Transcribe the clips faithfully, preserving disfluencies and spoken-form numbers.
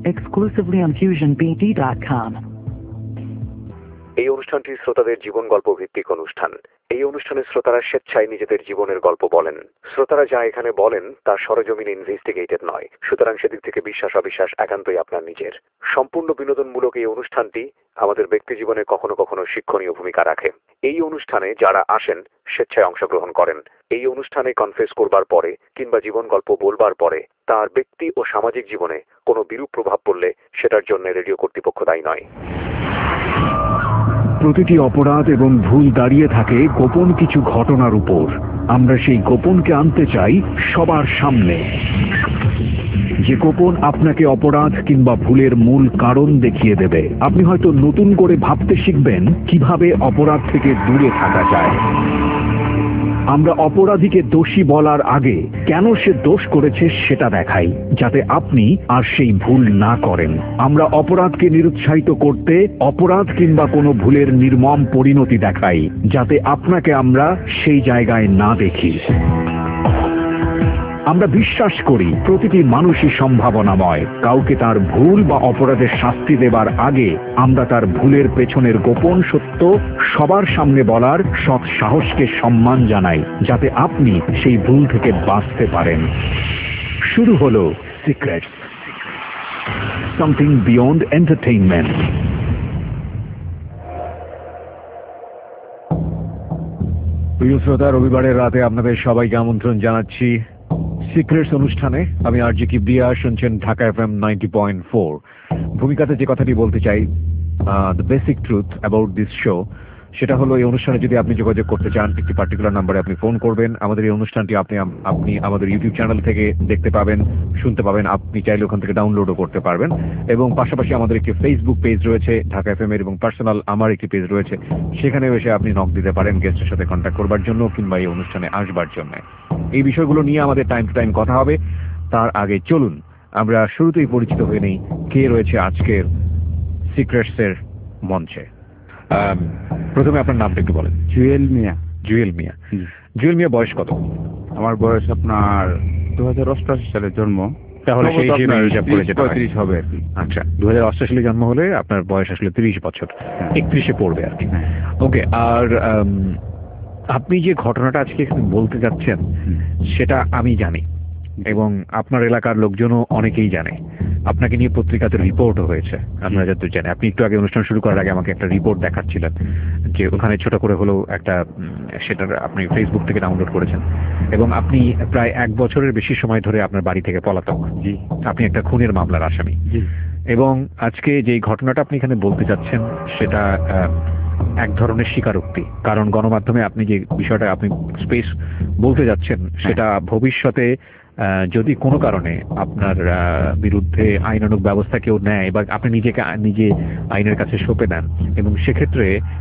exclusively on fusion b d dot com. এই অনুষ্ঠানটি শ্রোতাদের জীবন গল্প ভিত্তিক অনুষ্ঠান। এই অনুষ্ঠানে শ্রোতারা স্বেচ্ছায় নিজেদের জীবনের গল্প বলেন। শ্রোতারা যা এখানে বলেন তা সরজমিনে ইনভেস্টিগেটেড নয়, সুতরাং সেদিক থেকে বিশ্বাস অবিশ্বাস একান্তই আপনার নিজের। সম্পূর্ণ বিনোদনমূলক এই অনুষ্ঠানটি আমাদের ব্যক্তি জীবনে কখনো কখনো শিক্ষণীয় ভূমিকা রাখে। এই অনুষ্ঠানে যারা আসেন স্বেচ্ছায় অংশগ্রহণ করেন। এই অনুষ্ঠানে কনফেস করবার পরে কিংবা জীবন গল্প বলবার পরে তার ব্যক্তি ও সামাজিক জীবনে কোনো বিরূপ প্রভাব পড়লে সেটার জন্য রেডিও কর্তৃপক্ষ দায়ী নয়। প্রতিটি অপরাধ এবং ভুল দাঁড়িয়ে থাকে গোপন কিছু ঘটনার উপর। আমরা সেই গোপনকে আনতে চাই সবার সামনে, যে গোপন আপনাকে অপরাধ কিংবা ভুলের মূল কারণ দেখিয়ে দেবে। আপনি হয়তো নতুন করে ভাবতে শিখবেন কিভাবে অপরাধ থেকে দূরে থাকা যায়। আমরা অপরাধীকে দোষী বলার আগে কেন সে দোষ করেছে সেটা দেখাই, যাতে আপনি আর সেই ভুল না করেন। আমরা অপরাধকে নিরুৎসাহিত করতে অপরাধ কিংবা কোনো ভুলের নির্মম পরিণতি দেখাই, যাতে আপনাকে আমরা সেই জায়গায় না দেখি। আমরা বিশ্বাস করি প্রতিটি মানুষই সম্ভাবনাময়। কাউকে তার ভুল বা অপরাধের শাস্তি দেবার আগে আমরা তার ভুলের পেছনের গোপন সত্য সবার সামনে বলার সৎ সাহসকে সম্মান জানাই, যাতে আপনি সেই ভুল থেকে বাঁচতে পারেন। শুরু হলো সিক্রেটস, সামথিং বিয়ন্ড এন্টারটেইনমেন্ট। প্রিয় শ্রোতা, রবিবারের রাতে আপনাদের সবাইকে আমন্ত্রণ জানাচ্ছি সিক্রেটস অনুষ্ঠানে। আমি আর জি কিবরিয়া, শুনছেন Dhaka F M ninety point four. ভূমিকাতে যে কথাটি বলতে চাই, the basic truth about this show, সেটা হলো এই অনুষ্ঠানে যদি আপনি যোগাযোগ করতে চান একটি পার্টিকুলার নাম্বারে আপনি ফোন করবেন। আমাদের এই অনুষ্ঠানটি আপনি আপনি আমাদের ইউটিউব চ্যানেল থেকে দেখতে পাবেন, শুনতে পাবেন। আপনি চাইলে ওখান থেকে ডাউনলোডও করতে পারবেন। এবং পাশাপাশি আমাদের একটি ফেসবুক পেজ রয়েছে ঢাকা এফ এম এর, এবং পার্সোনাল আমার একটি পেজ রয়েছে, সেখানেও এসে আপনি নক দিতে পারেন গেস্টের সাথে কন্ট্যাক্ট করবার জন্য কিংবা এই অনুষ্ঠানে আসবার জন্য। এই বিষয়গুলো নিয়ে আমাদের টাইম টু টাইম কথা হবে। তার আগে চলুন আমরা শুরুতেই পরিচিত হয়ে নেই কে রয়েছে আজকের সিক্রেটস এর মঞ্চে। প্রথমে আপনার নামটা একটু বলেন। জুয়েল মিয়া। জুয়েল মিয়া। জুয়েল মিয়া বয়স কত? আমার বয়স আপনার দু হাজার অষ্টআশি সালে জন্ম, তাহলে সেই হিসেবে হিসাব করে যেটা পঁয়ত্রিশ হবে আর কি। আচ্ছা, দু হাজার অষ্টআশি সালে জন্ম হলে আপনার বয়স আসলে তিরিশ বছর, একত্রিশে পড়বে আর কি। ওকে, আর আপনি যে ঘটনাটা আজকে বলতে যাচ্ছেন সেটা আমি জানি, এবং আপনার এলাকার লোকজনও অনেকেই জানে। আপনাকে নিয়ে পত্রিকাতে রিপোর্টও হয়েছে, আমরা যতদূর জানি। আপনি একটু আগে অনুষ্ঠান শুরু করার আগে আমাকে একটা রিপোর্ট দেখাচ্ছিলেন, যে ওখানে ছোট করে হলেও একটা, সেটা আপনি ফেসবুক থেকে ডাউনলোড করেছেন। এবং আপনি প্রায় এক বছরের বেশি সময় ধরে আপনার বাড়ি থেকে পলাতক। জি। আপনি একটা খুনের মামলার আসামি। জি। এবং আজকে যে ঘটনাটা আপনি এখানে বলতে যাচ্ছেন সেটা এক ধরনের স্বীকারোক্তি, কারণ গণমাধ্যমে আপনি যে বিষয়টা আপনি স্পেস বলতে যাচ্ছেন সেটা ভবিষ্যতে যদি কোনো কারণে আপনার বিরুদ্ধে আইনানুগ ব্যবস্থা কেউ নেয় বা আপনি নিজেকে নিজে আইনের কাছে সঁপে দেন, এবং সেক্ষেত্রে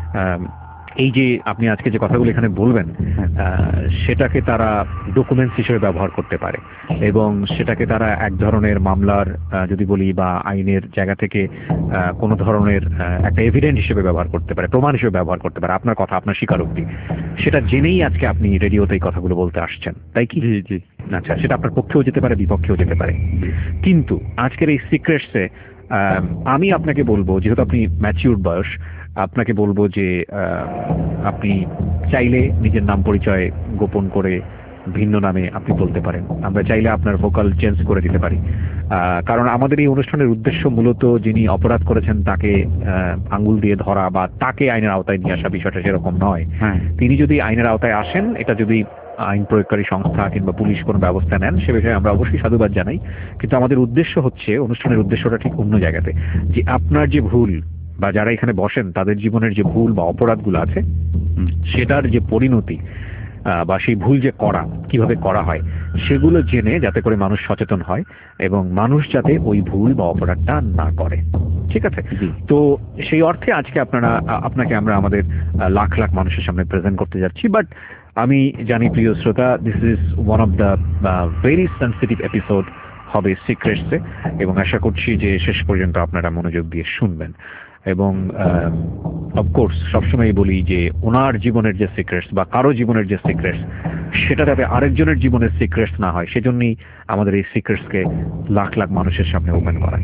এই যে আপনি আজকে যে কথাগুলো এখানে বলবেন সেটাকে তারা ডকুমেন্টস হিসেবে ব্যবহার করতে পারে, এবং সেটাকে তারা এক ধরনের মামলার যদি বলি বা আইনের জায়গা থেকে কোনো ধরনের একটা এভিডেন্স হিসেবে ব্যবহার করতে পারে, প্রমাণ হিসেবে ব্যবহার করতে পারে আপনার কথা, আপনার স্বীকারোক্তি। সেটা জেনেই আজকে আপনি রেডিওতে এই কথাগুলো বলতে আসছেন, তাই কি? জি জি। আচ্ছা, সেটা আপনার পক্ষেও যেতে পারে, বিপক্ষেও যেতে পারে। কিন্তু আজকের এই সিক্রেটসে আমি আপনাকে বলবো, যেহেতু আপনি ম্যাচিউরড বয়স, আপনাকে বলবো যে আপনি চাইলে নিজের নাম পরিচয় গোপন করে ভিন্ন নামে আপনি বলতে পারেন। আমরা চাইলে আপনার ভোকাল চেঞ্জ করে দিতে পারি, কারণ আমাদের এই অনুষ্ঠানের উদ্দেশ্য মূলত যিনি অপরাধ করেছেন তাকে আঙ্গুল দিয়ে ধরা বা তাকে আইনের আওতায় নিয়ে আসা, বিষয়টা সেরকম নয়। তিনি যদি আইনের আওতায় আসেন, এটা যদি আইন প্রয়োগকারী সংস্থা কিংবা পুলিশ কোনো ব্যবস্থা নেন, সে বিষয়ে আমরা অবশ্যই সাধুবাদ জানাই। কিন্তু আমাদের উদ্দেশ্য হচ্ছে, অনুষ্ঠানের উদ্দেশ্যটা ঠিক অন্য জায়গাতে, যে আপনার যে ভুল বা যারা এখানে বসেন তাদের জীবনের যে ভুল বা অপরাধগুলো আছে সেটার যে পরিণতি বা সেই ভুল যে করা কিভাবে করা হয় সেগুলো জেনে যাতে করে মানুষ সচেতন হয়, এবং মানুষ যাতে ওই ভুল বা অপরাধটা না করে। ঠিক আছে? তো সেই অর্থে আজকে আপনারা আপনাকে আমরা আমাদের লাখ লাখ মানুষের সামনে প্রেজেন্ট করতে যাচ্ছি। বাট আমি জানি প্রিয় শ্রোতা, this is one of the very sensitive episode হবে সিক্রেটসে, এবং আশা করছি যে শেষ পর্যন্ত আপনারা মনোযোগ দিয়ে শুনবেন। এবং অফকোর্স সবসময় বলি যে ওনার জীবনের যে সিক্রেটস বা কারো জীবনের যে সিক্রেটস সেটা যাতে আরেকজনের জীবনের সিক্রেটস না হয়, সেজন্যই আমাদের এই সিক্রেটসকে লাখ লাখ মানুষের সামনে ওপেন করা।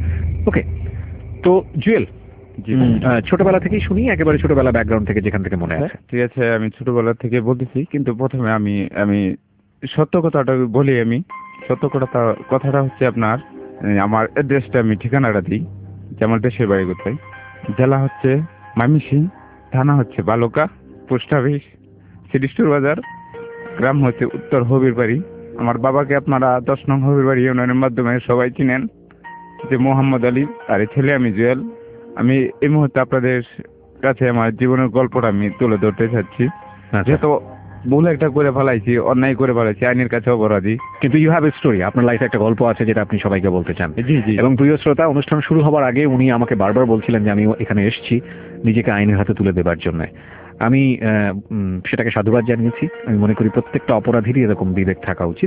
ওকে, তো জুয়েল, জি উম, আহ, ছোটবেলা থেকেই শুনি, একেবারে ছোটবেলা ব্যাকগ্রাউন্ড থেকে যেখান থেকে মনে আছে। ঠিক আছে, আমি ছোটবেলা থেকে বলতেছি, কিন্তু প্রথমে আমি আমি সত্য কথাটা বলি। আমি সত্য কথা কথাটা হচ্ছে আপনার এই, আমার অ্যাড্রেসটা আমি ঠিকানাটা দিই যে আমার দেশের বাড়ি কোথায়। জেলা হচ্ছে ময়মনসিংহ, থানা হচ্ছে বালুকা, পোস্ট অফিস সিরিস্টুর বাজার, গ্রাম হচ্ছে উত্তর হবির বাড়ি। আমার বাবাকে আপনারা দশ নং হবির বাড়ি ইউনিয়নের মাধ্যমে সবাই চিনেন যে মোহাম্মদ আলী, আর এই ছেলে আমি জুয়েল। আমি এই মুহূর্তে আপনাদের কাছে আমার জীবনের গল্পটা আমি তুলে ধরতে চাচ্ছি। যেহেতু ভুল একটা করে ফেলাইছি, অন্যায় করে ফেলাইছি, আইনের কাছে অপরাধী, কিন্তু ইউ হ্যাভ এ স্টোরি, আপনার লাইফে একটা গল্প আছে যেটা আপনি সবাইকে বলতে চান। জি জি। এবং প্রিয় শ্রোতা, অনুষ্ঠান শুরু হওয়ার আগে উনি আমাকে বারবার বলছিলেন যে আমি এখানে এসেছি নিজেকে আইনের হাতে তুলে দেবার জন্য। আমি আহ, উম, সেটাকে সাধুবাদ জানিয়েছি। আমি মনে করি প্রত্যেকটা অপরাধীরই এরকম বিবেক থাকা উচিত।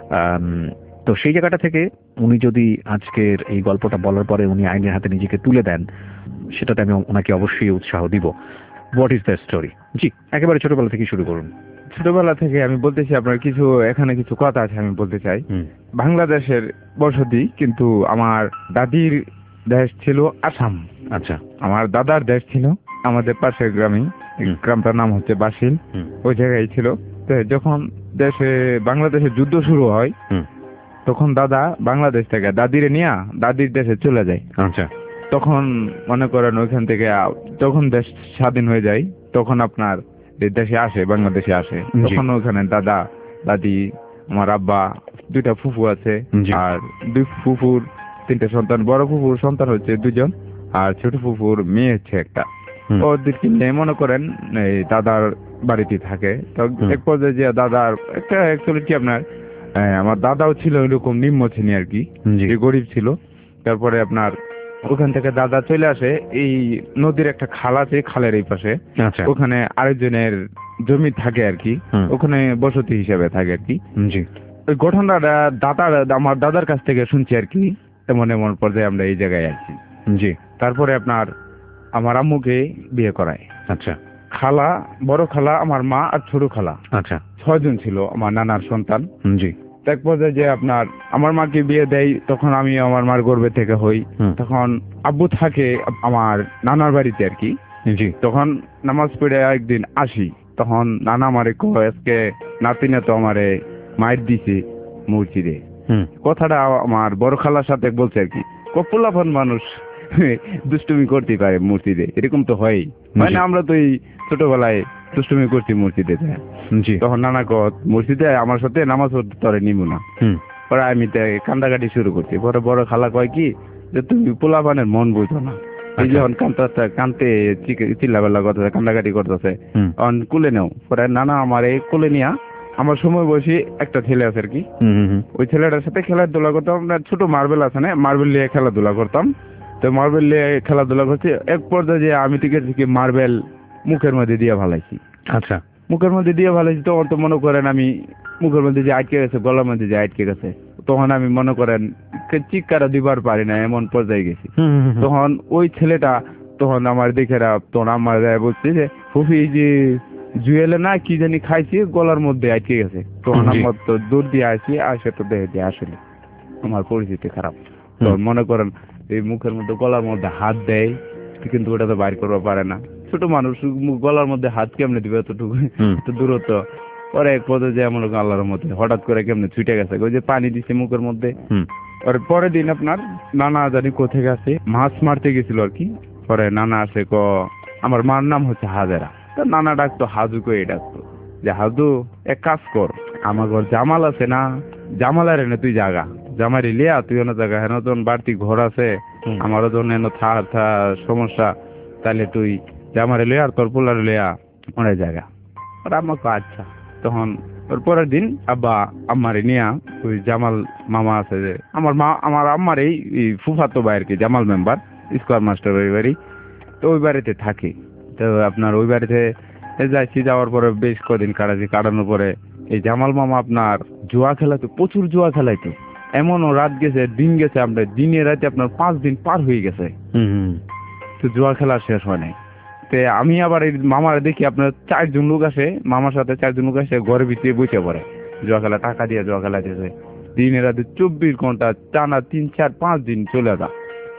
আম, তো সেই জায়গাটা থেকে উনি যদি আজকের এই গল্পটা বলার পরে উনি আইনের হাতে নিজেকে তুলে দেন, সেটাতে আমি ওনাকে অবশ্যই উৎসাহ দিব। What is the story? জি, একেবারে ছোটবেলা থেকে শুরু করুন। ছোটবেলা থেকে আমি বলতেছি আপনার কিছু, এখানে কিছু কথা আছে আমি বলতে চাই। হুম। বাংলাদেশের বসতি, কিন্তু আমার দাদির দেশ ছিল আসাম। আচ্ছা। আমার দাদার দেশ ছিল আমাদের পাশের গ্রামে, হুম। গ্রামটার নাম হচ্ছে বাসিল, হুম। ওই জায়গায় ছিল। তো যখন দেশে বাংলাদেশে যুদ্ধ শুরু হয়, হুম। তখন দাদা বাংলাদেশ থেকে দাদিরে নিয়ে দাদির দেশে চলে যায়। আচ্ছা। তখন মনে করেন ওইখান থেকে আ- যখন দেশ স্বাধীন হয়ে যায়, তখন আপনার এই দেশে আসে, বাংলাদেশে আসে। জি। তখন ওখানে দাদা দাদি, আমার আব্বা, দুইটা ফুফু আছে। জি। আর দুই ফুফুর তিনটা সন্তান, বড় ফুফুর সন্তান হচ্ছে দুজন, আর ছোট ফুফুর মেয়ে হচ্ছে একটা। হুম। ওদেরকে নিয়ে মনে করেন এই দাদার বাড়িতে থাকে। তো হুম। এক পর্যায়ে যে দাদার একটা অ্যাকচুয়ালি কি আপনার আহ, আমার দাদাও ছিল এরকম নিম্ন শ্রেণী আর কি, জি। যে গরিব ছিল। তারপরে আপনার ওখান থেকে দাদা চলে আসে এই নদীর একটা খাল আছে, খালের এই পাশে। আচ্ছা। ওখানে আরেকজনের জমি থাকে আর কি, হুম। ওখানে বসতি হিসেবে থাকে আর কি। জি। ওই ঘটনাটা দাদার আমার দাদার কাছ থেকে শুনছি আর কি। এমন এমন পর্যায়ে আমরা এই জায়গায় আছি। জি। তারপরে আপনার আমার আম্মুকে বিয়ে করায়। আচ্ছা। খালা, বড় খালা, আমার মা আর ছোট খালা, আচ্ছা। ছয়জন ছিল আমার নানার সন্তান। জি। এক পর্যায়ে যে আপনার আমার মাকে বিয়ে দেয়, তখন আমি আমার মার গর্ভে থেকে হই। হুম। তখন আব্বু থাকে আমার নানার বাড়িতে আর কি। জি। তখন নামাজ পড়ে একদিন আসি, তখন নানা আমারে কয় আজকে নাতিনে তো আমারে মায়ের দিছে মসজিদে। হুম। কথাটা আমার বড় খালার সাথে বলছে আর কি, কপলাফন মানুষ দুষ্টুমি করতে পারে মসজিদে, এরকম তো হয় হয় না? আমরা তো এই ছোটবেলায় দুষ্টুমি করছি মসজিদে। জি। তখন নানা কত মসজিদে আমার সাথে নামাজ পড়তে তোরে নিব না। হুম। পরে আমি তাই কান্দাকাটি শুরু করছি। পরে বড় খালা কয় কি যে তুমি পোলাপানের মন বুঝো না, এই আচ্ছা। যখন কান্দাতে কানতে চিল্লাবেল্লা করতেছে, কান্দাকাটি করতেছে, হুম। অন কুলে নেও। পরে নানা আমার এই কুলে নিয়া, আমার সময় বয়সী একটা ছেলে আছে আর কি, হুম। হুম। হুম। ওই ছেলেটার সাথে খেলাধুলা করতাম। আমরা ছোট মার্বেল আছে না, মার্বেল নিয়ে খেলাধুলা করতাম। তো মার্বেল নিয়ে খেলাধুলা করছি, এক পর্যায়ে যে আমি থেকে থেকে মার্বেল মুখের মধ্যে দিয়ে ভালাইছি। আচ্ছা। মুখের মধ্যে দিয়ে ভালাইছি, তখন তো মনে করেন আমি মুখের মধ্যে যে আটকে গেছে, গলার মধ্যে যে আটকে গেছে, তখন আমি মনে করেন চিৎকারা দিবার পারি না, এমন পর্যায়ে গেছি। হুম। হুম। হুম। তখন ওই ছেলেটা তখন আমার দেখে তখন আমার বলছে যে ফুফি যে জুয়েলে না কি জানি খাইছি, গলার মধ্যে আটকে গেছে। তখন জি। আমার তো দূর দিয়ে আসি, আসে তো দেখে যে আসলে আমার পরিস্থিতি খারাপ। তখন মনে করেন এই মুখের মধ্যে গলার মধ্যে হাত দেয়, কিন্তু ওটা তো বাইর করতে পারে না। ছোট মানুষ গলার মধ্যে হাত কেমনে দিবে এতটুকু, হুম। এত দূরত্ব। পরে এক পদে যে এমন আল্লাহর মধ্যে হঠাৎ করে কেমনে ছুটে গেছে, ওই যে পানি দিছে মুখের মধ্যে। হুম। আর পরের দিন আপনার নানা জানি কোথেকে গেছে, মাছ মারতে গেছিল আর কি। পরে নানা আসে ক আমার মার নাম হচ্ছে হাজেরা, তো নানা ডাকতো হাজু করে ডাকতো যে হাজু এক কাজ কর, আমার ঘর জামাল আছে না, জামালার এনে তুই জাগা জামারি লিয়া তুই অন্য জায়গা হেন যখন বাড়তি ঘর আছে, হুম। আমারও যখন এনে থা থা সমস্যা, তাহলে তুই জামারে লিয়া আর তোর পোলার লিয়া অনেক জায়গা। আর আমাকে আচ্ছা। তখন ওর পরের দিন আব্বা আম্মারে নিয়া ওই জামাল মামা আছে যে আমার মা, আমার আম্মার এই ফুফাতো ভাই আর কি, জামাল মেম্বার স্কোয়ার মাস্টার ওই বাড়ি, তো ওই বাড়িতে থাকি। তো আপনার ওই বাড়িতে যাইছি, যাওয়ার পরে বেশ কদিন কাটাছি। কাটানোর পরে এই জামাল মামা আপনার জুয়া খেলাতো, প্রচুর জুয়া খেলাইতো। এমনও রাত গেছে, দিন গেছে, আমরা দিনে রাতে আপনার পাঁচ দিন পার হয়ে গেছে, হুম। তো জুয়া খেলা শেষ হয় নাই। তে আমি আবার এই মামার দেখি আপনার চারজন লোক আসে, মামার সাথে চারজন লোক আসে ঘরের ভিতরে বসে পড়ে জুয়া খেলা, টাকা দিয়ে জুয়া খেলা দিয়েছে। দিনে রাতে চব্বিশ ঘন্টা টানা তিন চার পাঁচ দিন চলে যা।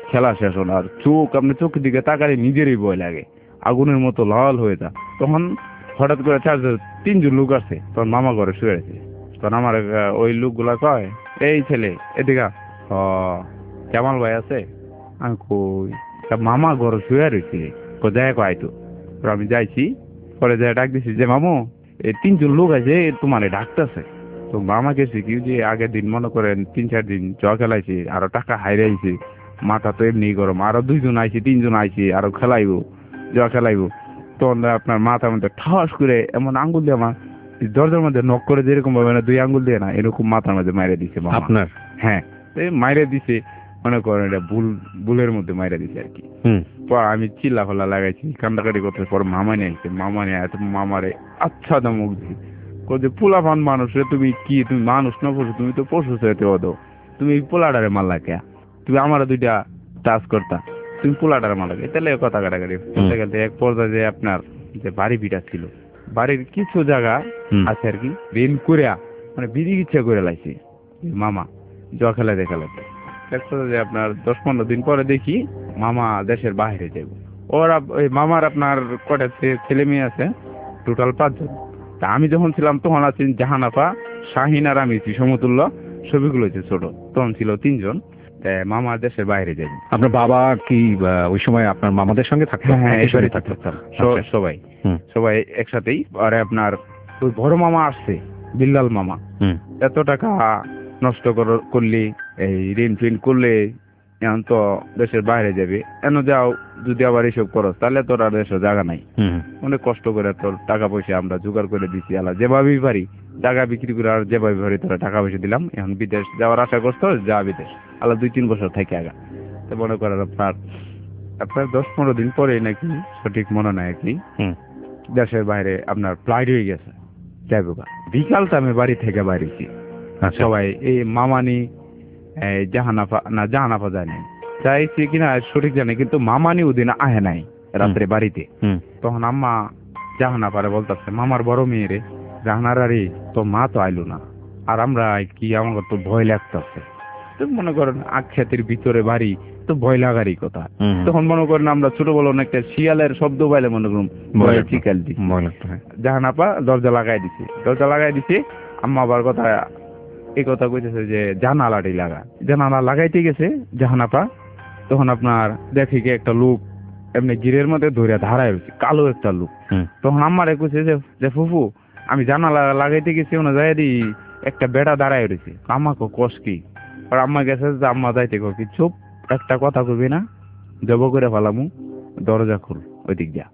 খেলা শেষ হলো আর চোখ আপনি চোখের দিকে তাকালে নিজেরই ভয় লাগে, আগুনের মতো লাল হয়ে যা। তখন হঠাৎ করে চারজন তিনজন লোক আসছে, তখন মামা ঘরে শুয়ে আছে। তখন আমার আহ, ওই লোকগুলা কয়, এই ছেলে এদিকে আ। হ জামাল ভাই আছে? আমি কই তা মামা ঘরে শুয়ে রয়েছে, কোথায় কয় তো। আমি যাইছি, পরে যাই ডাক দিছি যে মামু এই তিনজন লোক আছে তোমার ডাকতেছে। তো মামা গেছে কি যে আগের দিন মনে করেন তিন চার দিন চ খেলাইছে, আরো টাকা হাইরে আইছে, মাথা তো এমনি গরম, আরো দুইজন আইছে তিনজন আইছে আরো খেলাইবো, জ খেলাইবো। তখন আপনার মাথার মধ্যে ঠাস করে এমন আঙ্গুল দিয়ে আমার দরজার মধ্যে নক করে যেরকম ভাবে না দুই আঙ্গুল দিয়ে না এরকম মাথার মধ্যে মাইরে দিছে মামা। আপনার? হ্যাঁ, এই মাইরে দিছে, মনে করেন এটা বুল বুলের মধ্যে মাইরে দিছে আর কি। হুম পর আমি চিল্লা ফেলা লাগাইছি, কান্দাকাটি করতে, পর মামা নিয়ে আসছে। মামা নিয়ে এত মামারে আচ্ছা দামুক দিছি, যে পোলাপান মানুষ রে তুমি কি, তুমি মানুষ না পশু? তুমি তো পশু চাইতে হতো, তুমি পোলাডারে মারলা কে? তুমি আমার দুইটা টাচ করতা, তুমি পোলাডারে মারলা কে? তাহলে কথা কাটাকাটি বলতে গেলে এক পর্যায়ে যে আপনার যে বাড়ি ভিটা ছিল, বাড়ির কিছু জায়গা আছে আর কি ঋণ করিয়া মানে বিধি ইচ্ছা করে লাইছি মামা জয়া খেলা দেখা লাগবে। এক পর্যায়ে আপনার দশ পনেরো দিন পরে দেখি মামা দেশের বাইরে যাবো। ওরা ওই মামার আপনার কটা ছেলে মেয়ে আছে, টোটাল পাঁচজন। তা আমি যখন ছিলাম তখন আছেন জাহানাফা, শাহিন আর আমি সমতুল্য, ছবিগুলো হচ্ছে ছোট, তখন ছিল তিনজন। মামা দেশের বাইরে যাবে। আপনার বাবা কি আহ, ওই সময় আপনার মামাদের সঙ্গে থাকতেন? হ্যাঁ, একই সঙ্গে থাকতাম আচ্ছা। সবাই হুম সবাই একসাথেই। আর আপনার ওই বড় মামা আসছে, বিল্লাল মামা, হুম এত টাকা নষ্ট কর- করলি, এই ঋণ ফিন করলে এখন তো দেশের বাইরে যাবে, এন যাও যদি আবার এইসব করো তাহলে তোর আর দেশের জায়গা নাই। হুম অনেক কষ্ট করে তোর টাকা পয়সা আমরা জোগাড় করে দিচ্ছি, আলা যেভাবেই পারি জায়গা বিক্রি করে আর যেভাবে পারি তোরা টাকা পয়সা দিলাম, এখন বিদেশ যাওয়ার আশা করছো, যা বিদেশ, আলা দুই তিন বছর থেকে আগা। তো মনে করেন আপনার আপনার দশ পনেরো দিন পরে নাকি, সঠিক মনে নাই আর কি, হুম দেশের বাইরে আপনার ফ্লাইট হয়ে গেছে যাইবো গা। বিকালটা আমি বাড়ি থেকে বাইরেছি, আচ্ছা সবাই এই মামানি এই জাহানাফা না জাহানাফা যায় নাই, চাইছি কিনা সঠিক জানে, কিন্তু মামানি ওদিন আহে নাই রাত্রে বাড়িতে। হুম তখন আম্মা জাহানাফারে বলতেছে, মামার বড় মেয়ে রে জাহানারি তো মা তো আইলো না, আর আমরা কি আমার তো ভয় লাগতেছে। তো মনে করেন আখ্যাতের ভিতরে বাড়ি, তো ভয় লাগারই কথা। হুম তখন মনে করেন আমরা ছোট বড় অনেকটা শিয়ালের শব্দ পাইলে মনে করুন ভয়ে চিকাল দিই। ভয় লাগতো, হ্যাঁ। জাহানাপা দরজা লাগাই দিছে, দরজা লাগাই দিছে। আম্মা আবার কথা এই কথা কইতেছে যে জানালাটি লাগা, জানালা লাগাইতে গেছে জাহানাপা। তখন আপনার দেখি কি একটা লোক এমনি গিরের মধ্যে ধরে ধারায় রয়েছে, কালো একটা লোক। হুম তখন আম্মারে কইছে যে যে ফুফু আমি জানালা লাগাইতে গেছি, ওনা যাই দি একটা বেড়া দাঁড়ায় রয়েছে। আম্মাকে কষ কি? আর আম্মা গেছে যে আম্মা যাইতে কো কি চুপ, একটা কথা কবি না, জব করে ফেলামু, দরজা খুল ওই দিক যা।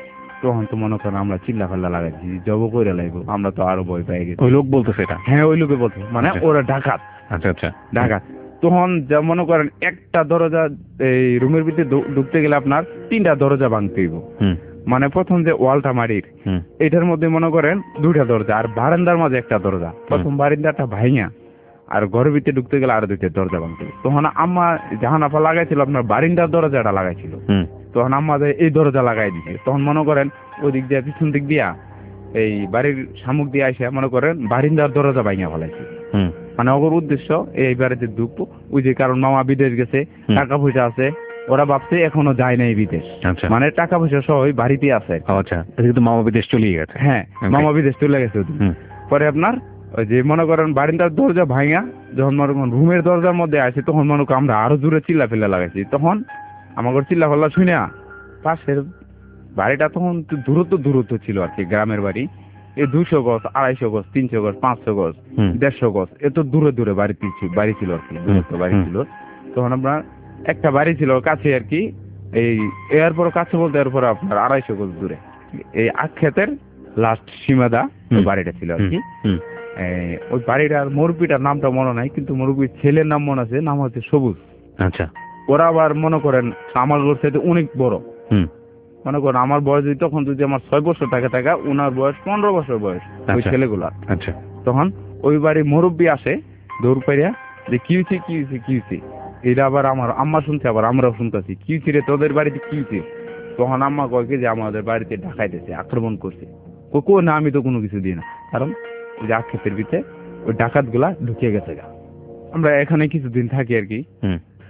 তখন তো মনে করেন আমরা চিল্লা ফাল্লা লাগাইছি, জব করে লাগবো, আমরা তো আরো ভয় পেয়ে গেছি। ওই লোক বলতেছে এটা? হ্যাঁ, ওই লোকে বলতো, মানে আচ্ছা। ওরা ডাকাত আচ্ছা আচ্ছা ডাকাত। তখন যা মনে করেন একটা দরজা এই রুমের ভিতরে ঢু- ঢুকতে গেলে আপনার তিনটা দরজা ভাঙতে হইব। হুম মানে প্রথম যে ওয়ালটা মারির হুম এটার মধ্যে মনে করেন দুইটা দরজা, আর বারান্দার মাঝে একটা দরজা, প্রথম বারান্দাটা ভাইঙা, আর ঘরের ভিতরে ঢুকতে গেলে আরো দুইটা দরজা ভাঙতে হবে। তখন আম্মা জাহানাফা লাগাইছিল আপনার বারিন্দার দরজাটা লাগাইছিল, হুম তখন আম্মা যে এই দরজা লাগাই দিছে। তখন মনে করেন ওই দিক দিয়ে পিছন দিক দিয়া এই বাড়ির সামুক দিয়ে আসে মনে করেন বারিন্দার দরজা ভাঙা ফেলাইছে। হুম মানে ওর উদ্দেশ্য এই বাড়িতে ঢুকবো, ওই যে কারণ মামা বিদেশ গেছে, হুম। টাকা পয়সা আছে, ওরা ভাবছে এখনো যায় নাই বিদেশ, আচ্ছা মানে টাকা পয়সা সহ ওই বাড়িতে আছে। ও আচ্ছা, এটা কিন্তু মামা বিদেশ চলেই গেছে। হ্যাঁ, Okay. মামা বিদেশ চলে গেছে ওদিন। হুম পরে আপনার ওই যে মনে করেন বারিন্দার দরজা ভাঙা যখন মনে করেন রুমের দরজার মধ্যে আসে, তখন মনে করেন আমরা আরো জোরে চিল্লা ফেলা লাগাইছি। তখন আমাকে চিল্লা ফেলা শুনে পাশের বাড়িটা তখন তো দূরত্ব দূরত্ব ছিল আর কি, গ্রামের বাড়ি এই দুইশো গজ, আড়াইশো গজ, তিনশো গজ, পাঁচশো গজ, হুম দেড়শো গজ, এত দূরে দূরে বাড়ি ছিল- বাড়ি ছিল আর কি, দূরত্ব বাড়ি হুম। ছিল। তখন আপনার একটা বাড়ি ছিল কাছে আর কি, এই এরপর কাছে বলতে এরপর আপনার আড়াইশো গজ দূরে এই আখ্যাতের লাস্ট সীমাদা ওই হুম। বাড়িটা ছিল আর কি। হুম এই, ওই বাড়িটার মুরব্বীটার নামটা মনে নাই, কিন্তু মুরব্বীর ছেলের নাম মনে আছে, নাম হচ্ছে সবুজ। আচ্ছা ওরা আবার মনে করেন আমার ওর সাথে অনেক বড়। হুম মনে করেন আমার বয়স যদি তখন যদি আমার ছয় বছর থাকে থাকা, ওনার বয়স পনেরো বছর বয়স ওই আচ্ছা। ছেলেগুলা। আচ্ছা তখন ওই বাড়ির মুরব্বী আসে দৌড় পাইয়া যে কি হয়েছে কি হয়েছে কি হয়েছে, এটা আবার আমার আম্মা শুনছে, আবার আমরাও শুনতেছি, কি হয়েছে রে তোদের বাড়িতে কি হয়েছে? তখন আম্মা কয় কি যে আমাদের বাড়িতে ডাকাইতেছে, আক্রমণ করছে। কো কো না আমি তো কোনো কিছু দিই না, কারণ ওই যে আক্ষেপের ভিতরে ওই ডাকাত গুলা ঢুকে গেছে গা। আমরা এখানে কিছুদিন থাকি আর কি। হুম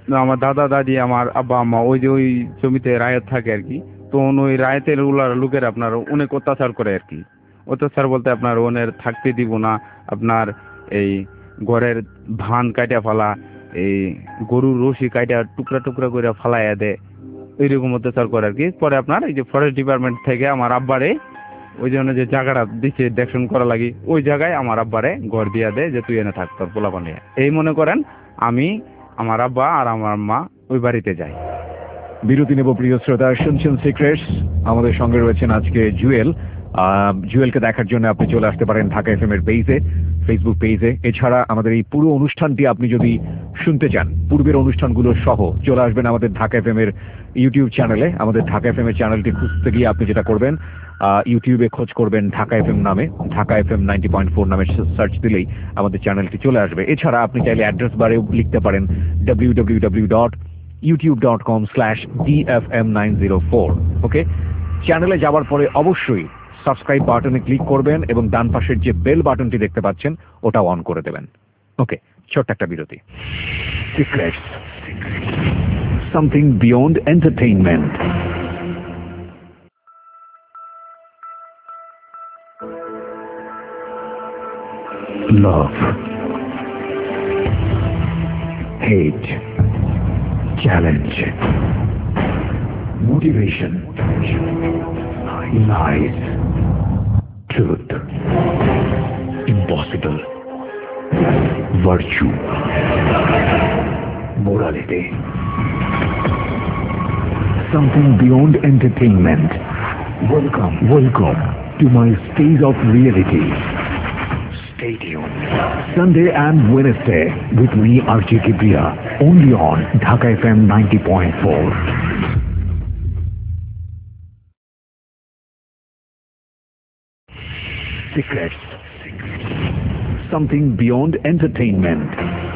আমার দাদা দাদি আমার আব্বা আম্মা ওই যে ওই জমিতে রায়ত থাকে আর কি, তো ওই রায়তের উলার লোকের আপনার অনেক অত্যাচার করে আর কি। অত্যাচার বলতে আপনার ওনের থাকতে দিব না, আপনার এই ঘরের ধান কাটা ফালা, এই গরুর রশি কাটা টুকরা টুকরা করে ফালাইয়া দেয়, এইরকম অত্যাচার করে আর কি। পরে আপনার এই যে ফরেস্ট ডিপার্টমেন্ট থেকে আমার আব্বারে ওই জন্য যে জায়গাটা দিচ্ছে দেখশন করা লাগি, ওই জায়গায় আমার আব্বারে ঘর দিয়া দেয় যে তুই এনে থাক তোর পোলাপান নিয়ে। এই মনে করেন আমি, আমার আব্বা আর আমার মা ওই বাড়িতে যাই। বিরতি নেব প্রিয় শ্রোতা, শুনছেন সিক্রেটস। আমাদের সঙ্গে রয়েছেন আজকে জুয়েল। আহ, জুয়েলকে দেখার জন্য আপনি চলে আসতে পারেন ঢাকা এফ এম এর পেজে, ফেসবুক পেজে। এছাড়া আমাদের এই পুরো অনুষ্ঠানটি আপনি যদি শুনতে চান, পূর্বের অনুষ্ঠানগুলো সহ, চলে আসবেন আমাদের ঢাকা এফ এম এর ইউটিউব চ্যানেলে। আমাদের ঢাকা এফ এম এর চ্যানেলটি খুঁজতে গিয়ে আপনি যেটা করবেন, ইউটিউবে খোঁজ করবেন ঢাকা এফ এম নামে, Dhaka F M ninety point four নামে সার্চ দিলেই আমাদের চ্যানেলটি চলে আসবে। এছাড়া আপনি চাইলে অ্যাড্রেস বারে লিখতে পারেন W W W dot YouTube dot com slash D F M nine zero four. Okay, চ্যানেলে যাওয়ার পরে অবশ্যই সাবস্ক্রাইব বাটনে ক্লিক করবেন এবং ডান পাশের যে বেল বাটনটি দেখতে পাচ্ছেন ওটা অন করে দেবেন। ওকে, ছোট্ট একটা বিরতি। Secrets, something beyond entertainment. Love, hate, challenge, motivation, lies, truth, impossible, virtue, morality, something beyond entertainment. Welcome, welcome to my stage of reality. Stay tuned. Sunday and Wednesday with me, R J Kibriya, only on Dhaka F M ninety point four. Secrets, something beyond entertainment.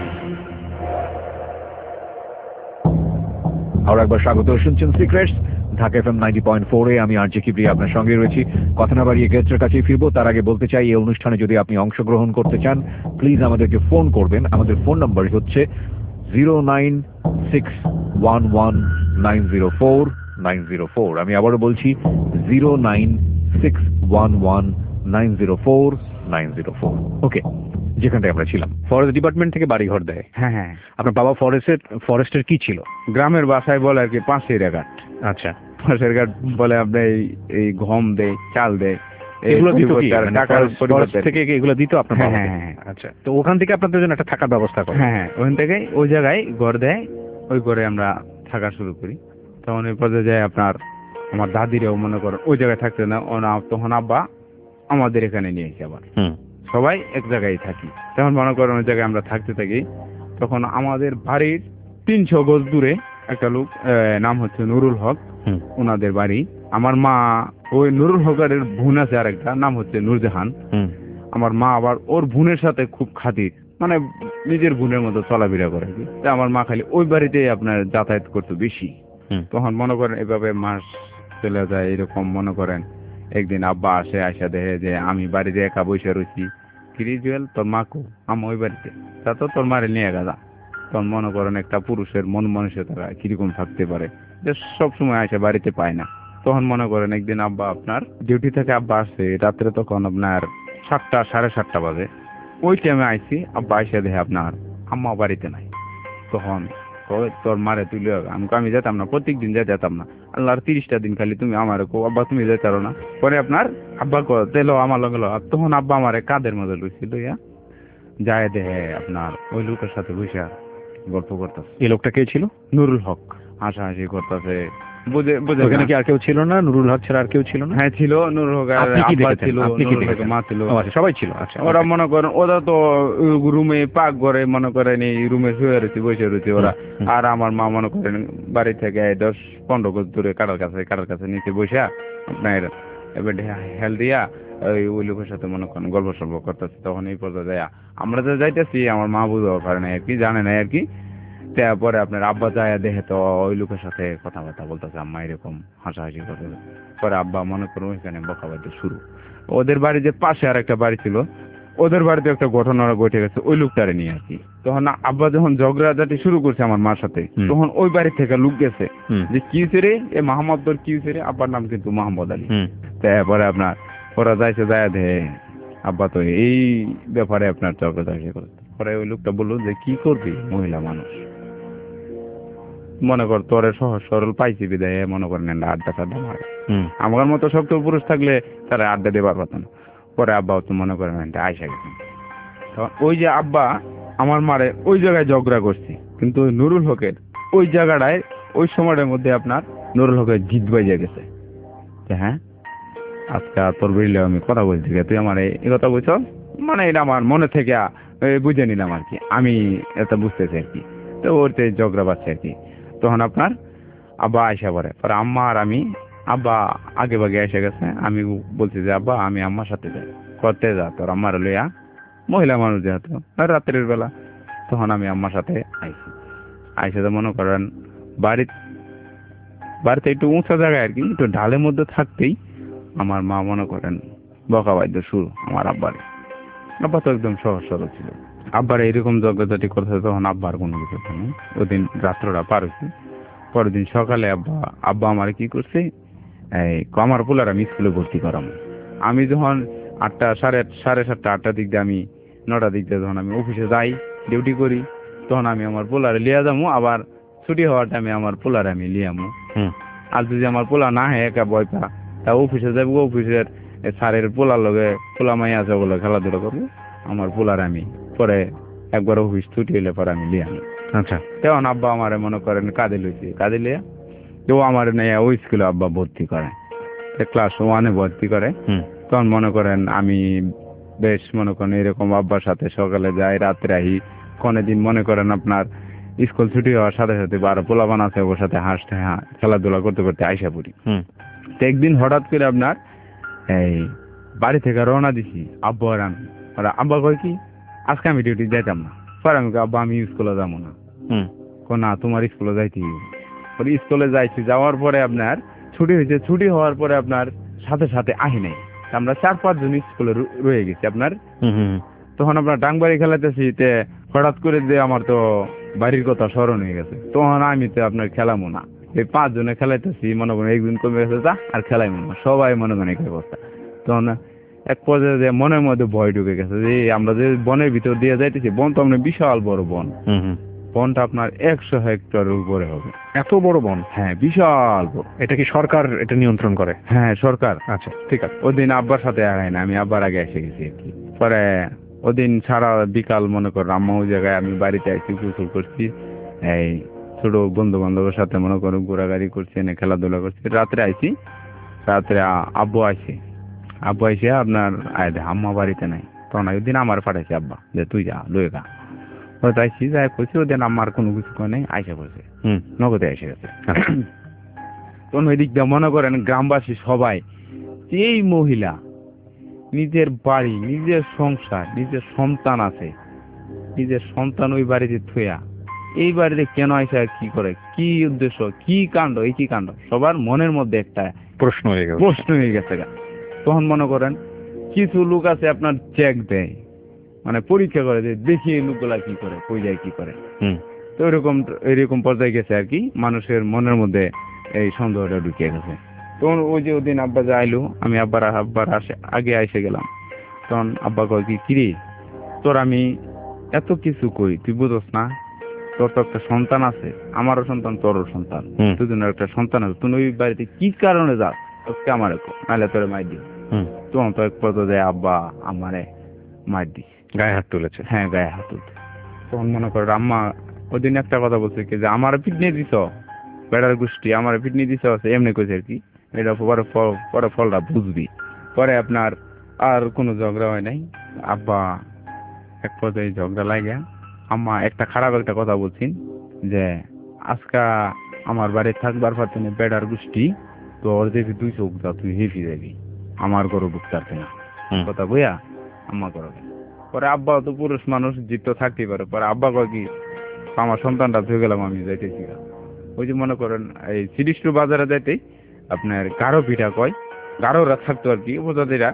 আর একবার স্বাগত, শুনছেন secrets Dhaka F M ninety point four এ। আমি R J Kibria আপনার সঙ্গে রয়েছি। কথা না বাড়িয়ে গেস্টের কাছে ফিরবো, তার আগে বলতে চাই এই অনুষ্ঠানে যদি আপনি অংশগ্রহণ করতে চান প্লিজ আমাদেরকে ফোন করবেন। আমাদের ফোন নাম্বার হচ্ছে zero nine six one one nine zero four nine zero four. আমি আবারও বলছি zero nine six one one nine zero four nine zero four. Okay, যেখানটায় আমরা ছিলাম, ফরেস্ট ডিপার্টমেন্ট থেকে বাড়ি ঘর দেয়। হ্যাঁ হ্যাঁ। আপনার বাবা ফরেস্টের ফরেস্টের কি ছিল? গ্রামের বাসায় বলে আর কি পাঁচের ঘাট। আচ্ছা, পাঁচের ঘাট বলে আপনি এই গম দেয়, চাল দেয়, এগুলো দিত কি? টাকার ফরেস্ট থেকে এগুলো দিত আপনার? হ্যাঁ হ্যাঁ। আচ্ছা, তো ওখান থেকে আপনাদের জন্য একটা থাকার ব্যবস্থা করে? হ্যাঁ হ্যাঁ, ওখান থেকে ওই জায়গায় ঘর দেয়, ওই ঘরে আমরা থাকা শুরু করি। তখন এই পর্যায়ে যায় আপনার আমার দাদিরাও মনে করেন ওই জায়গায় থাকতে না, তখন আব্বা আমাদের এখানে নিয়ে এসে আবার সবাই এক জায়গায় থাকি। তখন মনে করেন ওই জায়গায় আমরা থাকতে থাকি। তখন আমাদের বাড়ির তিনশো গজ দূরে একটা লোক, নাম হচ্ছে নুরুল হক, ওনাদের বাড়ি। আমার মা ওই নুরুল হকের বোন আছে আর একটা, নাম হচ্ছে নূরজাহান। আমার মা আবার ওর বোনের সাথে খুব খাতির, মানে নিজের বোনের মতো চলাফেরা করে। আমার মা খালি ওই বাড়িতে আপনার যাতায়াত করতো বেশি। তখন মনে করেন এভাবে মাস চলে যায়। এরকম মনে করেন একদিন আব্বা আসে, আসা দেখে যে আমি বাড়িতে একা বসে রয়েছি। কিরি জুয়েল, তোর মা কো? আমি ওই বাড়িতে। তা তো তোর মারে নিয়ে গেলা। তখন মনে করেন একটা পুরুষের মন মানসিকতা কিরকম থাকতে পারে যে সব সময় আসে বাড়িতে পায় না। তখন মনে করেন একদিন আব্বা আপনার ডিউটি থেকে আব্বা আসছে রাত্রে, তখন আপনার সাতটা সাড়ে সাতটা বাজে। ওই টাইমে আইছি, আব্বা এসে দেখে আপনার আম্মা বাড়িতে নাই। তখন তোর মারে তুলে আমি আমি যেতাম না, প্রত্যেক দিন যাই যেতাম না। আল্লাহর তিরিশটা দিন খালি তুমি আমার কো আব্বা তুমি যেতে পারো না। পরে আপনার আব্বা তেলো আমার লগে লো। তখন আব্বা আমারে কাদের মধ্যে লুছিল ইয়া যায় দেখে আপনার ওই লোকের সাথে বসে গল্প করতেছে। এই লোকটা কে ছিল? নুরুল হক। হাসাহাসি করতেছে। বুঝে বুঝে ওখানে কি আর কেউ ছিল না? নুরুল হক ছাড়া আর কেউ ছিল না? হ্যাঁ ছিল, নুরুল হক ছিল, মা ছিল, সবাই ছিল। আচ্ছা, ওরা মনে করেন ওরা তো রুমে পাক ঘরে মনে করেন এই রুমে শুয়ে রয়েছে, বসে রয়েছে ওরা। আর আমার মা মনে করেন বাড়ি থেকে দশ পনেরো গজ দূরে কাটার কাছে কাটার কাছে নিচে বসে আপনার এবার হেল দিয়া ওই ওই লোকের সাথে মনে করেন গল্প সল্প করতেছে। তখন এই পর্যায়ে যায় আমরা তো যাইতেছি, আমার মা বুঝতে পারে না আর কি, জানে না আর কি। তারপরে আপনার আব্বা যায় দেখে তো ওই লোকের সাথে কথাবার্তা বলতেছে, আম্মা এরকম হাসাহাসি করতেছে। পরে আব্বা মনে করুন ওইখানে বকাবাদি শুরু। ওদের বাড়ি যে পাশে আর একটা বাড়ি ছিল, ওদের বাড়িতে একটা ঘটনা ঘটে গেছে ওই লোকটারে নিয়ে আর কি। তখন আব্বা যখন ঝগড়াঝাটি শুরু করছে আমার মার সাথে, তখন ওই বাড়ি থেকে লোক গেছে যে কি হয়েছে রে, এ মাহমদ তোর কি হয়েছে রে, আব্বার নাম কিন্তু মোহাম্মদ আলী। তারপরে আপনার ওরা যাইছে যায় দে আব্বা তো এই ব্যাপারে আপনার ঝগড়াঝাটি করে। পরে ওই লোকটা বললো যে কি করবি, মহিলা মানুষ মনে কর তোরে সহজ সরল পাইছি বিদায় মনে করেন আড্ডা টাড্ডা মারে, আমার মতো শক্ত পুরুষ থাকলে তারা আড্ডা দেবার পারত না। পরে আব্বা তো মনে করেন আয়সা গেছেন। ওই যে আব্বা আমার মারে ওই জায়গায় ঝগড়া করছি, কিন্তু ওই নুরুল হকের ওই জায়গাটায় ওই সময়টার মধ্যে আপনার নুরুল হকের জিদ বাজে গেছে যে হ্যাঁ আজকে তোর বেরিয়ে আমি কথা বলছি, তুই আমার এই কথা বলছ, মানে এটা আমার মনে থেকে বুঝে নিলাম আর কি, আমি এটা বুঝতেছি আর কি। তো ওরতে ঝগড়া বাজছে আর কি। তখন আপনার আব্বা আয়সা পরে পরে আম্মা আর আমি, আব্বা আগে ভাগে এসে গেছে, আমি বলছি যে আব্বা আমি আম্মার সাথে যাই, করতে যা তোর আম্মার লইয়া, মহিলা মানুষ যেহেতু রাত্রের বেলা। তখন আমি আম্মার সাথে আইসি, আইসে তো মনে করেন বাড়ি বাড়িতে একটু উঁচা জায়গায় আর কি, একটু ঢালের মধ্যে থাকতেই আমার মা মনে করেন বকা বাদ্য শুরু আমার আব্বারে। আব্বা তো একদম সহজ সরল ছিল, আব্বার এইরকম জগজাটি করতে, তখন আব্বার কোনো কিছু নেই। ওই দিন রাত্রটা পার হয়েছে। পরের দিন সকালে আব্বা আব্বা আমার কি করছে, এই আমার পোলার আমি স্কুলে ভর্তি করাম। আমি যখন আটটা সাড়ে সাড়ে সাতটা আটটার দিক দিয়ে আমি নটার দিক দিয়ে যখন আমি অফিসে যাই ডিউটি করি, তখন আমি আমার পোলারে লিয়া যাবো, আবার ছুটি হওয়ার টাইমে আমার পোলারে আমি লিয়ামু। আর যদি আমার পোলা না হয় একা বয় পা, তা অফিসে যাবো, অফিসের স্যারের পোলার লগে পোলা মাই আছে বলে খেলাধুলা করবো, আমার পোলার আমি পরে একবার অফিস ছুটি হইলে পরে আমি লিয়ামু। আচ্ছা, তখন আব্বা আমার মনে করেন কাঁদে লইছে, কাঁদে লিয়া তো আমার নেই ওই স্কুলে আব্বা ভর্তি করে, ক্লাস ওয়ানে ভর্তি করে। তখন মনে করেন আমি বেশ মনে করেন এরকম আব্বার সাথে সকালে যাই, রাত্রে আহি, কোনো দিন মনে করেন আপনার স্কুল ছুটি হওয়ার সাথে সাথে বারো পোলাবান আছে ওর সাথে হাসতে হ্যাঁ খেলাধুলা করতে করতে আইসা পড়ি। তো একদিন হঠাৎ করে আপনার এই বাড়ি থেকে রওনা দিছি আব্বা আর আমি, আব্বা কয় কি আজকে আমি ডিউটি যাইতাম না। পরে আমি আব্বা আমি স্কুলে যাবো না, না তোমার স্কুলে যাইতে পরে স্কুলে যাইছি। যাওয়ার পরে আপনার ছুটি হয়েছে, ছুটি হওয়ার পরে আপনার সাথে সাথে আহি নাই, আমরা চার পাঁচজন স্কুলে রয়ে গেছি আপনার। তখন আপনার ডাংবাড়ি খেলাতেছি, তে হঠাৎ করে যে আমার তো বাড়ির কথা স্মরণ হয়ে গেছে। তখন আমি তো আপনার খেলামো না, এই পাঁচজনে খেলাইতেছি মনে করেন একদিন কমে গেছে যা আর খেলাইমো না, সবাই মনে করেন এক অবস্থা। তখন এক পর্যায়ে যে মনের মধ্যে ভয় ঢুকে গেছে যে আমরা যে বনের ভিতর দিয়ে যাইতেছি, বন তো আপনার বিশাল বড় বন, বনটা আপনার একশো হেক্টরের উপরে হবে। এত বড় বন? হ্যাঁ বিশাল বড়। এটা কি সরকার এটা নিয়ন্ত্রণ করে? হ্যাঁ সরকার। আচ্ছা ঠিক আছে। ওদিন আব্বার সাথে আগাই না, আমি আব্বার আগে এসে গেছি আর কি। পরে ওদিন সারা বিকাল মনে করেন আম্মা ওই জায়গায়, আমি বাড়িতে আইসি, গোসল করছি, এই ছোট বন্ধু বান্ধবের সাথে মনে করো ঘোরাঘুরি করছি, এনে খেলাধুলা করছি। রাত্রে আইসি, রাত্রে আব্বু আইসি, আব্বু আইসে আপনার আয় দে আম্মা বাড়িতে নাই। তখন ওই দিন আমার পাঠাইছে আব্বা যে তুই যা লয়ে গা। হয়তো আইসি যাই করছি, ওই দিন আমার কোনো কিছু করে নেই, আইসা করছে নগদে এসে গেছে। তখন ওই দিক দিয়ে মনে করেন গ্রামবাসী সবাই, এই মহিলা নিজের বাড়ি, নিজের সংসার, নিজের সন্তান আছে, নিজের সন্তান ওই বাড়িতে থুয়া এই বাড়িতে কেন আইসা, কি করে, কি উদ্দেশ্য, কি কাণ্ড, এই কি কাণ্ড, সবার মনের মধ্যে একটা প্রশ্ন হয়ে গেছে প্রশ্ন হয়ে গেছে। তখন মনে করেন কিছু লোক আছে আপনার চেক দেয়, মানে পরীক্ষা করে যে দেখি এই লোকগুলা কি করে, কই যায় কি করে। তো এরকম এরকম পর্যায়ে গেছে আর কি, মানুষের মনের মধ্যে এই সন্দেহটা ঢুকিয়ে গেছে। তখন ওই যে ওদিন আব্বা যা আইলো, আমি আব্বার আব্বার আসে আগে এসে গেলাম। তখন আব্বা কয় কি কিরে তোর আমি এত কিছু কই তুই বুঝোস না, তোর তো একটা সন্তান আছে, আমারও সন্তান তোরও সন্তান, দুজনের একটা সন্তান আছে, তুই ওই বাড়িতে কি কারণে যাস, তোকে আমার নাহলে তোরে মাই দিও। তখন তো এক পর্যায়ে আব্বা আমারে মার দিস, গায়ে হাত তুলেছে। হ্যাঁ গায়ে হাত তুলছে। তখন মনে করো আম্মা ওই দিন একটা কথা বলছে কি যে আমার পিটনি দিছ, বেড়ার গোষ্ঠী আমার পিটনি দিছ আছে এমনি কইছে আর কি, এটা পরে পরে ফলটা বুঝবি। পরে আপনার আর কোনো ঝগড়া হয় নাই। আব্বা এক পর্যায়ে ঝগড়া লাগে, আম্মা একটা খারাপ একটা কথা বলছেন যে আজকা আমার বাড়ি থাকবার পারতেন বেড়ার গোষ্ঠী, তো ওর দেখবি দুই চোখ দাও তুই হেফি যাবি, আমার গরু বুক পারতে না কথা বইয়া আম্মা করবে। পরে আব্বা তো পুরুষ মানুষ, জিত থাকতেই পারে। পরে আব্বা কয় কি আমার সন্তানটা ধুয়ে গেলাম, আমি যাইতেছি। ওই যে মনে করেন এই সিরিস্টু বাজারে যাইতেই আপনার গাঢ় পিঠা কয়, গাঢ়রা থাকতো আর কি উপজাতিরা,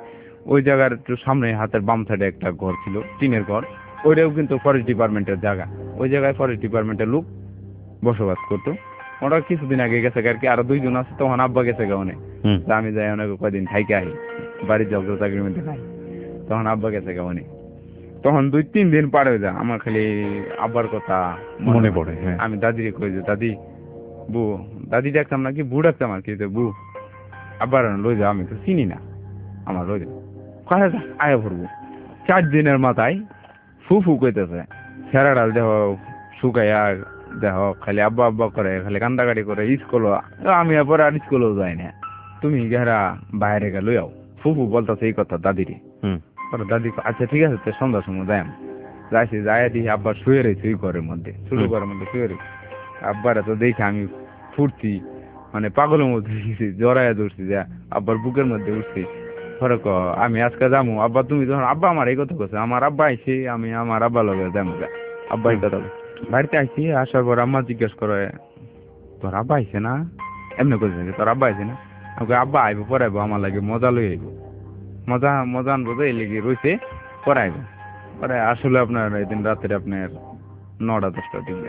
ওই জায়গার একটু সামনে হাতের বাম সাইডে একটা ঘর ছিল, টিনের ঘর, ওইটাও কিন্তু ফরেস্ট ডিপার্টমেন্টের জায়গা। ওই জায়গায় ফরেস্ট ডিপার্টমেন্টের লোক বসবাস করতো। ওরা কিছুদিন আগে গেছে আর কি, আরো দুইজন আছে, তখন আব্বা গেছে গাওনে, আমি যাই অনেক কয়দিন থাইকে আহি, বাড়ির জব চাকরির মধ্যে নাই, তখন আব্বা গেছে গাওনে। তখন দুই তিন দিন পার হয়ে যায়, আমার খালি আব্বার কথা মনে পড়ে। আমি দাদিরে কই যে দাদি বু, দাদি ডাকতাম নাকি বু ডাকতাম আর কি, বু আব্বার লই যাও, আমি তো চিনি না, আমার লই যাও, কাছে আয়া ভরবো। চার দিনের মাথায় ফু ফু কইতেছে, ছেঁড়া ডাল দেহ শুকাইয়া দেহ, খালি আব্বা আব্বা করে, খালি কান্দাকাটি করে, স্কুল আমি এরপরে আর স্কুলেও যাই না, তুমি গেরা বাইরে গেল লই আও। ফুফু বলতেছে এই কথা দাদিরে। দাদি আচ্ছা ঠিক আছে, সন্ধ্যার সময় যাই, যাইছি, যাই দিই আব্বা শুয়ে রয়েছে ওই ঘরের মধ্যে, ছোট ঘরের মধ্যে শুয়ে রয়েছে। আব্বারা তো দেখে আমি ফুর্তি মানে পাগলের মধ্যে গেছি, জড়াইয়া ধরছি, যা আব্বার বুকের মধ্যে উঠছি। ধরো ক আমি আজকে যাবো, আব্বা তুমি যখন আব্বা আমার এই কথা করছে, আমার আব্বা আইসি, আমি আমার আব্বা লগে যাবো, আব্বা এই কথা বাড়িতে আইসি। আসার পর আম্মা জিজ্ঞেস করে তোর আব্বা আইসে না, এমনি করছে তোর আব্বা আইসে না, আমাকে আব্বা আইব পড়াইবো, আমার লাগে মজা লই আইব, মজা মজা আনবো তো, এই লেগে রয়েছে পড়াইব। পরে আসলে আপনার এদিন রাত্রে আপনার নটা দশটার দিকে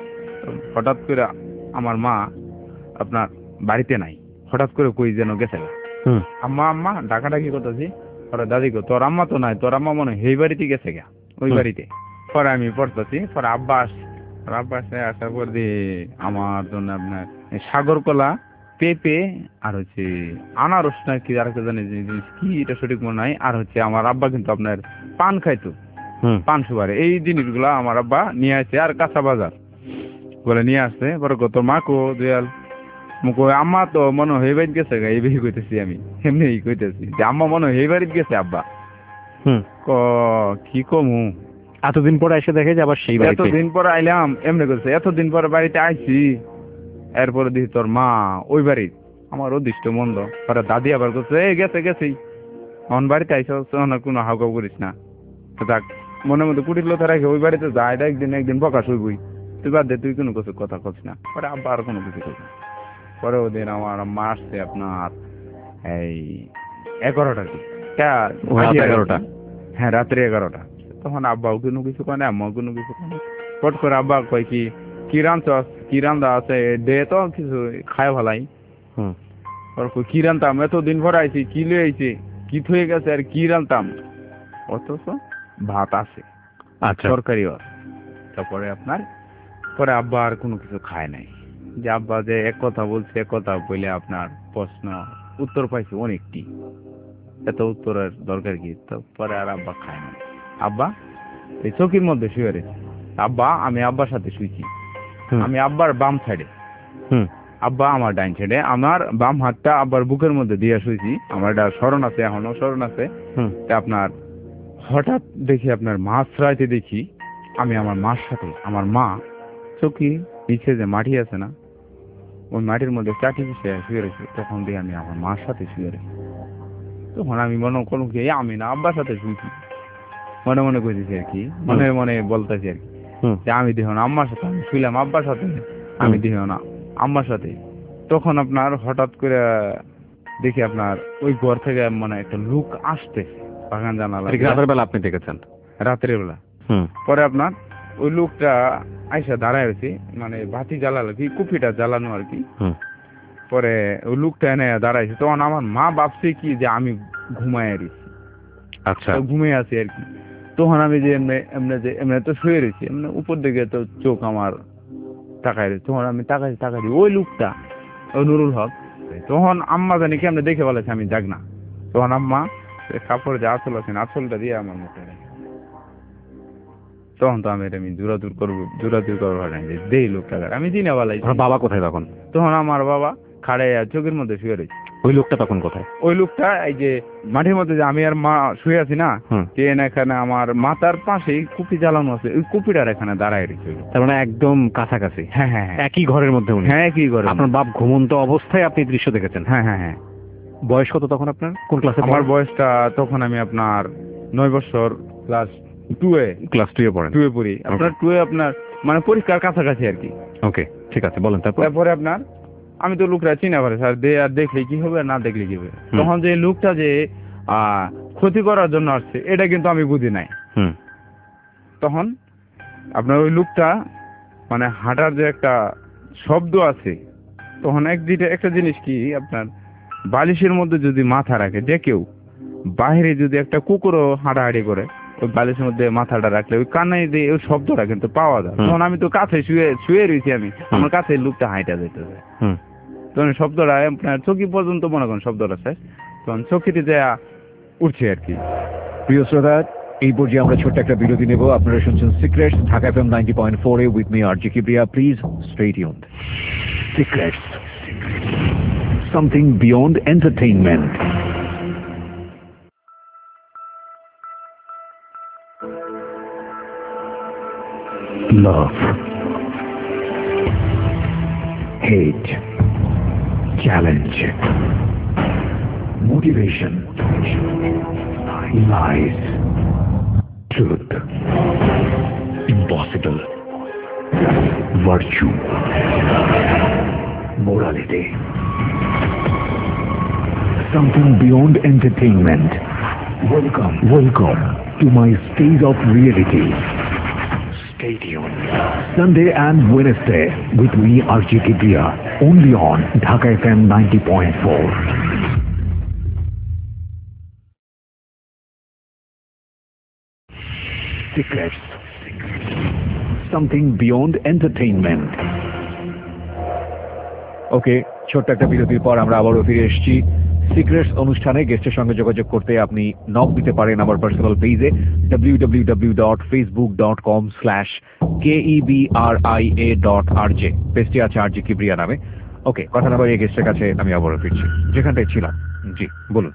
হঠাৎ করে আমার মা আপনার বাড়িতে নাই, হঠাৎ করে কই যেন গেছে, আম্মা আম্মা ডাকাডাকি করতেছি। পরে দাদি কো তোর আম্মা তো নাই, তোর আম্মা মনে হয় এই বাড়িতে গেছে গা, ওই বাড়িতে। পরে আমি পড়তেছি, পরে আব্বা আসছে, আব্বা আসে আসার পর দিয়ে আমার জন্য আপনার সাগর কলা, পেঁপে আর হচ্ছে আনারস না কি আর একটা জানি জিনিস কি, এটা সঠিক মনে নাই। আর হচ্ছে আমার আব্বা কিন্তু আপনার পান খাইতো, পান সুপারি, এই জিনিসগুলা আমার আব্বা নিয়ে আসছে, আর কাঁচা বাজার বলে নিয়ে আসছে। পরে তোর মা কো দয়াল মুখ আম্মা তো মনে হয় বাড়িতে গেছে, এই বেশি কইতেছি আমি, এমনি কইতেছি যে আম্মা মনে হয় এই বাড়িতে গেছে আব্বা। হুম ক কি কমু, এতদিন পরে এসে দেখে যে আবার সেই বাড়িতে, এতদিন পরে আইলাম এমনি করছে, এতদিন পরে বাড়িতে আইছি, এরপরে দেখি তোর মা ওই বাড়ি, আমার অদৃষ্ট মন্দ। পরে দাদি আবার করছে এই গেছে গেছেই, অন বাড়িতে আইসা কোনো হাউকাউ করিস না, দেখ মনে মধ্যে কুটির লোথা রাখে ওই বাড়িতে যায়, একদিন একদিন প্রকাশ হইবই, তুই বাদ দে, তুই কোনো কিছু কথা কস না। পরে আব্বা আর কোনো কিছু করছে। পরে ওদিন আমার মা আসছে আপনার এই এগারোটার দিকে, এগারোটা হ্যাঁ রাত্রে এগারোটা। তখন আব্বাও কোনো কিছু কয় না, আম্মাও কোনো কিছু কয় না। পট করে আব্বা কয় কি কি রান্ধছ, কি রান্ধা আছে দে তো কিছু খায় ভালাই। হুম কি রান্তাম, এতদিন পরে আইছি, কি লয়ে আইছি, কি থয়ে গেছে আর কি রান্তাম, অথচ ভাত আছে, আচ্ছা তরকারিও আছে। তারপরে আপনার পরে আব্বা আর কোনো কিছু খায় নাই, যে আব্বা যে এক কথা বলছে, এক কথা বলে আপনার প্রশ্ন উত্তর পাইছে অনেকটি, এত উত্তরের দরকার কি। তারপরে আর আব্বা খায় না, আব্বা এই চৌকির মধ্যে শুয়ে রয়েছে। আব্বা আমি আব্বার সাথে শুয়েছি, আমি আব্বার বাম সাইডে, আব্বা আমার ডাইন সাইডে, আমার বাম হাতটা আব্বার বুকের মধ্যে দিয়ে শুয়েছি। আমার এটা স্মরণ আছে, এখনো স্মরণ আছে। আপনার হঠাৎ দেখি আপনার মাছ রাইতে দেখি আমি আমার মার সাথে, আমার মা চৌকি নিচে যে মাটি আছে না, ওই মাটির মধ্যে চাটি পিছিয়ে শুয়ে রয়েছে। তখন দেখি আমি আমার মার সাথে শুয়ে রয়েছি। তখন আমি মনে কোনো কি আমি না আব্বার সাথে শুয়েছি, মনে মনে করতেছি আর কি, মনে মনে বলতেছি আর কি যে আমি দেখো না আম্মার সাথে, আমি শুইলাম আব্বার সাথে, আমি দেখো না আম্মার সাথে। তখন আপনার হঠাৎ করে দেখি আপনার ওই ঘর থেকে মানে একটা লোক আসতেছে, বাগান জানালা। রাতের বেলা আপনি দেখেছেন? রাতের বেলা। পরে আপনার ওই লোকটা আইসা দাঁড়ায় হয়েছে, মানে বাতি জ্বালালো কি, কুপিটা জ্বালানো আর কি। পরে ওই লোকটা এনে দাঁড়াইছে। তখন আমার মা ভাবছে কি যে আমি ঘুমায় রয়েছি, আচ্ছা ঘুমিয়ে আছি আর কি। তখন আমি যে এমনি এমনি যে এমনি তো শুয়ে রয়েছি, এমনি উপর দিকে তো চোখ আমার তাকায় রয়েছে। তখন আমি তাকাই তাকাই ওই লোকটা ওই নুরুল হক। তখন আম্মা জানি কি আমরা দেখে বলেছে আমি যাক না। তখন আম্মা কাপড় যে আঁচল আছে আঁচলটা দিয়ে আমার মুখে রেখে, তখন তো আমি এটা আমি জোরাজুর করবো, জোরাজুর করবো দেই লোকটা, আমি দিনে বলাই। বাবা কোথায় তখন? তখন আমার বাবা খাড়ে চোখের মধ্যে শুয়ে রয়েছে। ওই লোকটা তখন কোথায়? ওই লোকটা এই যে মাঠের মধ্যে যে আমি আর মা শুয়ে আছি না, এখানে আমার মাথার পাশেই কুপি জ্বালানো আছে, ওই কুপিটার এখানে দাঁড়ায় রয়েছে। তার মানে একদম কাছাকাছি? হ্যাঁ হ্যাঁ, একই ঘরের মধ্যে? হ্যাঁ একই ঘরে। আপনার বাপ ঘুমন্ত অবস্থায় আপনি দৃশ্য দেখেছেন? হ্যাঁ হ্যাঁ হ্যাঁ। বয়স কত তখন আপনার? কোন ক্লাসে? আমার বয়সটা তখন আমি আপনার নয় বছর, ক্লাস টু এ ক্লাস টু এ পড়েন? টু এ পড়ি। আপনার টু এ আপনার মানে পরীক্ষার কাছাকাছি আর কি। ওকে ঠিক আছে, বলেন। তারপর? তারপরে আপনার আমি তো লোকটা চিনা পারে স্যার, দে আর দেখলে কি হবে না দেখলে কি হবে। তখন যে লোকটা যে আহ ক্ষতি করার জন্য আসছে, এটা কিন্তু আমি বুঝি নাই। হুম তখন আপনার ওই লোকটা মানে হাঁটার যে একটা শব্দ আছে, তখন এক যেটা একটা জিনিস কি আপনার বালিশের মধ্যে যদি মাথা রাখে যে কেউ, বাইরে যদি একটা কুকুরও হাঁটাহাঁটি করে ওই বালিশের মধ্যে মাথাটা রাখলে ওই কানে দিয়ে ওই শব্দটা কিন্তু পাওয়া যায়। হুম। তখন আমি তো কাছে শুয়ে শুয়ে রয়েছি, আমি হুম। আমার কাছে লোকটা হাঁটা যেতেছে, হুম তখন শব্দটা আপনার চোখি পর্যন্ত মনে করেন শব্দটা শেষ, তখন চোখিতে যা উঠছে আর কি। প্রিয় শ্রোতা, এই পর্যায়ে আমরা ছোট্ট একটা বিরতি নেব। আপনারা শুনছেন secrets, Dhaka FM ninety point four A with me RJ Kibria. Please stay tuned. Secrets, something beyond entertainment. Love, hate, challenge, motivation, lies, truth, impossible, virtue, morality, something beyond entertainment. Welcome, welcome to my stage of reality. Stay tuned. Sunday and Wednesday with me, Archie Kibria, only on Dhaka F M ninety point four. Secrets, something beyond entertainment. Okay, ছোট্ট একটা বিরতির পর আমরা আবারও ফিরে এসেছি। Secrets অনুষ্ঠানে গেস্টের সঙ্গে যোগাযোগ করতে আপনি নক দিতে পারেন আমার পার্সোনাল পেজে W W W dot Facebook dot com slash K E B R I A dot R J. পেজটি আছে আরজি কিবরিয়া নামে। ওকে, কথা না বাড়িয়ে গেস্টের কাছে আমি আবারও ফিরছি যেখানটায় ছিলাম। জি বলুন।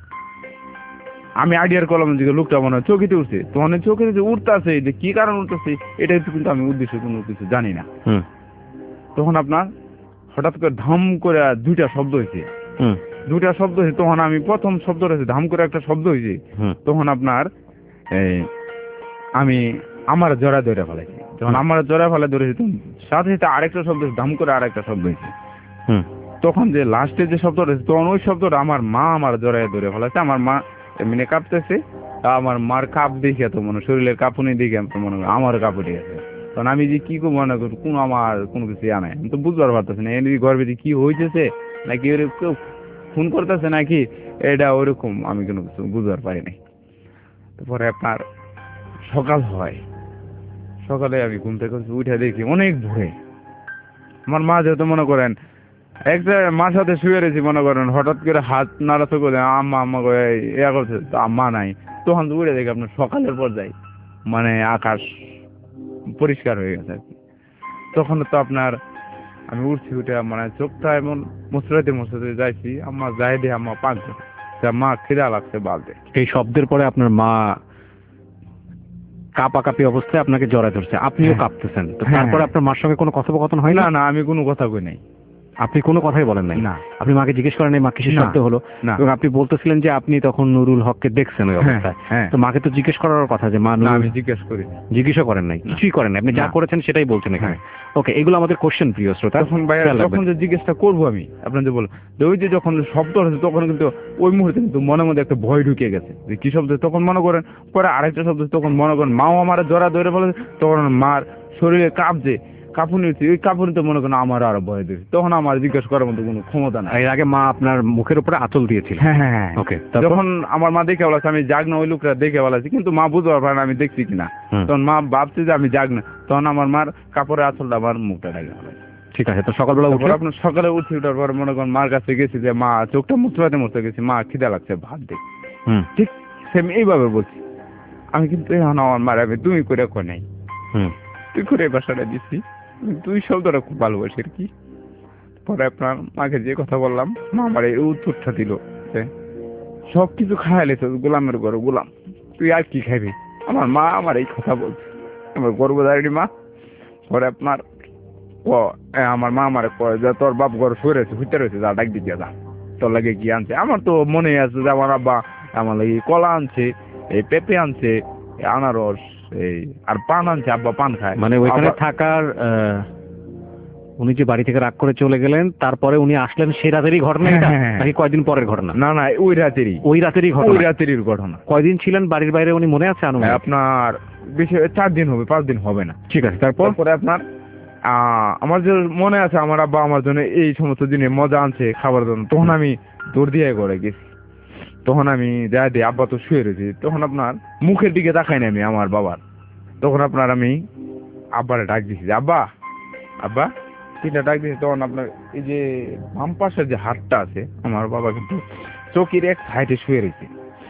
আমি আইডিয়ার কলম দিকে লোকটা মনে হয় চোখেতে উঠছে, তখন চোখে যে উঠতেছে যে কি কারণ উঠতেছে এটা কিন্তু আমি উদ্দেশ্য কোনো কিছু জানি না। হুম তখন আপনার হঠাৎ করে ধাম করে দুইটা শব্দ হয়েছে, হুম দুইটা শব্দ হয়েছে। তখন আমি প্রথম শব্দ হয়েছে ধাম করে একটা শব্দ হয়েছে, হুম তখন আপনার এই আমি আমার জড়া ধরে ফেলেছি। যখন আমার জড়া ফেলে ধরেছি তখন সাথে সাথে আরেকটা শব্দ হয়েছে, ধাম করে আরেকটা শব্দ হয়েছে। হুম তখন যে লাস্টে যে শব্দটা হয়েছে তখন ওই শব্দটা আমার মা আমার জড়ায় ধরে ফেলেছে। আমার মা এমনি কাঁপতেছে, আমার মার কাপ দেখে তো মনে শরীরের কাঁপুনি দেখে তো মনে হয় আমার কাপড়ে আছে। তখন আমি যে কি করবো মনে করি কোনো আমার কোনো কিছু জানাই, আমি তো বুঝবার পারতেছি না এমনি গর্বে কি হয়েছে নাকি ওর কেউ ফোন করতেছে নাকি এটা ওরকম আমি কোনো কিছু বুঝবার পারি নাই। তারপরে আপনার সকাল হয়, সকালে আমি ঘুম থেকে উঠে দেখি অনেক ভোরে আমার মা যেহেতু মনে করেন একটা মার সাথে শুয়ে রয়েছি মনে করেন, হঠাৎ করে হাত নাড়াতে করে আম্মা আম্মা করে ইয়া করছে, তো আম্মা নাই। তখন তো উঠে দেখি আপনার সকালের পর যাই মানে আকাশ পরিষ্কার হয়ে গেছে আর কি। তখন তো আপনার আমি উঠছি, উঠে মানে চোখটা এমন মুসরাতে মুসরাতে যাইছি, আম্মা যাই দিয়ে আম্মা পাক ধরে মা খিদা লাগছে বালতে। এই শব্দের পরে আপনার মা কাঁপাকাঁপি অবস্থায় আপনাকে জড়ায় ধরছে, আপনিও হ্যাঁ। কাঁপতেছেন। তো হ্যাঁ। তারপরে আপনার মার সঙ্গে কোনো কথোপকথন হয় না না? না আমি কোনো কথা কই নাই। আপনি কোনো কথাই বলেন নাই? না। আপনি মাকে জিজ্ঞেস করেন নাই মা কিসের না। শব্দ হলো? না। এবং আপনি বলতেছিলেন যে আপনি তখন নুরুল হককে দেখছেন ওই অবস্থায়। হ্যাঁ। তো মাকে তো জিজ্ঞেস করার কথা যে মা না নুরুল, আমি জিজ্ঞেস করি না। জিজ্ঞেসও করেন নাই, কিছুই করেন নাই, আপনি যা না। করেছেন সেটাই বলছেন এখানে। ওকে, এগুলো আমাদের কোশ্চেন প্রিয় শ্রোতা। তখন ভাইয়া খেয়াল রাখবেন। যখন যে জিজ্ঞেসটা করবো আমি আপনার যে বললাম যে ওই যে যখন শব্দ হচ্ছে তখন কিন্তু ওই মুহূর্তে কিন্তু মনের মধ্যে একটা ভয় ঢুকে গেছে যে কি শব্দ, তখন মনে করেন পরে আরেকটা শব্দ, তখন মনে করেন মাও আমার জড়া ধরে বলে, তখন মার শরীরে কাঁপছে, কাঁপুনি হচ্ছে, ওই কাঁপুনিতে মনে করেন আমার আরো ভয় দিয়েছে। তখন আমার জিজ্ঞেস করার মতো কোনো ক্ষমতা নাই। এর আগে মা আপনার মুখের উপরে আঁচল দিয়েছিল। হ্যাঁ হ্যাঁ হ্যাঁ। ওকে, যখন আমার মা দেখে বলাছে আমি জাগ না, ওই লোকটা দেখে বলাছে কিন্তু মা বুঝতে পারে না আমি দেখছি কিনা। তখন মা ভাবছে যে আমি জাগ না, তখন আমার মার কাপড়ের আঁচলটা আমার মুখটা ঢাকা ফেলাছে। ঠিক আছে। তো সকালবেলা উঠে আপনার সকালে উঠে ওঠার পর মনে করেন মার কাছে গেছি যে মা চোখটা মুছতে মুছতে গেছি, মা খিদা লাগছে ভাত দে। হুম ঠিক সেম এইভাবে বলছি আমি, কিন্তু এখন আমার মার আমি তুমি করে কো নাই, হুম তুই করে বাসাটা দিচ্ছি, তুই শব্দটা খুব ভালোবাসি আর কি। পরে আপনার মাকে যে কথা বললাম মা আমার এই উত্তরটা দিল যে সব কিছু খাইলেছ গোলামের ঘর গোলাম, তুই আর কি খাইবি। আমার মা আমার এই কথা বলছে, আমার গর্ভধারিণী মা। পরে আপনার ও আমার মা আমার কয় যে তোর বাপ ঘর শুয়ে রয়েছে হুইতে রয়েছে, যা ডাক দিতে যা, তোর লাগে কি আনছে। আমার তো মনে আছে যে আমার আব্বা আমার লাগে কলা আনছে, এই পেঁপে আনছে, আনারস, এই আর পান আনছে, আব্বা পান খায়। মানে ওইখানে আবার- থাকার উনি যে বাড়ি থেকে রাগ করে চলে গেলেন তারপরে উনি আসলেন সেই রাতেরই ঘটনা এটা হ্যাঁ, হ্যাঁ। নাকি কয়দিন পরের ঘটনা? না না ওই রাতেরই ওই রাতেরই ওই ঘটনা। রাতেরই ঘটনা। কয়দিন ছিলেন বাড়ির বাইরে উনি মনে আছে আনুমানিক? আপনার বেশি চার দিন হবে, পাঁচ দিন হবে না। ঠিক আছে, তারপর? তারপরে আপনার আহ, আমার যে মনে আছে আমার আব্বা আমার জন্য এই সমস্ত দিনে মজা আনছে খাবার জন্য, তখন আমি দৌড় দিয়ে করে গেছি। তখন আমি যা দিই, আব্বা তো শুয়ে রয়েছে, তখন আপনার মুখের দিকে তাকাই না আমি আমার বাবার। তখন আপনার আমি আব্বারে ডাক দিছি, আব্বা আব্বা তিনটা ডাক দিয়েছি। তখন আপনার এই যে বাম পাশের যে হাতটা আছে আমার বাবা কিন্তু চৌকির এক সাইডে শুয়ে রয়েছে।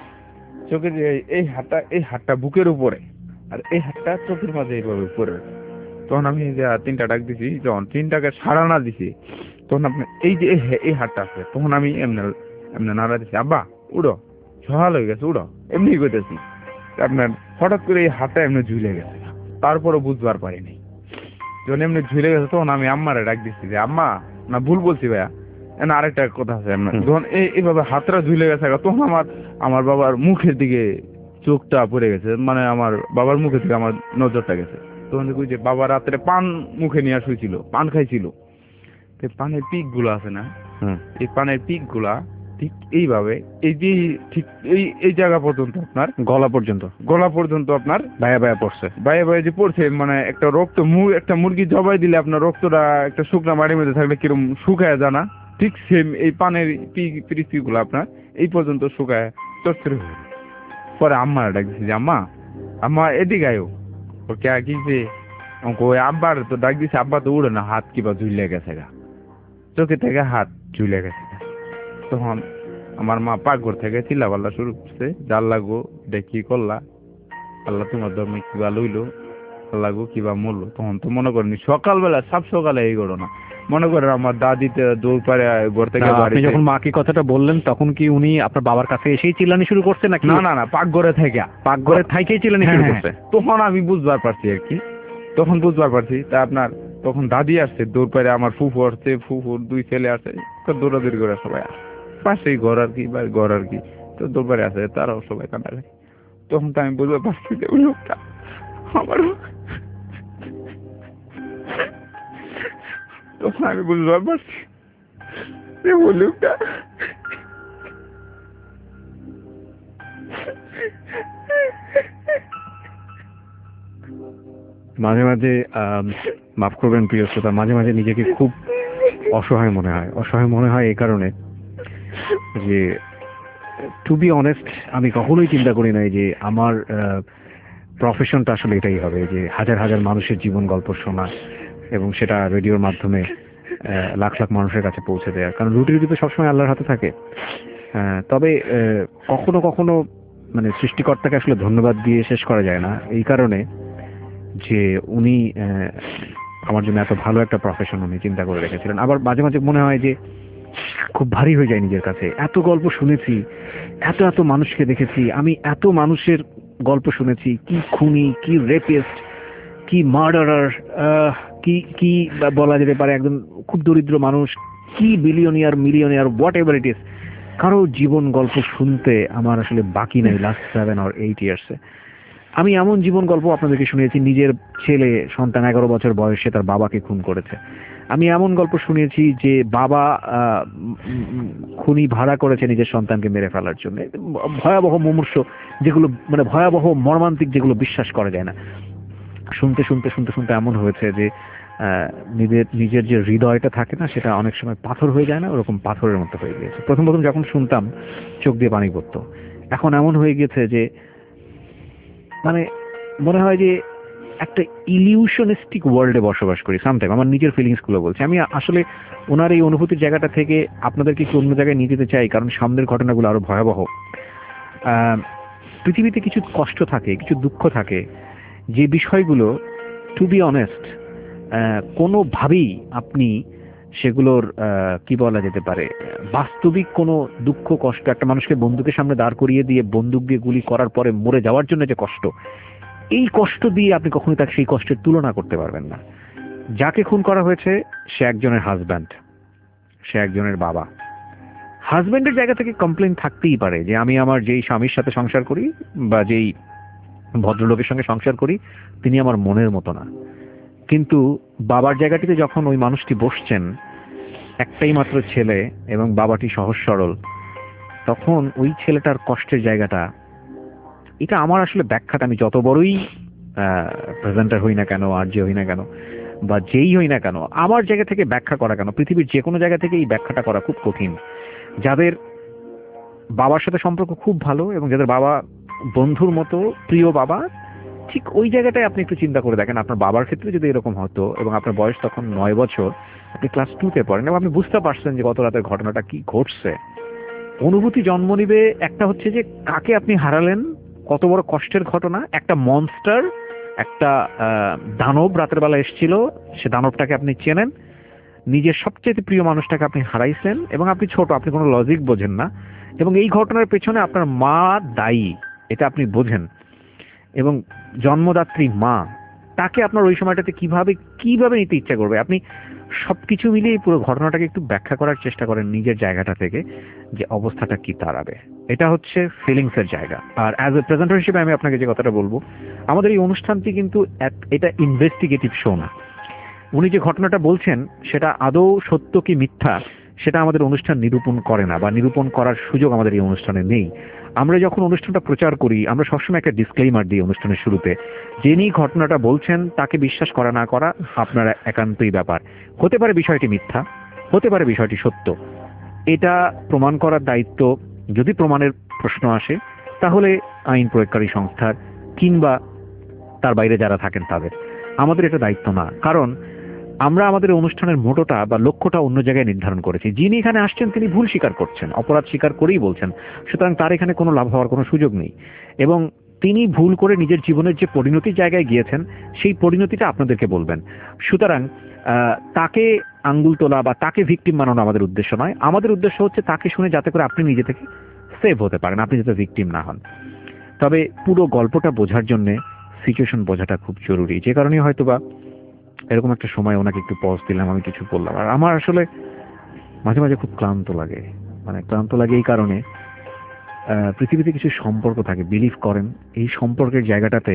চোখের যে- এই হাতটা এই হাতটা বুকের উপরে, আর এই হাতটা চোখের মাঝে এইভাবে উপরে। তখন আমি যে তিনটা ডাক দিছি, যখন তিনটাকে সাড়া না দিছি তখন আপনার এই যে এই- এই হাতটা আছে, তখন আমি এমনি এমনি নাড়া দিছি, আব্বা উড়ো, সকাল হয়ে গেছে উড়ো, এমনি করতেছি। আপনার হঠাৎ করে এই হাতটা এমনি ঝুলে গেছে, তারপরে বুঝবার পারিনি। যখন এমনি ঝুলে গেছে তখন আমি আম্মারে ডাক দিচ্ছি যে আম্মা, না ভুল বলছি ভাইয়া, না আরেকটা কথা আছে। আপনার হুম। যখন এই এইভাবে হাতটা ঝুলে গেছে তখন আমার আমার বাবার মুখের দিকে চোখটা পড়ে গেছে, মানে আমার বাবার মুখের দিকে আমার নজরটা গেছে। তখন দেখি যে বাবা রাত্রে পান মুখে নিয়ে শুয়েছিল, পান খাইছিল। তো পানের পিক গুলো আছে না, হুম। এই পানের পিক গুলা ঠিক এইভাবে এই যে ঠিক এই এই জায়গা পর্যন্ত আপনার গলা পর্যন্ত গলা পর্যন্ত আপনার বায়া বায়া পড়ছে। বাইরে বাইরে যে পড়ছে, মানে একটা রক্ত মু একটা মুরগি জবাই দিলে আপনার রক্তটা একটা শুকনা মাটির মধ্যে থাকলে কিরকম শুকায় জানা, ঠিক সেম এই পানের পিরিচি গুলো আপনার এই পর্যন্ত শুকায় চচ্চড়ি হয়ে গেছে। পরে আম্মা ডাক দিচ্ছে যে আম্মা আম্মা এদিকে আয়ো, ও কে কিছে আমাকে ওই আব্বার তো ডাক দিছে, আব্বা তো উড়ে না, হাত কিবা ঝুলে গেছে গা, চোখে থেকে হাত ঝুলে গেছে গা। তখন আমার মা পাকঘর থেকে চিল্লাপাল্লা শুরু করছে, জাল লাগো দেখি করলা, আল্লাহ তোমার ধর্মে কিবা লইলো, আল্লাহ গো কিবা মরলো। তখন তো মনে করেনি সকালবেলা সব সকালে এই ঘটনা, মনে করেন আমার দাদিতে দৌড় পারে ঘর থেকে না, আপনি বাড়িতে। যখন মাকে কথাটা বললেন তখন কি উনি আপনার বাবার কাছে এসেই চিল্লানি শুরু করছে নাকি? না না না পাকঘরে থেকে পাকঘরের থাইকেই চিল্লানি শুরু হ্যাঁ, করছে? তখন আমি বুঝবার পারছি আর কি, তখন বুঝবার পারছি। তা আপনার তখন দাদি আসছে দৌড় পারে, আমার ফুফু আসছে, ফুফুর দুই ছেলে আসছে, তো দৌড়াদৌড়ি করে সবাই আসে। পাশেই ঘর আর কি, বা ঘর আর কি, তো দৌড় পারে আসে, তারাও সবাই কান্না করে। তখন তো আমি বুঝতে পারছি যে ওই লোকটা আমার, তখন আমি বুঝতে পারছি যে ওই লোকটা মাঝে মাঝে আম, মাফ করবেন প্রিয় শ্রোতা, মাঝে মাঝে নিজেকে খুব অসহায় মনে হয়। অসহায় মনে হয় এই কারণে যে টু বি অনেস্ট আমি কখনোই চিন্তা করি নাই যে আমার প্রফেশনটা আসলে এটাই হবে, যে হাজার হাজার মানুষের জীবন গল্প শোনা এবং সেটা রেডিওর মাধ্যমে আহ, লাখ লাখ মানুষের কাছে পৌঁছে দেওয়া। কারণ রুটি রুটি তো সবসময় আল্লাহর হাতে থাকে। আহ, তবে আহ, কখনো কখনো মানে সৃষ্টিকর্তাকে আসলে ধন্যবাদ দিয়ে শেষ করা যায় না, এই কারণে যে উনি আহ, আমার জন্য এত ভালো একটা প্রফেশন উনি চিন্তা করে রেখেছিলেন। আবার মাঝে মাঝে মনে হয় যে খুব ভারী হয়ে যায় নিজের কাছে, এত গল্প শুনেছি, এত এত মানুষকে দেখেছি, আমি এত মানুষের গল্প শুনেছি, কি খুনি, কি রেপিস্ট, কি মার্ডারার, কি কি বলা যেতে পারে একজন খুব দরিদ্র মানুষ, কি billionaire millionaire whatever it is, কারো জীবন গল্প শুনতে আমার আসলে বাকি নাই লাস্ট সেভেন অর এইট ইয়ার্সে। আমি এমন জীবন গল্প আপনাদেরকে শুনিয়েছি, নিজের ছেলে সন্তান এগারো বছর বয়সে তার বাবাকে খুন করেছে। আমি এমন গল্প শুনিয়েছি যে বাবা আহ, উম, খুনি ভাড়া করেছে নিজের সন্তানকে মেরে ফেলার জন্য। ভয়াবহ মুমূর্ষ, যেগুলো মানে ভয়াবহ মর্মান্তিক, যেগুলো বিশ্বাস করা যায় না। শুনতে শুনতে শুনতে শুনতে এমন হয়েছে যে আহ, নিজের নিজের যে হৃদয়টা থাকে না, সেটা অনেক সময় পাথর হয়ে যায় না, ওরকম পাথরের মতো হয়ে গিয়েছে। প্রথম প্রথম যখন শুনতাম চোখ দিয়ে পানি পড়তো, এখন এমন হয়ে গেছে যে মানে মনে হয় যে একটা ইলিউশনিস্টিক ওয়ার্ল্ডে বসবাস করি সামটাইম। আমার নিজের ফিলিংস গুলো বলছি। আমি আসলে ওনার এই অনুভূতির জায়গাটা থেকে আপনাদেরকে একটু অন্য জায়গায় নিয়ে যেতে চাই, কারণ সামনের ঘটনাগুলো আরো ভয়াবহ। আহ, পৃথিবীতে কিছু কষ্ট থাকে, কিছু দুঃখ থাকে, যে বিষয়গুলো টু বি অনেস্ট কোনোভাবেই আপনি সেগুলোর আহ, কি বলা যেতে পারে, বাস্তবিক কোনো দুঃখ কষ্ট, একটা মানুষকে বন্দুকের সামনে দাঁড় করিয়ে দিয়ে বন্দুক দিয়ে গুলি করার পরে মরে যাওয়ার জন্য যে কষ্ট, এই কষ্ট দিয়ে আপনি কখনোই তাকে সেই কষ্টের তুলনা করতে পারবেন না। যাকে খুন করা হয়েছে সে একজনের হাজব্যান্ড, সে একজনের বাবা। হাজব্যান্ডের জায়গা থেকে কমপ্লেন থাকতেই পারে যে আমি আমার যেই স্বামীর সাথে সংসার করি বা যেই ভদ্রলোকের সঙ্গে সংসার করি তিনি আমার মনের মতো না, কিন্তু বাবার জায়গাটিতে যখন ওই মানুষটি বসছেন, একটাই মাত্র ছেলে এবং বাবাটি সহজ সরল, তখন ওই ছেলেটার কষ্টের জায়গাটা, এটা আমার আসলে ব্যাখ্যাটা, আমি যত বড়ই প্রেজেন্টার হই না কেন, আর যে হই না কেন, বা যেই হই না কেন, আমার জায়গা থেকে ব্যাখ্যা করা কেন, পৃথিবীর যে কোনো জায়গা থেকে এই ব্যাখ্যাটা করা খুব কঠিন। যাদের বাবার সাথে সম্পর্ক খুব ভালো এবং যাদের বাবা বন্ধুর মতো প্রিয় বাবা, ঠিক ওই জায়গাটায় আপনি একটু চিন্তা করে দেখেন, আপনার বাবার ক্ষেত্রে যদি এরকম হতো এবং আপনার বয়স তখন নয় বছর, আপনি ক্লাস টুতে পড়েন এবং আপনি বুঝতে পারছেন যে গত রাতের ঘটনাটা কি ঘটছে, অনুভূতি জন্ম নিবে। একটা হচ্ছে যে কাকে আপনি হারালেন, কত বড় কষ্টের ঘটনা, একটা মনস্টার, একটা দানব রাতের বেলা এসেছিল, সে দানবটাকে আপনি চেনেন, নিজের সবচেয়ে প্রিয় মানুষটাকে আপনি হারাইছেন এবং আপনি ছোট, আপনি কোনো লজিক বোঝেন না, এবং এই ঘটনার পেছনে আপনার মা দায়ী, এটা আপনি বোঝেন, এবং জন্মদাত্রী মা, তাকে আপনার ওই সময়টাতে কিভাবে কিভাবে নিতে ইচ্ছা করবে। আপনি সবকিছু মিলিয়ে পুরো ঘটনাটাকে একটু ব্যাখ্যা করার চেষ্টা করেন নিজের জায়গাটা থেকে, যে অবস্থাটা কি দাঁড়াবে। এটা হচ্ছে ফিলিংসের জায়গা। আর অ্যাজ এ প্রেজেন্টার হিসেবে আমি আপনাকে যে কথাটা বলবো, আমাদের এই অনুষ্ঠানটি কিন্তু এটা ইনভেস্টিগেটিভ শো না। উনি যে ঘটনাটা বলছেন সেটা আদৌ সত্য কি মিথ্যা, সেটা আমাদের অনুষ্ঠান নিরূপণ করে না, বা নিরূপণ করার সুযোগ আমাদের এই অনুষ্ঠানে নেই। আমরা যখন অনুষ্ঠানটা প্রচার করি, আমরা সবসময় একটা ডিসক্লেইমার দিই অনুষ্ঠানের শুরুতে, যিনি ঘটনাটা বলছেন তাকে বিশ্বাস করা না করা আপনার একান্তই ব্যাপার। হতে পারে বিষয়টি মিথ্যা, হতে পারে বিষয়টি সত্য, এটা প্রমাণ করার দায়িত্ব, যদি প্রমাণের প্রশ্ন আসে, তাহলে আইন প্রয়োগকারী সংস্থার কিংবা তার বাইরে যারা থাকেন তাদের। আমাদের এটা দায়িত্ব না, কারণ আমরা আমাদের অনুষ্ঠানের মোটোটা বা লক্ষ্যটা অন্য জায়গায় নির্ধারণ করেছি। যিনি এখানে আসছেন তিনি ভুল স্বীকার করছেন, অপরাধ স্বীকার করেই বলছেন, সুতরাং তার এখানে কোনো লাভ হওয়ার কোনো সুযোগ নেই। এবং তিনি ভুল করে নিজের জীবনের যে পরিণতির জায়গায় গিয়েছেন, সেই পরিণতিটা আপনাদেরকে বলবেন। সুতরাং তাকে আঙ্গুল তোলা বা তাকে ভিকটিম বানানো আমাদের উদ্দেশ্য নয়। আমাদের উদ্দেশ্য হচ্ছে তাকে শুনে যাতে করে আপনি নিজে থেকে সেভ হতে পারেন, আপনি যাতে ভিকটিম না হন। তবে পুরো গল্পটা বোঝার জন্য সিচুয়েশন বোঝাটা খুব জরুরি, যে কারণে হয়তো বা এরকম একটা সময় ওনাকে একটু পজ দিলাম, আমি কিছু বললাম। আর আমার আসলে মাঝে মাঝে খুব ক্লান্ত লাগে, মানে ক্লান্ত লাগে এই কারণে, পৃথিবীতে কিছু সম্পর্ক থাকে, বিলিভ করেন, এই সম্পর্কের জায়গাটাতে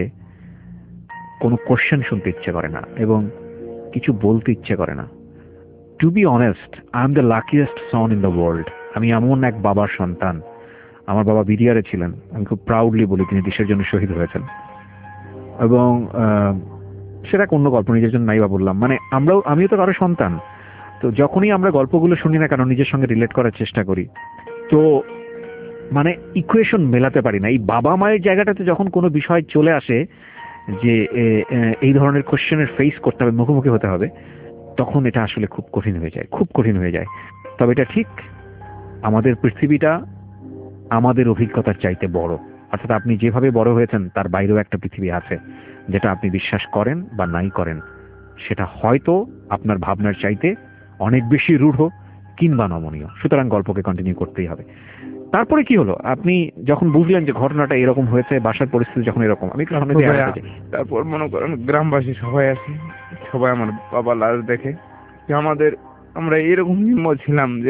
কোনো কোশ্চেন শুনতে ইচ্ছে করে না এবং কিছু বলতে ইচ্ছে করে না। To be honest, I am the luckiest son in the world. আমি এমন এক বাবার সন্তান। আমার বাবা বিডিআরে ছিলেন, আমি খুব প্রাউডলি বলি তিনি দেশের জন্য শহীদ হয়েছেন। এবং সেটা অন্য গল্প, নিজের জন্য নাই বা বললাম, মানে আমরাও, আমিও তো কারো সন্তান। তো যখনই আমরা গল্পগুলো শুনি না কেন, নিজের সঙ্গে রিলেট করার চেষ্টা করি, তো মানে ইকুয়েশন মেলাতে পারি না। এই বাবা মায়ের জায়গাটাতে যখন কোনো বিষয় চলে আসে যে এই ধরনের কোশ্চেনের ফেস করতে হবে, মুখোমুখি হতে হবে, তখন এটা আসলে খুব কঠিন হয়ে যায়, খুব কঠিন হয়ে যায়। তবে এটা ঠিক, আমাদের পৃথিবীটা আমাদের অভিজ্ঞতার চাইতে বড়। অর্থাৎ আপনি যেভাবে বড় হয়েছেন তার বাইরেও একটা পৃথিবী আছে, যেটা আপনি বিশ্বাস করেন বা নাই করেন, সেটা হয়তো আপনার ভাবনার চাইতে অনেক বেশি রূঢ় কিংবা নমনীয়। সুতরাং গল্পকে কন্টিনিউ করতেই হবে। তারপরে কি হলো, আপনি যখন বুঝলেন যে ঘটনাটা এরকম হয়েছে, বাসার পরিস্থিতি যখন এরকম, আমি তারপর মনে করেন গ্রামবাসী সবাই আছে, সবাই আমার বাবা লাশ দেখে, যে আমাদের আমরা এরকম নিম্ন ছিলাম যে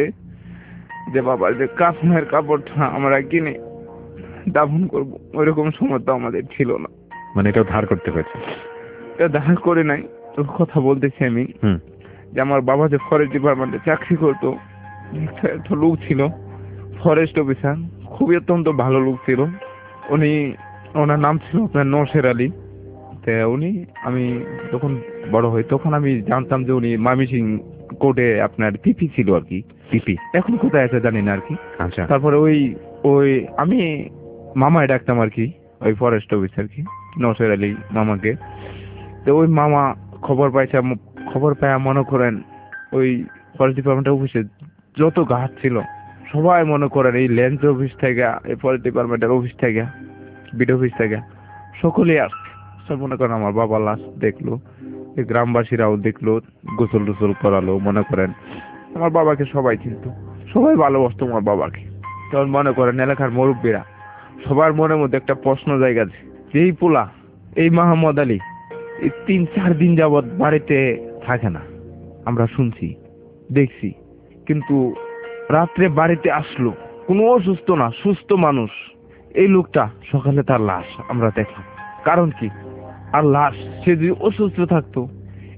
যে বাবার যে কাফনের কাপড়টা আমরা কিনে দাফন করবো, ওইরকম সময় তো আমাদের ছিল না। মানে এটাও ধার করতে হয়েছে? এটা ধার করে নাই, তো কথা বলতেছি আমি, যে আমার বাবা যে ফরেস্ট ডিপার্টমেন্টে চাকরি করতো, একটা লোক ছিল ফরেস্ট অফিসার, খুবই অত্যন্ত ভালো লোক ছিল উনি। ওনার নাম ছিল আপনার নওশের আলী। তো উনি, আমি যখন বড় হই তখন আমি জানতাম যে উনি ময়মনসিং কোর্টে আপনার পিপি ছিল আর কি। পিপি এখন কোথায় আছে জানি না আর কি। আচ্ছা। তারপরে ওই ওই আমি মামায় ডাকতাম আর কি, ওই ফরেস্ট অফিসার কি নওশের আলী মামাকে। তো ওই মামা খবর পাইছে, খবর পায় মনে করেন ওই ফরেস্ট ডিপার্টমেন্টের অফিসে যত গাছ ছিল সবাই মনে করেন এই ল্যান্ড অফিস থেকে, এই ফরেস্ট ডিপার্টমেন্টের অফিস থেকে, বিড অফিস থেকে সকলেই আসছে। সব মনে করেন আমার বাবা লাশ দেখলো, এই গ্রামবাসীরাও দেখলো, গোসল টোসল করালো, মনে করেন আমার বাবাকে সবাই চিনতো, সবাই ভালোবাসতো আমার বাবাকে। তখন মনে করেন এলাকার মুরব্বীরা সবার মনের মধ্যে একটা প্রশ্ন জায়গা আছে, যে এই পোলা, এই মাহমুদ আলী এই তিন চার দিন যাবৎ বাড়িতে থাকে না, আমরা শুনছি দেখছি, কিন্তু রাত্রে বাড়িতে আসলো, কোনো অসুস্থ না, সুস্থ মানুষ, এই লোকটা সকালে তার লাশ আমরা দেখলাম। কারণ কি? আর লাশ, সে যদি অসুস্থ থাকতো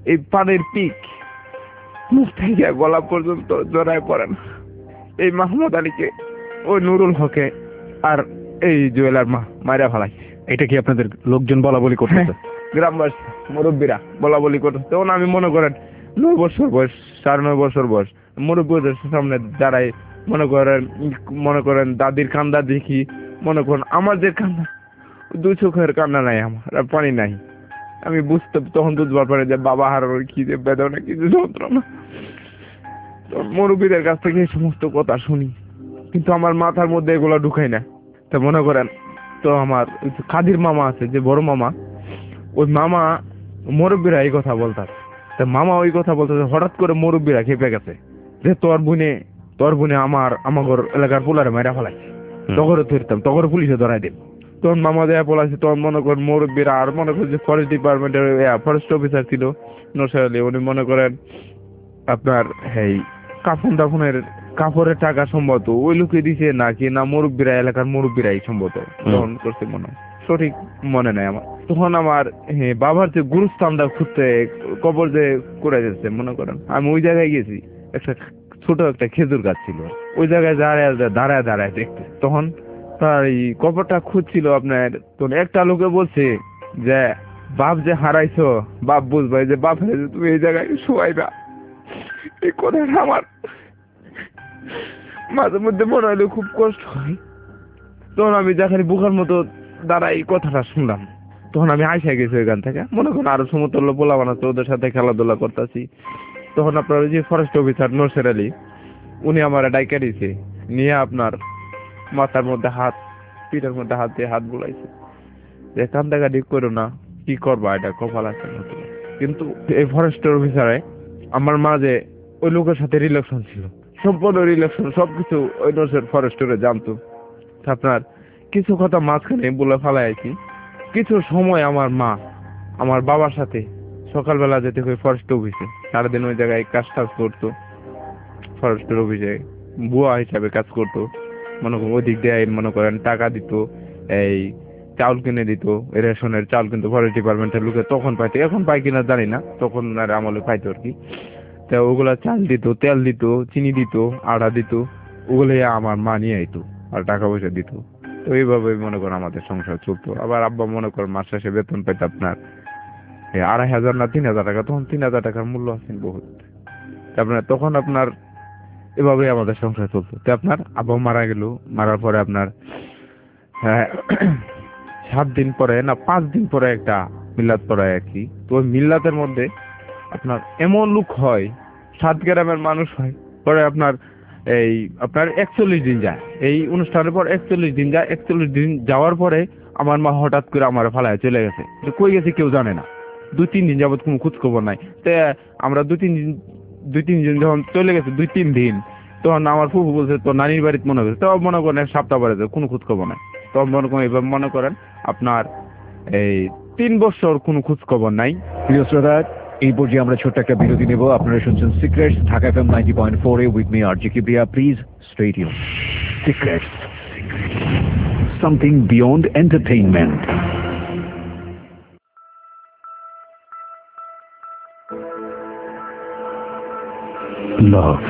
এই পানের পিক মুখ থেকে গলা পর্যন্ত জড়ায় পড়েন এই মাহমুদ আলীকে ওই নুরুল হকে আর এই জুয়েলার মা মায়েরা ফেলাইছে। এটা কি আপনাদের লোকজন বলা বলি করতেছে? গ্রামবাসী মুরব্বীরা বলা বলি করতেছে। তখন আমি মনে করেন নয় বছর বয়স, সাড়ে নয় বছর বয়স, মুরব্বীদের সামনে দাঁড়াই মনে করেন মনে করেন দাদির কান্দা দেখি, মনে করেন আমার যে কান্না, দুই চোখের কান্না নাই আমার, আর পানি নাই। আমি বুঝতে তখন বুঝবার পারি যে বাবা হারানোর কি যে বেদনা, কি যে যন্ত্রণা। মুরব্বীদের কাছ থেকে এই সমস্ত কথা শুনি, কিন্তু আমার মাথার মধ্যে এগুলো ঢুকাই না। তা মনে করেন তো আমার কাদির মামা আছে, যে বড় মামা, ওই মামা মুরব্বীরা এই কথা বলতাম। তা মামা ওই কথা বলতেছে, হঠাৎ করে মুরব্বীরা খেপে গেছে যে তোর বোনে তোর বোনে আমার আমাগর এলাকার পোলারে মাইরা ফেলাইছে, তগরে ধরতাম, তগরে পুলিশে ধরাই দেব। তখন মামা দেয়া পলাইছে। তখন মনে করেন মুরব্বীরা আর মনে করেন যে ফরেস্ট ডিপার্টমেন্টের ফরেস্ট অফিসার ছিল নরসিংদী আলী, উনি মনে করেন আপনার এই কাফন দাফনের কাপড়ের টাকা সম্ভবত ওই লোকে দিছে নাকি না মুরব্বীরা এলাকার মুরব্বীরাই সম্ভবত গ্রহণ করছে, মনে হয় সঠিক মনে নাই আমার। তখন আমার বাবার যে গুরুস্থানটা খুঁজতে কবর যে করে যাচ্ছে, মনে করেন আমি ওই জায়গায় গেছি, একটা ছোট একটা খেজুর গাছ ছিল, ওই জায়গায় দাঁড়ায় দাঁড়ায় দাঁড়ায় দেখতে। তখন তার এই কবরটা খুঁজছিল আপনার, তখন একটা লোকে বলছে যে বাপ যে হারাইছো, বাপ বুঝবাই যে বাপ হারাইছো, তুমি এই জায়গায় শোয়াইবা। এই কথাটা আমার মাঝে মধ্যে মনে হলে খুব কষ্ট হয়। তখন আমি যেখানে বুখার মতো দাঁড়াই এই কথাটা শুনলাম, তখন আমি আইসা গেছি ওইখান থেকে। মনে করেন আরো সমতুল্য পোলা বানাচ্ছে, ওদের সাথে খেলাধুলা করতেছি। তখন আপনার ওই যে ফরেস্ট অফিসার নরসিংদী আলী, উনি আমার ডাইকা দিয়েছে, নিয়ে আপনার মাথার মধ্যে হাত, পিঠের মধ্যে হাত দিয়ে হাত বুলাইছে যে কান্দাকাটি করো না, কি করবা, এটা কপাল আছে। কিন্তু এই ফরেস্টের অফিসারে আমার মাঝে ওই লোকের সাথে রিলেশন ছিল, সম্পূর্ণ রিলেশন, সবকিছু ওই নরসিংদী ফরেস্টরে জানতো। আপনার কিছু কথা মাঝখানে বলে ফেলাইছি। কিছু সময় আমার মা আমার বাবার সাথে সকালবেলা যেতে হয় ফরেস্ট অফিসে, সারাদিন ওই জায়গায় কাজ টাজ করতো, ফরেস্টের অফিসে বুয়া হিসাবে কাজ করতো। মনে করেন ওই দিক দিয়ে মনে করেন টাকা দিত, এই চাউল কিনে দিত, রেশনের চাউল কিন্তু ফরেস্ট ডিপার্টমেন্টের লোকে তখন পাইতো, এখন পাই কিনা জানি না, তখন আর আমলে পাইতো আর কি। তা ওগুলা চাল দিত, তেল দিত, চিনি দিত, আটা দিত, ওগুলো আমার মা নিয়ে আইতো আর টাকা পয়সা দিত। তো এইভাবে মনে করেন আমাদের সংসার চলতো। আবার আব্বা মনে করেন মাস শেষে বেতন পাইতো আপনার আড়াই হাজার না তিন হাজার টাকা, তখন তিন হাজার টাকার মূল্য আছেন বহুত। আপনার তখন আপনার এভাবে আমাদের সংসার চলতো। তো আপনার আব্বা মারা গেল, মারার পরে আপনার হ্যাঁ সাত দিন পরে না পাঁচ দিন পরে একটা মিল্লাত পড়ায় আর কি। তো ওই মিল্লাতের মধ্যে আপনার এমন লোক হয়, সাত গ্রামের মানুষ হয়, পরে আপনার এই আপনার একচল্লিশ দিন যায় এই অনুষ্ঠানের পর, একচল্লিশ দিন যায়। একচল্লিশ দিন যাওয়ার পরে আমার মা হঠাৎ করে আমার ফালায় চলে গেছে, কই গেছে কেউ জানে না। দুই তিন দিন যাবত কোনো খোঁজ খবর নাই। তো আমরা দুই তিন দিন দুই তিন দিন যখন চলে গেছে, দুই তিন দিন, তখন আমার ফুফু বলছে তোর নানির বাড়িতে মনে হয়েছে, তো মনে করেন এক সপ্তাহ পরে কোনো খোঁজ খবর নাই। তখন মনে করেন এবার মনে করেন আপনার এই তিন বছর কোনো খোঁজ খবর নাই। প্রিয় শ্রোতা, এই পর্যায়ে আমরা ছোট্ট একটা বিরতি নেব। আপনারা শুনছেন secrets, Dhaka FM ninety point four A with me RJ Kibria. Please stay tune. Secrets, something beyond entertainment. Love,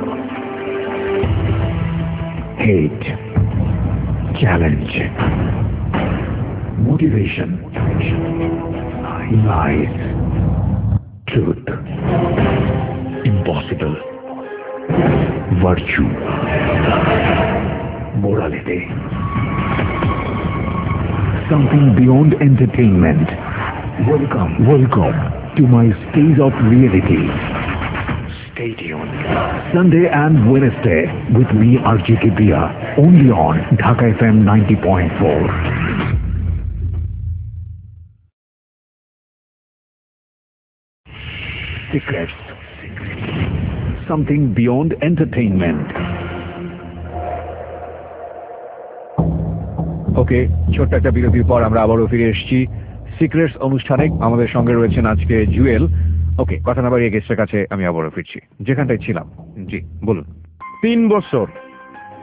hate, challenge, motivation, lies, truth, impossible, virtue, morality, something beyond entertainment. Welcome, welcome to my Stage of Reality. Stay tuned. Sunday and Wednesday with me, R J Kibriya, only on Dhaka F M ninety point four. Secrets, something beyond entertainment. Okay, ছোট্ট একটা বিরতির পর আমরা আবারও ফিরে এসেছি secrets অনুষ্ঠানে। আমাদের সঙ্গে রয়েছেন আজকে জুয়েল। ওকে, কথা না বাড়িয়ে গেস্টের কাছে আমি আবারও ফিরছি যেখানটায় ছিলাম। জি বলুন। তিন বছর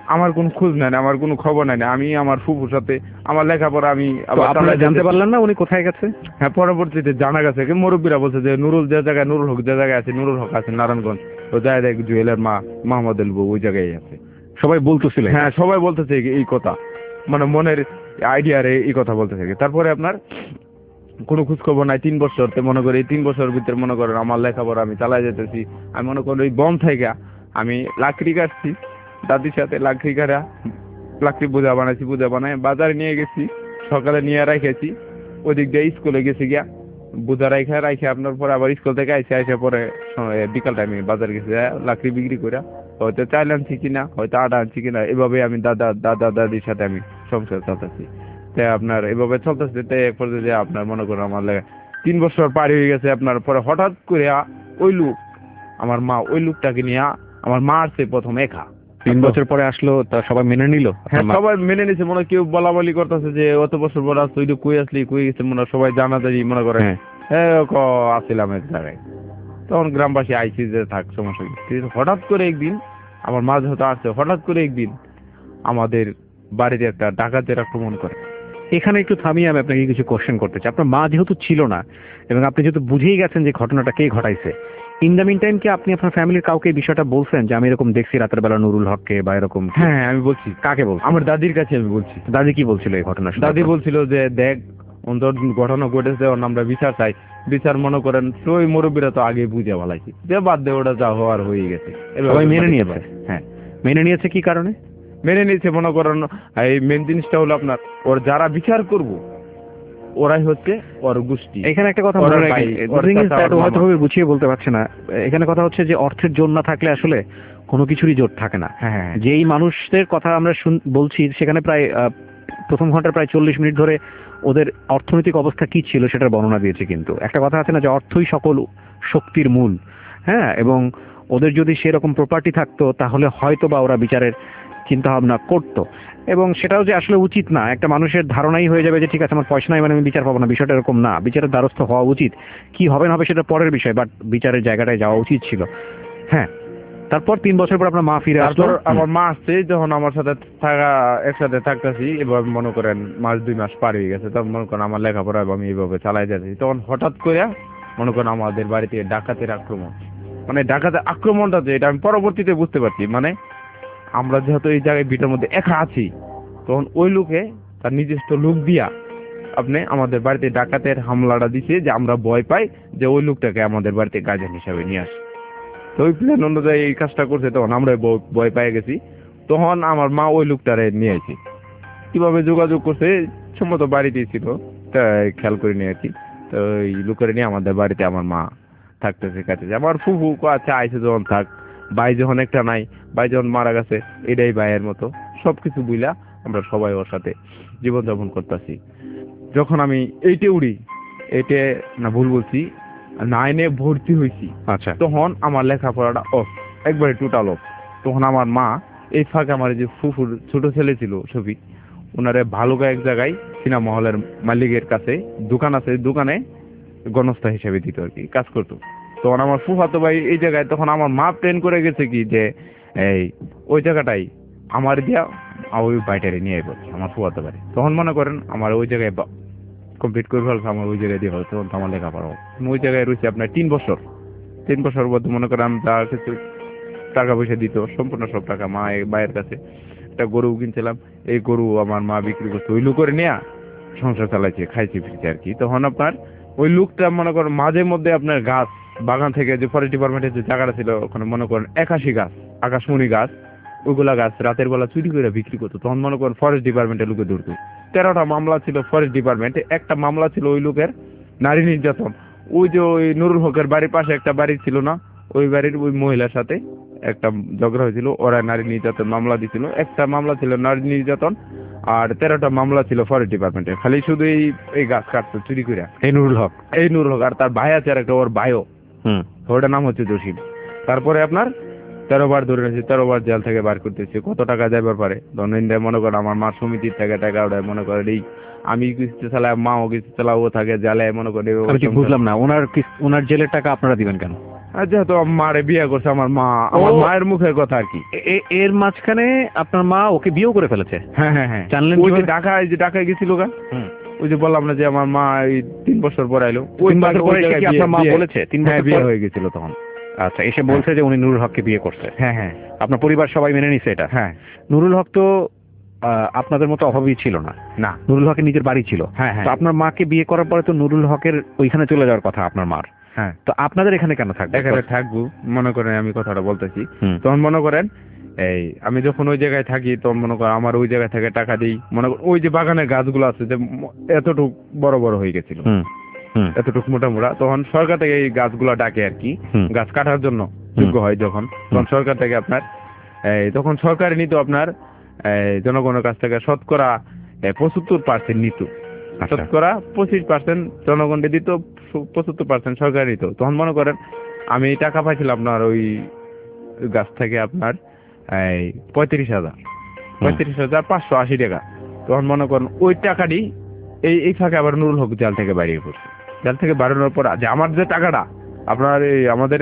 আমার কোনো খোঁজ নাই, আমার কোনো খবর নাই, আমি আমার ফুফুর সাথে আমার লেখাপড়া আমি আবার আপনারা জানতে পারলেন না উনি কোথায় গেছে? হ্যাঁ, পরবর্তীতে জানা গেছে কি মুরব্বীরা বলছে যে নুরুল যে জায়গায় নুরুল হক যে জায়গায় আছে, নুরুল হক আছে নারায়ণগঞ্জ, ও যায় দেখ জুয়েলের মা মোহাম্মদ আলী ওই জায়গায় আছে। সবাই বলতেছিল? হ্যাঁ, সবাই বলতেছে এই কথা, মানে মনের আইডিয়ারে এই কথা বলতেছে। তারপরে আপনার কোনো খোঁজ খবর নাই। তিন বছর মনে করি, এই তিন বছরের ভিতরে মনে করেন আমার লেখাপড়া আমি চালাই যেতেছি। আমি মনে করি ওই বন থেকে আমি লাকড়ি কাটছি দাদির সাথে, লাকড়ি কাটা লাকড়ি বোঝা বানাইছি, বোঝা বানাই বাজারে নিয়ে গেছি, সকালে নিয়ে রাখেছি, ওদিক দিয়ে স্কুলে গেছি গিয়া বোঝা রাইখা রাইখে আপনার পরে আবার স্কুল থেকে আইসে আইসে পরে বিকাল টাইমে বাজার গেছি লাকড়ি বিক্রি করে হয়তো চাল আনছি কিনা, হয়তো আটা আনছি কিনা, এভাবে আমি দাদা দাদা দাদির সাথে আমি সংসার চালাচ্ছি। তাই আপনার এভাবে চলতেছে। তাই এক পর্যায়ে আপনার মনে করেন আমার তিন বছর পার হয়ে গেছে। আপনার পরে হঠাৎ করে ওই লোক আমার মা ওই লোকটাকে নিয়ে আমার মা আসছে প্রথম একা। তিন বছর পরে আসলো, তা সবাই মেনে নিল? হ্যাঁ, সবাই মেনে নিছে। মনে কেউ বলা বলি করতেছে যে অত বছর পর আসতো, ওই কই আসলি কই গেছে, মনে সবাই জানাজানি মনে করে হ্যাঁ আসছিলাম এক জায়গায়। তখন গ্রামবাসী আইসি যে থাক সমস্যা কি। হঠাৎ করে একদিন আমার মা যেহেতু আসছে, হঠাৎ করে একদিন আমাদের বাড়িতে একটা ডাকাতের আক্রমণ করে। এখানে একটু থামিয়ে আমি আপনাকে কিছু কোশ্চেন করতে চাই। আপনার মা যেহেতু ছিল না এবং আপনি যেহেতু বুঝেই গেছেন যে ঘটনাটা কে ঘটাইছে, ইন দ্য মিন টাইম কি আপনি আপনার ফ্যামিলির কাউকে এই বিষয়টা বলছেন যে আমি এরকম দেখছি রাতের বেলা নুরুল হককে বা এরকম? হ্যাঁ, আমি বলছি। কাকে বলছি? আমার দাদির কাছে আমি বলছি। দাদি কি বলছিল এই ঘটনা? দাদি বলছিল যে দেখ অন্তর ঘটনা ঘটেছে, ওর আমরা বিচার চাই। বিচার মনে করেন ওই মুরব্বীরা তো আগে বুঝে ভালাইছি যে বাদ দে, ওটা যা হওয়ার হয়ে গেছে। সবাই মেনে নিয়েছে? হ্যাঁ, মেনে নিয়েছে। কি কারণে মেনে নিয়েছে? মনে করেন এই মেন জিনিসটা হলো আপনার ওর যারা বিচার করব ওরাই হচ্ছে ওর গোষ্ঠী। এখানে একটা কথা হয়তো গুছিয়ে বলতে পারছে না। এখানে কথা হচ্ছে যে অর্থের জোর না থাকলে আসলে কোনো কিছুরই জোর থাকে না। হ্যাঁ, যেই মানুষদের কথা আমরা বলছি সেখানে প্রায় প্রথম ঘন্টার প্রায় চল্লিশ মিনিট ধরে ওদের অর্থনৈতিক অবস্থা কি ছিল সেটার বর্ণনা দিয়েছে। কিন্তু একটা কথা আছে না যে অর্থই সকল শক্তির মূল। হ্যাঁ, এবং ওদের যদি সেরকম প্রপার্টি থাকতো তাহলে হয়তো বা ওরা বিচারের চিন্তা ভাবনা করতো, এবং সেটাও যে আসলে উচিত না। একটা মানুষের ধারণাই হয়ে যাবে যে ঠিক আছে আমার পয়সা নাই মানে আমি বিচার পাবো না। বিষয়টা এরকম না। বিচারের দ্বারস্থ হওয়া উচিত। কি হবে না হবে সেটা পরের বিষয়, বাট বিচারের জায়গাটায় যাওয়া উচিত ছিল। হ্যাঁ, তারপর তিন বছর পর আপনার মা ফিরে আসলো। আমার মা আসছে যখন আমার সাথে থাকা একসাথে থাকতেছি, এবার মনে করেন মাস দুই মাস পার হয়ে গেছে, তখন মনে করেন আমার লেখাপড়া আমি এইভাবে চালাই যাচ্ছি। তখন হঠাৎ করে মনে করেন আমাদের বাড়িতে ডাকাতের আক্রমণ। মানে ডাকাতের আক্রমণটা যে এটা আমি পরবর্তীতে বুঝতে পারছি। মানে আমরা যেহেতু এই জায়গায় বিটার মধ্যে একা আছি, তখন ওই লোকে তার নিজস্ব লোক দিয়া আপনি আমাদের বাড়িতে ডাকাতের হামলাটা দিছে যে আমরা ভয় পাই যে ওই লোকটাকে আমাদের বাড়িতে গার্জেন হিসাবে নিয়ে আসে। তো ওই প্ল্যান অনুযায়ী এই কাজটা করছে, তখন আমরা ভয় পেয়ে গেছি। তখন আমার মা ওই লোকটারে নিয়ে আসি। কিভাবে যোগাযোগ করছে সম্মত বাড়িতেই ছিল, তাই খেয়াল করে নিয়ে আসি। তো ওই লোকের নিয়ে আমাদের বাড়িতে আমার মা থাকতেছে কাছে। আমার ফুফু আচ্ছা আইসে যখন থাক, ভাই যখন একটা নাই, ভাই যখন মারা গেছে এটাই ভাইয়ের মতো, সবকিছু বুঝলা আমরা সবাই ওর সাথে জীবনযাপন করতেছি। যখন আমি এইটে উড়ি, এইটে না ভুল বলছি, নাইনে ভর্তি হয়েছি, আচ্ছা, তখন আমার লেখাপড়াটা অফ, একবারে টোটাল অফ। তখন আমার মা এই ফাঁকে আমার যে ফুফুর ছোট ছেলে ছিল শফিক, ওনারে ভালুকা এক জায়গায় সিনেমা হলের মালিকের কাছে দোকান আছে, দোকানে গণস্থা হিসেবে দিত আর কি, কাজ করতো। তখন আমার ফুফাতো ভাই এই জায়গায়, তখন আমার মা প্ল্যান করে গেছে কি যে এই ওই জায়গাটাই আমার দিয়া ওই বাইটারে নিয়ে বলছে আমার ফুফাতো ভাই। তখন মনে করেন আমার ওই জায়গায় কমপ্লিট করে ফেলছে, আমার ওই জায়গায় দিয়ে ফেলছে। তখন তো আমার লেখাপড়া ওই জায়গায় রয়েছে আপনার তিন বছর। তিন বছর মধ্যে মনে করেন আমি তার কিছু টাকা পয়সা দিত, সম্পূর্ণ সব টাকা মা মায়ের কাছে। একটা গরু কিনছিলাম, এই গরু আমার মা বিক্রি করছে, ওই লোক করে নেয়া সংসার চালাইছে, খাইছে ফিরছে আর কি। তখন আপনার ওই লোকটা মনে করেন মাঝে মধ্যে আপনার গাছ বাগান থেকে যে ফরেস্ট ডিপার্টমেন্টের যে জায়গাটা ছিল ওখানে মনে করেন একাশি গাছ আকাশমণি গাছ, ওইগুলা গাছ রাতের বেলা চুরি করে বিক্রি করতো। তখন মনে করেন ফরেস্ট ডিপার্টমেন্টের লোকে ধরতো। তেরোটা মামলা ছিল ফরেস্ট ডিপার্টমেন্টে, একটা মামলা ছিল ওই লোকের নারী নির্যাতন। ওই যে ওই নুরুল হকের বাড়ির পাশে একটা বাড়ি ছিল না, ওই বাড়ির ওই মহিলার সাথে একটা ঝগড়া হয়েছিল, ওরা নারী নির্যাতন মামলা দিছিল। একটা মামলা ছিল নারী নির্যাতন, আর তেরোটা মামলা ছিল ফরেস্ট ডিপার্টমেন্টে। খালি শুধু এই এই গাছ কাটতো চুরি করে এই নুরুল হক। এই নুরুল হক আর তার ভাই আছে আর একটা, ওর ভাইও, ওটার নাম হচ্ছে জসিম। তারপরে আপনার তেরো বার ধরে নিয়েছে, তেরো বার জেল থেকে বার করতেছে। কত টাকা যাইবার পারে ধরেন মনে করেন আমার মা সমিতির থেকে টাকা ওটাই মনে করেন এই আমি কিস্তি চালাই, মাও কিস্তি চালাও, ও থাকে জেলে মনে করেন। বুঝলাম না ওনার ওনার জেলের টাকা আপনারা দিবেন কেন? আর যেহেতু আমার মারে বিয়ে করছে আমার মা, আমার ও। মায়ের মুখের কথা আর কি। এ- এর মাঝখানে আপনার মা ওকে বিয়েও করে ফেলেছে? হ্যাঁ হ্যাঁ হ্যাঁ, জানলেন ওই যে কিভাবে? ঢাকায় যে ঢাকায় গেছিল গা, হুম। ওই যে বললাম না যে আমার মা এই তিন বছর পর আইলো, ওই তিন বছর জায়গায়- পরে ওই এসে জায়গায় কি আপনার মা বিয়ে- বলেছে তিন হ্যাঁ বছর বিয়ে পর? হয়ে গেছিল তখন। আচ্ছা, এসে বলছে যে উনি নুরুল হককে বিয়ে করছে। হ্যাঁ হ্যাঁ আপনার পরিবার সবাই মেনে নিছে এটা? হ্যাঁ। নুরুল হক তো আহ, আপনাদের মতো অভাবী ছিল না, না। নুরুল হকের নিজের বাড়ি ছিল। হ্যাঁ হ্যাঁ তো আপনার মাকে বিয়ে করার পরে তো নুরুল হকের ওইখানে চলে যাওয়ার কথা আপনার মার, হ্যাঁ। তো আপনাদের এখানে কেন থাকবে? এখানে থাকবো, মনে করেন আমি কথাটা বলতেছি, হুম। তখন মনে করেন এই আমি যখন ওই জায়গায় থাকি তখন মনে করেন আমার ওই জায়গা থেকে টাকা দিই, মনে করেন ওই যে বাগানের গাছগুলো আছে যে ম- এতটুক বড় বড় হয়ে গেছিল, হুম হুম এতটুক মোটা মোটা, তখন সরকার থেকে এই গাছগুলো ডাকে আর কি, হুম। গাছ কাটার জন্য যোগ্য হয় যখন, তখন সরকার থেকে আপনার এই তখন সরকারি নিত আপনার এই জনগণের কাছ থেকে শতকরা পঁচাত্তর পার্সেন্ট নিত, আচ্ছা। শতকরা পঁচিশ পার্সেন্ট জনগণকে দিত, পঁচাত্তর পার্সেন্ট সরকার দিত। তখন মনে করেন আমি টাকা পাইছিলাম আপনার ওই গাছ থেকে আপনার এই পঁয়ত্রিশ হাজার পঁয়ত্রিশ হাজার পাঁচশো আশি টাকা। তখন মনে করেন ওই টাকাটি এই এই ফাঁকে আবার নুরুল হক জাল থেকে বাইরে পড়ছে, জাল থেকে বাড়ানোর পর যে আমার যে টাকাটা আপনার এই আমাদের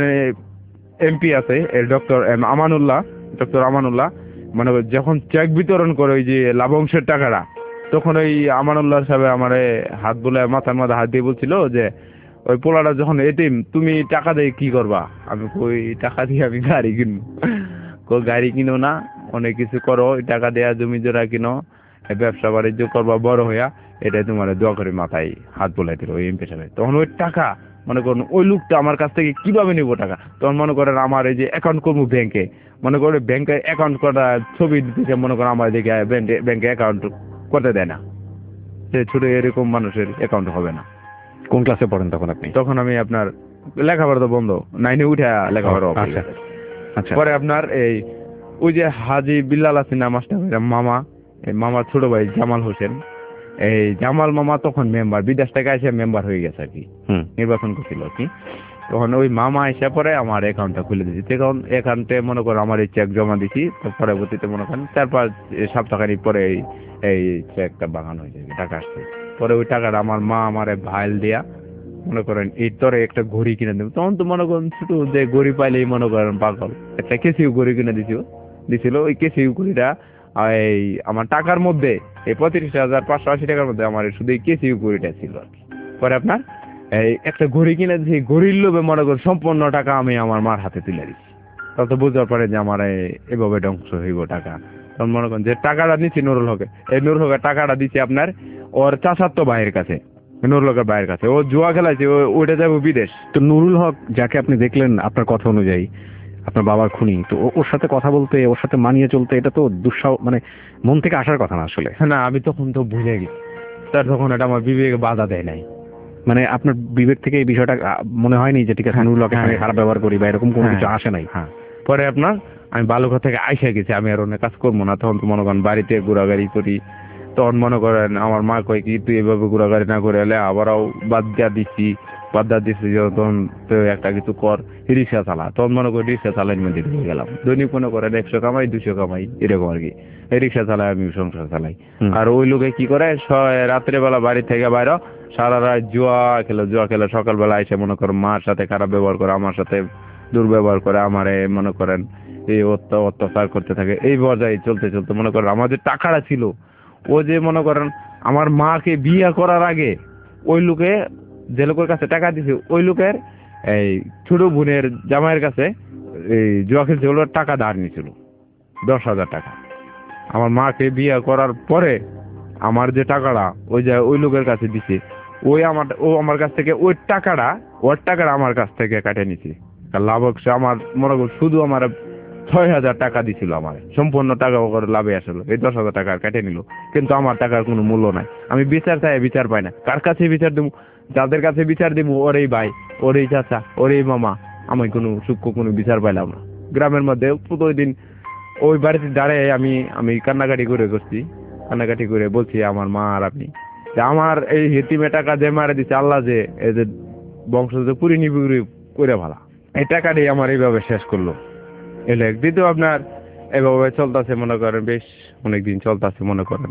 এমপি আছে ডক্টর আমানুল্লাহ, ডক্টর আমানুল্লাহ মানে যখন চেক বিতরণ করে ওই যে লাভংশের টাকাটা, তখন ওই আমানুল্লাহ সাহেব আমার হাত বলে মাথার মাথা হাত দিয়ে বলছিল যে ওই পোলাটা যখন এতিম তুমি টাকা দিয়ে কি করবা? আমি ওই টাকা দিয়ে আমি গাড়ি কিনবো। কো গাড়ি কিনো না, অনেক কিছু করো, ওই টাকা দেয়া জমি জোড়া কিনো, এই ব্যবসা বাণিজ্য করবা বড় হইয়া, এটাই তোমার দোয়া করে মাথায় হাত বোলাই দিল ওই এমপি সাহেব। তখন ওই টাকা মনে করেন ওই লোকটা আমার কাছ থেকে কিভাবে নিবো টাকা? তখন মনে করেন আমার এই যে অ্যাকাউন্ট করবো ব্যাংকে, মনে করে ব্যাংকে অ্যাকাউন্ট করা ছবি দিতে মনে করেন আমার দিকে ব্যাংকে অ্যাকাউন্ট করতে দেয় না, সে ছোট এরকম মানুষের অ্যাকাউন্ট হবে না। কোন ক্লাসে পড়েন তখন আপনি? তখন আমি আপনার লেখাপড়া তো বন্ধ, নাইনে উঠে লেখাপড়া off হয়ে আচ্ছা গেছে। আচ্ছা। পরে আপনার এই ওই যে হাজি বিল্লাল আছে না মাস্টার মামা, এই মামার ছোট ভাই জামাল হোসেন, এই জামাল মামা তখন মেম্বার, বিদেশ থেকে এসে মেম্বার হয়ে গেছে আর কি, হুম নির্বাচন করছিল আর কি। তখন ওই মামা এসে পরে আমার অ্যাকাউন্টটা খুলে দিয়েছি, তখন অ্যাকাউন্টে মনে করো আমার এই চেক জমা দিছি, তো পরবর্তীতে মনে করেন চার পাঁচ সপ্তাহখানি পরে এই এই চেকটা বাগান হয়ে যাবে, টাকা আসছে। পরে ওই টাকাটা আমার মা আমার ভাইল দেয়া মনে করেন এই তরে একটা ঘড়ি কিনে দেবো, তখন তো মনে করেন ছোট যে ঘড়ি পাইলেই মনে করেন পাগল, একটা কেসিউ ঘড়ি কিনে দিছিল দিছিল ওই কেসিউ ঘড়িটা এই আমার টাকার মধ্যে এই পঁয়ত্রিশ হাজার পাঁচশো আশি টাকার মধ্যে আমার শুধু এই কেসিউ ঘড়িটা ছিল আর কি। পরে আপনার এই একটা ঘড়ি কিনে দিয়েছি, ঘড়ির লোভে মনে করেন সম্পূর্ণ টাকা আমি আমার মার হাতে তুলে দিচ্ছি, তত বুঝতে পারে যে আমার এই- এভাবে ধ্বংস হইব টাকা। তখন মনে করেন যে টাকাটা নিচ্ছি নুরুল হকে, এই নুরুল হকের টাকাটা দিচ্ছি আপনার ওর চাচাতো ভাইয়ের কাছে, নুরুল হকের ভাইয়ের কাছে, ও জুয়া খেলাইছে, ও ওইটা যাবো বিদেশ। তো নুরুল হক যাকে আপনি দেখলেন আপনার কথা অনুযায়ী আপনার বাবার খুনি, তো ও- ওর সাথে কথা বলতে, ওর সাথে মানিয়ে চলতে, এটা তো দুঃসাহ, মানে মন থেকে আসার কথা না আসলে। না আমি তখন তো ভুলে গেছি, তার তখন এটা আমার বিবেকে বাধা দেয় নাই। মানে আপনার বিবেক থেকে এই বিষয়টা আহ, মনে হয়নি যে ঠিক আছে হ্যাঁ, নুরুল হকের সঙ্গে হ্যাঁ। খারাপ ব্যবহার করি বা এরকম কোনো হ্যাঁ, কিছু আসে নাই? হ্যাঁ। পরে আপনার আমি বালুঘর থেকে আইসা গেছি, আমি আর অনেক কাজ করবো না, তখন তো মনে করেন বাড়িতে ঘোরাঘুরি করি, তখন মনে করেন আমার মা কয় কি তুই এভাবে ঘোরাঘুরি না করে এলে আবারও বাদ দিয়া দিচ্ছি, বাদ দিয়া দিচ্ছি, তখন তো একটা কিছু কর, রিক্সা চালা, তখন মনে করি রিক্সা চালাই মধ্যে ঢুকে গেলাম, দৈনিক মনে করেন একশো কামাই দুশো কামাই এরকম আর কি, এই রিক্সা চালাই আমি সংসার চালাই। হুম। আর ওই লোকে কি করে রাত্রে বেলা বাড়ি থেকে বাইরে সারা রাত জুয়া খেলে, জুয়া খেলে সকালবেলা এসে মনে করেন মার সাথে খারাপ ব্যবহার করে, আমার সাথে দুর্ব্যবহার করে, আমারে মনে করেন এই অত্য- অত্যাচার করতে থাকে। এই পর্যায়ে চলতে চলতে মনে করেন আমাদের টাকাটা ছিল, ও যে মনে করেন আমার মাকে বিয়ে করার আগে ওই লোকে যে লোকের কাছে টাকা দিছে, ওই লোকের এই ছোট বোনের জামাইয়ের কাছে এই জুয়া খেলছে, ওগুলোর টাকা ধার নিয়েছিল দশ হাজার টাকা। আমার মাকে বিয়ে করার পরে আমার যে টাকাটা ওই যে ওই লোকের কাছে দিছে, ওই আমার ও আমার কাছ থেকে ওই টাকাটা ওর টাকাটা আমার কাছ থেকে কাটে নিছে। লাভ হচ্ছে আমার মনে কর শুধু আমার ছয় হাজার টাকা দিছিল, আমার সম্পূর্ণ টাকা করে লাভে আসলো, এই দশ হাজার টাকা কেটে নিল, কিন্তু আমার টাকার কোনো মূল্য নাই। আমি বিচার চাই, বিচার পাই না, কার কাছে বিচার দেবো? যাদের কাছে বিচার দিব ওরই ভাই, ওরই চাচা, ওরই মামা, আমি কোনো সূক্ষ্ম কোনো বিচার পাইলাম না। গ্রামের মধ্যে প্রতিদিন ওই বাড়িতে দাঁড়িয়ে আমি আমি কান্নাকাটি করে করছি, কান্নাকাটি করে বলছি আমার মা আর আপনি যে আমার এই হেতিমে টাকা যে মারে দিচ্ছে আল্লাহ, যে এই যে বংশ যে পুরি নিপুরি করে ভালা, এই টাকাটাই আমার এইভাবে শেষ করলো। এলে দ্বিতীয় আপনার এভাবে চলতেছে মনে করেন, বেশ অনেকদিন চলতেছে মনে করেন।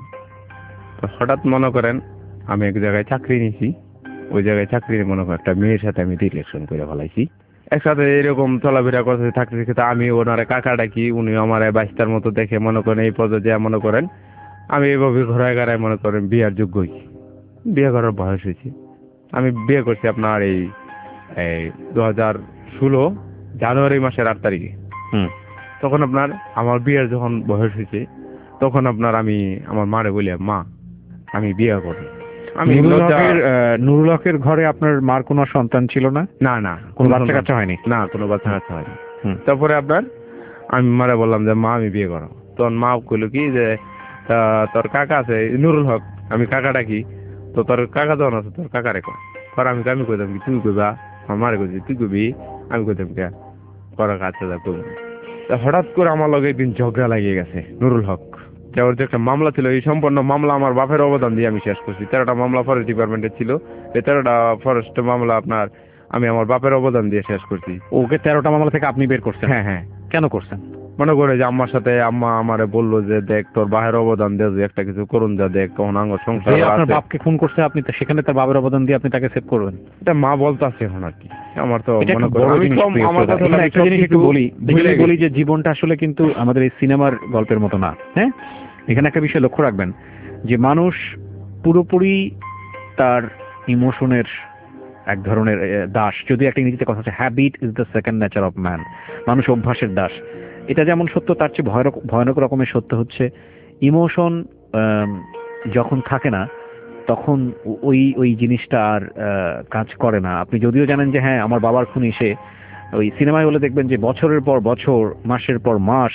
তো হঠাৎ মনে করেন আমি এক জায়গায় চাকরি নিছি, ওই জায়গায় চাকরি মনে করেন একটা মেয়ের সাথে আমি রিলেশন করে ফেলাইছি। একসাথে এরকম চলাফেরা করতে থাকতে থাকতে আমি ওনারে কাকা ডাকি, উনি আমার বাইশটার মতো দেখে মনে করেন এই পর্যায়ে মনে করেন আমি এইভাবে ঘোরায় ঘাড়ায় মনে করেন বিয়ার যোগ্য হয়েছি, বিয়ে করার বয়স হয়েছি। আমি বিয়ে করছি আপনার এই এই দু হাজার ষোলো জানুয়ারি মাসের আট তারিখে। হুম। তখন আপনার আমার বিয়ের যখন বয়স হয়েছে তখন আপনার আমি আমার মারে বলি, মা আমি বিয়ে করি। আমি নুরুল হকের আহ, নুরুল হকের ঘরে আপনার মার কোনো সন্তান ছিল না? না না কোনো বাচ্চা কাচ্চা হয়নি? না, কোনো বাচ্চা কাচ্চা হয়নি। হুম। তারপরে আপনার আমি মারে বললাম যে মা আমি বিয়ে করো। তখন মা কইলো কি যে তা তোর কাকা আছে নুরুল হক, আমি কাকা ডাকি, তো তোর কাকা যখন আছে তোর কাকা রেখো কর। আমি আমি কইতাম কি তুই কইবা? আমার মারে কইছি তুই কইবি, আমি কইতাম কে করা কাছে যা কইব। তা হঠাৎ করে আমার লগে একদিন ঝগড়া লাগিয়ে গেছে নুরুল হক। যাওয়ার যে একটা মামলা ছিল, এই সম্পূর্ণ মামলা আমার বাপের অবদান দিয়ে আমি শেষ করছি। তেরোটা মামলা ফরেস্ট ডিপার্টমেন্টের ছিল, এই তেরোটা ফরেস্ট মামলা আপনার আমি আমার বাপের অবদান দিয়ে শেষ করছি। ওকে তেরোটা মামলা থেকে আপনি বের করছেন? হ্যাঁ হ্যাঁ। কেন করছেন? মনে করে যে আম্মার সাথে আম্মা আমারে বললো যে দেখ তোর বাহের অবদান দে, যে একটা কিছু করুন যা দেখ তখন আঙ্গ সংসার যে আপনার আছে। বাপকে খুন করছে আপনি তো সেখানে তার বাবার অবদান দিয়ে আপনি তাকে সেভ করবেন? এটা মা বলতাছে এখন আর কি। আমার তো এটা মনে একটা করেন বড় আমি জিনিস কম প্রিয় আমার শ্রোতা। কথা এখানে একটা জিনিস একটু বলি, ভুলে দেখলে বলি গেছি। যে জীবনটা আসলে কিন্তু আমাদের এই সিনেমার গল্পের মতো না। হ্যাঁ, এখানে একটা বিষয় লক্ষ্য রাখবেন যে মানুষ পুরোপুরি তার ইমোশনের এক ধরনের আহ, দাস। যদি একটা ইংরেজিতে কথা আছে, habit is the second nature of man. মানুষ অভ্যাসের দাস। এটা যেমন সত্য, তার চেয়ে ভয়ানক ভয়ানক রকমের সত্য হচ্ছে ইমোশন যখন থাকে না তখন ওই ওই জিনিসটা আর আহ, কাজ করে না। আপনি যদিও জানেন যে হ্যাঁ আমার বাবার খুনি সে, ওই সিনেমায় হলে দেখবেন যে বছরের পর বছর মাসের পর মাস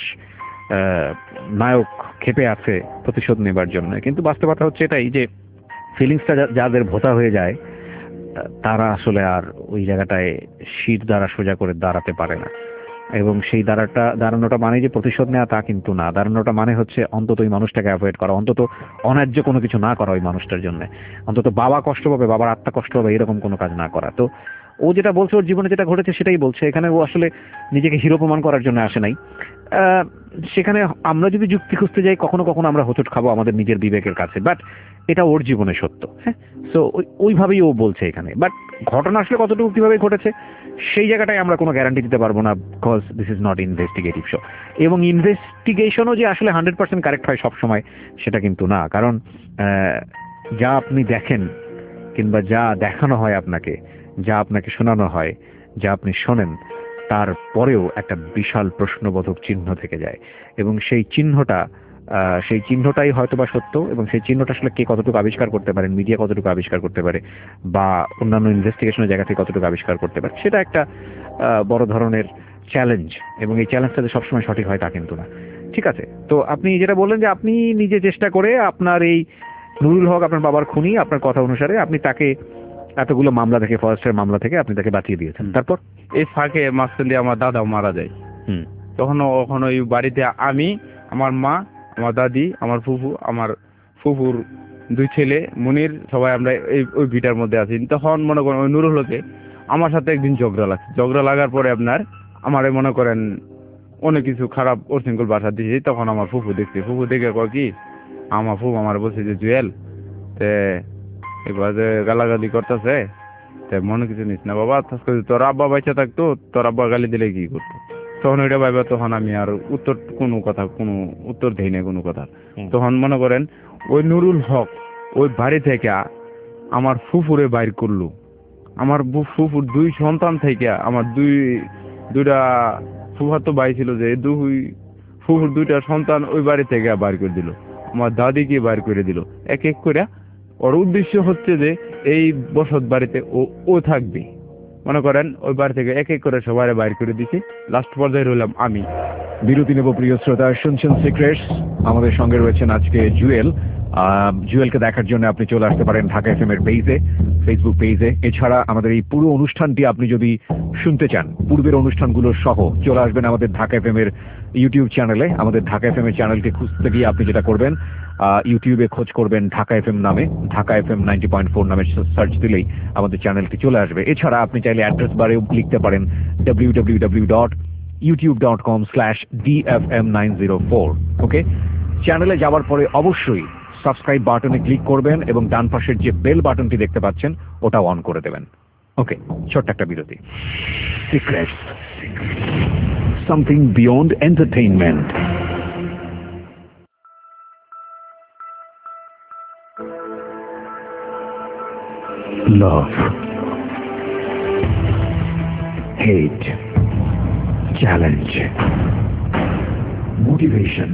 আহ, নায়ক ক্ষেপে আছে প্রতিশোধ নেবার জন্য, কিন্তু বাস্তবতা হচ্ছে এটাই যে ফিলিংসটা যাদের ভোতা হয়ে যায় আহ, তারা আসলে আর ওই জায়গাটায় শির দ্বারা সোজা করে দাঁড়াতে পারে না। এবং সেই দাঁড়াটা দাঁড়ানোটা মানে যে প্রতিশোধ নেওয়া তা কিন্তু না। দাঁড়ানোটা মানে হচ্ছে অন্তত ওই মানুষটাকে অ্যাভয়েড করা, অন্তত অন্যায্য কোনো কিছু না করা ওই মানুষটার জন্য, অন্তত বাবা কষ্ট পাবে, বাবার আত্মা কষ্ট পাবে এরকম কোনো কাজ না করা। তো ও যেটা বলছে ওর জীবনে যেটা ঘটেছে সেটাই বলছে। এখানে ও আসলে নিজেকে হিরো প্রমাণ করার জন্য আসে নাই। আহ, সেখানে আমরা যদি যুক্তি খুঁজতে যাই কখনো কখনো আমরা হোঁচট খাবো আমাদের নিজের বিবেকের কাছে, বাট এটা ওর জীবনে সত্য। হ্যাঁ, সো ওইভাবেই ও বলছে এখানে। বাট ঘটনা আসলে কতটুকু কিভাবে ঘটেছে সেই জায়গাটায় আমরা কোনো গ্যারান্টি দিতে পারবো না, because this is not investigative show. এবং ইনভেস্টিগেশনও যে আসলে হান্ড্রেড পার্সেন্ট কারেক্ট হয় সবসময় সেটা কিন্তু না। কারণ আহ, যা আপনি দেখেন কিংবা যা দেখানো হয় আপনাকে, যা আপনাকে শোনানো হয়, যা আপনি শোনেন, তারপরেও একটা বিশাল প্রশ্নবোধক চিহ্ন থেকে যায়। এবং সেই চিহ্নটা আহ, সেই চিহ্নটাই হয়তো বা সত্য, এবং সেই চিহ্নটা আসলে কে কতটুকু আবিষ্কার করতে পারেন, মিডিয়া কতটুকু আবিষ্কার করতে পারে, বা অন্যান্য ইনভেস্টিগেশনের জায়গা থেকে কতটুকু আবিষ্কার করতে পারে, সেটা একটা আহ, বড় ধরনের চ্যালেঞ্জ। এবং এই চ্যালেঞ্জটা যে সবসময় সঠিক হয় তা কিন্তু না। ঠিক আছে, তো আপনি যেটা বললেন যে আপনি নিজে চেষ্টা করে আপনার এই নুরুল হক আপনার বাবার খুনি, আপনার কথা অনুসারে আপনি তাকে এতগুলো মামলা থেকে, ফরেস্টের মামলা থেকে আপনি তাকে বাঁচিয়ে দিয়েছেন। তারপর এই ফাঁকে মাঝখান দিয়ে আমার দাদাও মারা যায়। হুম। তখন ওখানে ওই বাড়িতে আমি, আমার মা, আমার দাদি, আমার ফুফু, আমার ফুফুর দুই ছেলে মনির, সবাই আমরা এই ওই ভিটার মধ্যে আছি। তখন মনে করেন ওই নুরুল হকে আমার সাথে একদিন ঝগড়া লাগছে। ঝগড়া লাগার পরে আপনার আমারে মনে করেন অনেক কিছু খারাপ অশৃঙ্খল বাসা দিয়েছি। তখন আমার ফুফু দেখছে, ফুফু দেখে কয় কি, আমার ফুফু আমার বলছে যে জুয়েল তে এবার যে গালাগালি করতেছে তে মনে কিছু নিস না বাবা, তোর আব্বা বাচ্চা থাকতো তোর আব্বা গালি দিলে কি করতো। তখন ওইটা ভাইবা তখন আমি আর উত্তর কোনো কথা কোনো উত্তর দেই না কোনো কথা। তখন মনে করেন ওই নুরুল হক ওই বাড়ি থেকে আমার ফুফুরে বাইর করলো। আমার ফুফুর দুই সন্তান থেকে আমার দুই দুইটা ফুফাতো ভাই ছিল, যে দুই ফুফুর দুইটা সন্তান ওই বাড়ি থেকে বাইর করে দিল, আমার দাদিকে বাইর করে দিল এক এক করে। ওর উদ্দেশ্য হচ্ছে যে এই বসত বাড়িতে ও ও থাকবে। মনে করেন ওই বাড়ি থেকে এক এক করে সবাই বাইর করে দিছি, লাস্ট পর্যায়ে রইলাম আমি। বিরতি নেব প্রিয় শ্রোতা, শুনছেন সিক্রেটস। আমাদের সঙ্গে রয়েছেন আজকে জুয়েল। আহ, জুয়েলকে দেখার জন্য আপনি চলে আসতে পারেন ঢাকা এফ এম এর পেজে, ফেসবুক পেজে। এছাড়া আমাদের এই পুরো অনুষ্ঠানটি আপনি যদি শুনতে চান পূর্বের অনুষ্ঠানগুলো সহ, চলে আসবেন আমাদের ঢাকা এফ এম এর ইউটিউব চ্যানেলে। আমাদের ঢাকা এফ এম এর চ্যানেলকে খুঁজতে গিয়ে আপনি যেটা করবেন, ইউটিউবে খোঁজ করবেন ঢাকা এফ এম নামে, Dhaka F M ninety point four নামে সার্চ দিলেই আমাদের চ্যানেলটি চলে আসবে। এছাড়া আপনি চাইলে অ্যাড্রেস বারেও লিখতে পারেন W W W dot YouTube dot com slash D F M nine zero four. Okay, চ্যানেলে যাওয়ার পরে অবশ্যই সাবস্ক্রাইব বাটনে ক্লিক করবেন এবং ডান পাশের যে বেল বাটনটি দেখতে পাচ্ছেন ওটা অন করে দেবেন। ওকে, ছোট্ট একটা বিরতি। Secrets, something beyond entertainment. Love, hate, challenge, motivation,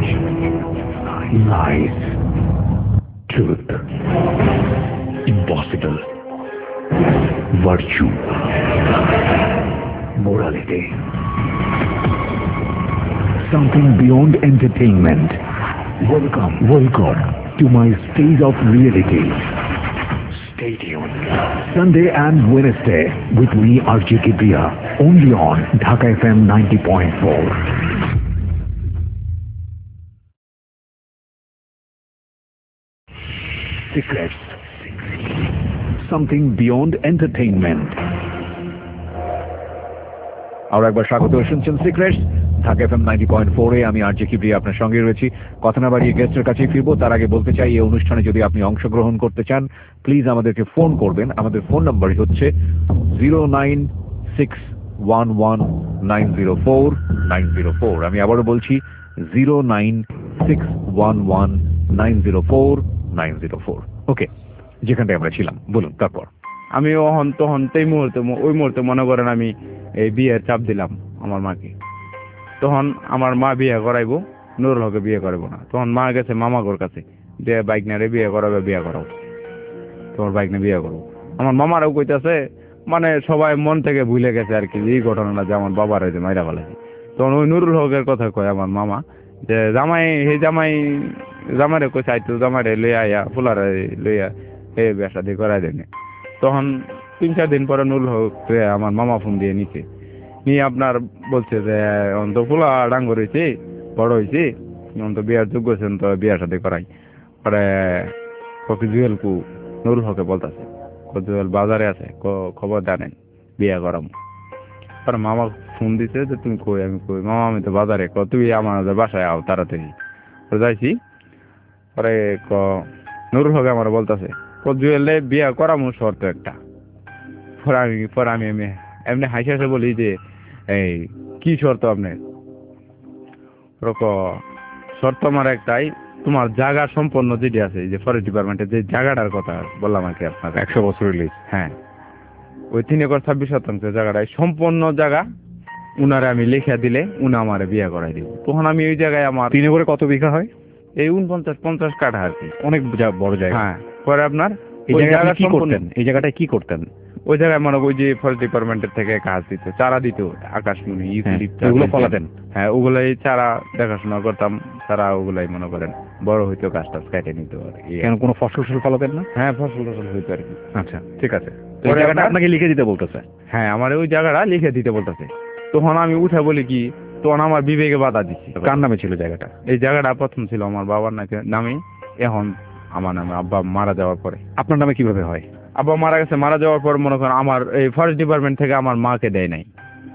lies, truth, impossible, virtue, morality, something beyond entertainment. Welcome, welcome to my stage of reality. Stay tuned. Sunday and Wednesday with me, R J Kipriya, only on Dhaka F M ninety point four. Secrets, something beyond entertainment. আর একবার স্বাগত, শুনছেন secrets Dhaka F M ninety point four এ। আমি R J Kibria আপনার সঙ্গে রয়েছি। কথা না বাড়িয়ে গেস্টের কাছে ফিরবো। তার আগে বলতে চাই, এই অনুষ্ঠানে যদি আপনি অংশগ্রহণ করতে চান, প্লিজ আমাদেরকে ফোন করবেন। আমাদের ফোন নাম্বার হচ্ছে zero nine six one one nine zero four nine zero four. আমি আবারও বলছি zero nine six one one nine zero four nine zero four. Okay, যেখানটায় আমরা ছিলাম, বলুন তারপর। আমি ওহন তখন সেই মুহূর্তে ওই মুহূর্তে মনে করেন আমি এই বিয়ের চাপ দিলাম আমার মাকে। তখন আমার মা বিয়ে করাইবো, নুরুল হকে বিয়ে করাবো না। তখন মা গেছে মামাগোর কাছে, যে বাইক নারে বিয়ে করাবে, বিয়ে করাও, তোমার বাইক না বিয়ে করবো। আমার মামারাও কইতেছে, মানে সবাই মন থেকে ভুলে গেছে আর কি এই ঘটনাটা, যে আমার বাবার যে মাইরা ফেলেছে। তখন ওই নুরুল হকের কথা কয় আমার মামা, যে জামাই হে জামাই জামাইরে কইছে আইতো, জামাইরে লইয়া আইয়া ফুলারে লইয়া হে বিয়া শাদি করাই দেনে। তখন তিন চার দিন পরে নুরুল হক আমার মামা ফোন দিয়ে নিচে নিয়ে আপনার বলছে যে অন্ত ফুলা ডাঙ্গর হয়েছে, বড় হয়েছে, অন্ত বিয়ার যোগ্য হয়েছেন, তো বিয়া শাদি করাই। পরে কপি জুয়েল কু নুরুল হকে বলতেছে, জুয়েল বাজারে আছে, খবর জানেন বিয়া করাম। পরে মামা ফোন দিছে যে তুমি কই? আমি কই মামা আমি তো বাজারে। ক তুই আমার বাসায় আও তাড়াতাড়ি। যাইছি, পরে ক নুরুল হকে আমার বলতেছে, জুয়েলে বিয়া করামু, শর্ত একটা। পরে আমি পরে আমি এমনি হাসি হাসে বলি যে এই কি শর্ত আপনার? শর্ত আমার একটাই, তোমার জায়গা সম্পন্ন যেটি আছে, যে ফরেস্ট ডিপার্টমেন্টের যে জায়গাটার কথা বললাম আর কি আপনার, একশো বছর রিলিজ। হ্যাঁ, ওই তিন একর ছাব্বিশ শতাংশ জায়গাটাই সম্পূর্ণ জায়গা উনারে আমি লিখে দিলে উনি আমারে বিয়ে করাই দিব। তখন আমি ওই জায়গায় আমার তিন একরে কত বিঘা হয়? এই উনপঞ্চাশ পঞ্চাশ কাঠা আর কি, অনেক বড় জায়গা। হ্যাঁ, পরে আপনার এই জায়গাটা কি করতেন? এই জায়গাটায় কি করতেন? ওই জায়গায় মনে ওই যে ফরেস্ট ডিপার্টমেন্টের থেকে কাজ দিত, চারা দিত, আকাশমণি ওগুলো ফলাতেন। হ্যাঁ, ওগুলাই চারা দেখাশোনা করতাম, চারা ওগুলাই মনে করেন বড় হইতো, গাছ টাছ কেটে নিত আর কি। কেন কোনো ফসল ফসল ফলাতেন না? হ্যাঁ, ফসল টসল হইতো আর কি। আচ্ছা, ঠিক আছে। ওই জায়গাটা আপনাকে লিখে দিতে বলতেছে? হ্যাঁ, আমার ওই জায়গাটা লিখে দিতে বলতেছে। তখন আমি উঠে বলি কি, তখন আমার বিবেকে বাধা দিচ্ছি। কার নামে ছিল জায়গাটা? এই জায়গাটা প্রথম ছিল আমার বাবার নামে, এখন আমার নামে। আব্বা মারা যাওয়ার পরে। আপনার নামে কিভাবে হয়? আব্বা মারা গেছে, মারা যাওয়ার পর মনে করেন আমার এই ফরেস্ট ডিপার্টমেন্ট থেকে আমার মাকে দেয় নাই।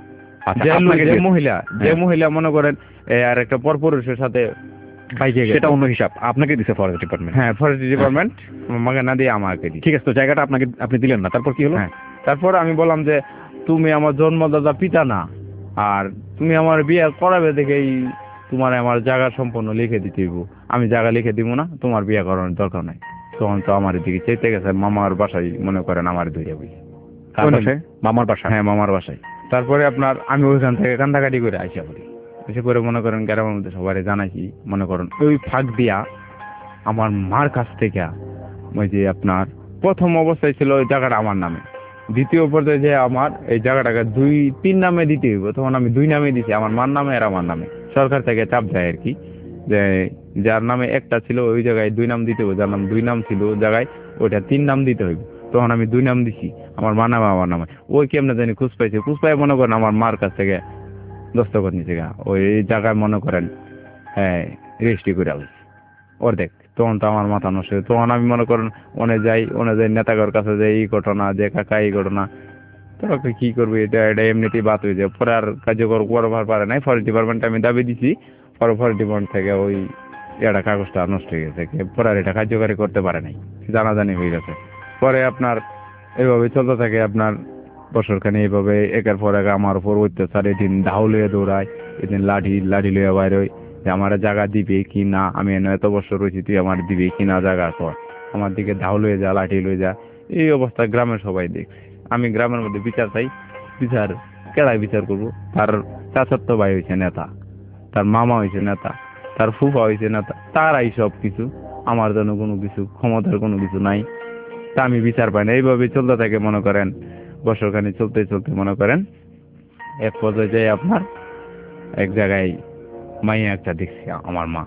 যে মহিলা যে মহিলা মনে করেন আর একটা পরপুরুষের সাথে বাইকে গেছে, সেটা অন্য হিসাব। আপনাকে দিছে ফরেস্ট ডিপার্টমেন্ট? হ্যাঁ, ফরেস্ট ডিপার্টমেন্ট মাকে না দিয়ে আমাকে দিই। ঠিক আছে, তো জায়গাটা আপনাকে আপনি দিলেন না, তারপর কি হলো? হ্যাঁ, তারপর আমি বললাম যে তুমি আমার জন্মদাতা পিতা না, আর তুমি আমার বিয়ে করাবে দেখেই তোমার আমার জায়গা সম্পূর্ণ লিখে দিতে হইব। আমি জায়গা লিখে দিব না, তোমার বিয়ে করানোর দরকার নাই। তখন তো আমার দিকে চেতে গেছে, মামার বাসায় মনে করেন আমার ধরে বই। মামার বাসা? হ্যাঁ, মামার বাসায়। তারপরে আপনার আমি ওইখান থেকে কান্দাকাটি করে আইসা পড়ি। এসে করে মনে করেন গ্রামের মধ্যে সবাই জানাইছি, মনে করেন ওই ফাঁক দিয়া আমার মার কাছ থেকে ওই যে আপনার প্রথম অবস্থায় ছিল ওই জায়গাটা আমার নামে, দ্বিতীয় পর্যায়ে যে আমার এই জায়গাটাকে দুই তিন নামে দিতে হইব, তখন আমি দুই নামে দিছি, আমার মার নামে আর আমার নামে। সরকার থেকে চাপ দেয় আর কি, যে যার নামে একটা ছিল ওই জায়গায় দুই নাম দিতে হবে, যার নাম দুই নাম ছিল ওই জায়গায় ওইটা তিন নাম দিতে হইব। তখন আমি দুই নাম দিছি, আমার মা নামে আমার নামে। ওই কেমনে জানি খুঁজ পাইছে, খুঁজ পাই মনে করেন আমার মার কাছ থেকে দস্তখত নিচে গা ওই জায়গায় মনে করেন হ্যাঁ রেজিস্ট্রি করে আলছি অর্ধেক। তখন তো আমার মাথা নষ্ট। তখন আমি মনে করেন ওনে যাই, ওনে যাই নেতাগর কাছে যাই, এই ঘটনা যে কাকা এই ঘটনা, তোরা কি করবি, এটা এটা এমনিতেই বাদ হয়ে যায়। পরে আর কার্যকর করবার পারে নাই। ফরেস্ট ডিপার্টমেন্টে আমি দাবি দিছি, পরে ফরেস্ট ডিপার্টমেন্ট থেকে ওই এটা কাগজটা নষ্ট হয়ে গেছে, পরে আর এটা কার্যকারী করতে পারে নাই, জানাজানি হয়ে গেছে। পরে আপনার এইভাবে চলতে থাকে আপনার বছরখানি। এইভাবে একের পর এক আমার উপর অত্যাচার, এদিন ঢাউ লইয়া দৌড়ায়, এদিন লাঠি লাঠি লইয়া বাইরে হয় যে আমার জায়গা দিবে কি না, আমি এনে এত বছর রয়েছি তুই আমার দিবে কি না জায়গা কর, আমার দিকে ঢাউ লইয়া যা, লাঠি লইয়া যা। এই অবস্থা গ্রামের সবাই দেখছে। আমি গ্রামের মধ্যে বিচার চাই, বিচার কেড়াই বিচার করবো? তার চাচাতো ভাই হয়েছে নেতা, তার মামা হয়েছে নেতা, তার ফুফা হয়েছে নেতা, তারাই সব কিছু, আমার জন্য কোনো কিছু ক্ষমতার কোনো কিছু নাই, তা আমি বিচার পাই না। এইভাবে চলতে থাকে মনে করেন বছরখানি চলতে চলতে মনে করেন এক পর্যায়ে যাই আপনার এক জায়গায় মাইয়া একটা দেখছি আমার মা,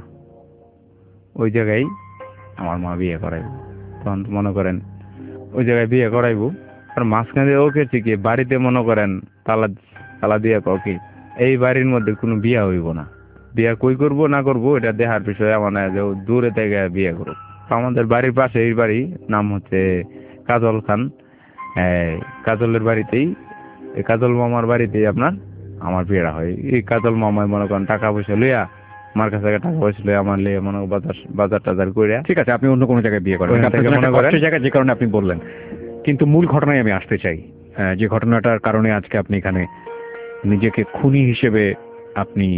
ওই জায়গায় আমার মা বিয়ে করাইব। তখন তো মনে করেন ওই জায়গায় বিয়ে করাইব, আর মাঝখানে ওকে থেকে বাড়িতে মনে করেন তালা তালা দিয়ে ওকে এই বাড়ির মধ্যে কোনো বিয়া হইব না, বিয়া কই করব না করব এটা দেখার বিষয় আমার না, যে দূরে থেকে বিয়ে করব। আমাদের বাড়ির পাশে এই বাড়ি, নাম হচ্ছে কাজল খান, কাজলের বাড়িতেই, কাজল মামার বাড়িতেই আপনার আমার বিয়েটা হয়। এই কাজল মামায় মনে করেন টাকা পয়সা লইয়া, আমার কাছে টাকা পয়সা লইয়া আমার লিয়ে মনে বাজার বাজার টাজার করে। ঠিক আছে, আপনি অন্য কোনো জায়গায় বিয়ে করেন, কষ্টের জায়গায় যে কারণে আপনি বললেন। কিন্তু মূল ঘটনায় আমি আসতে চাই, যে ঘটনাটার কারণে আজকে আপনি এখানে নিজেকে খুনি হিসেবে আপনি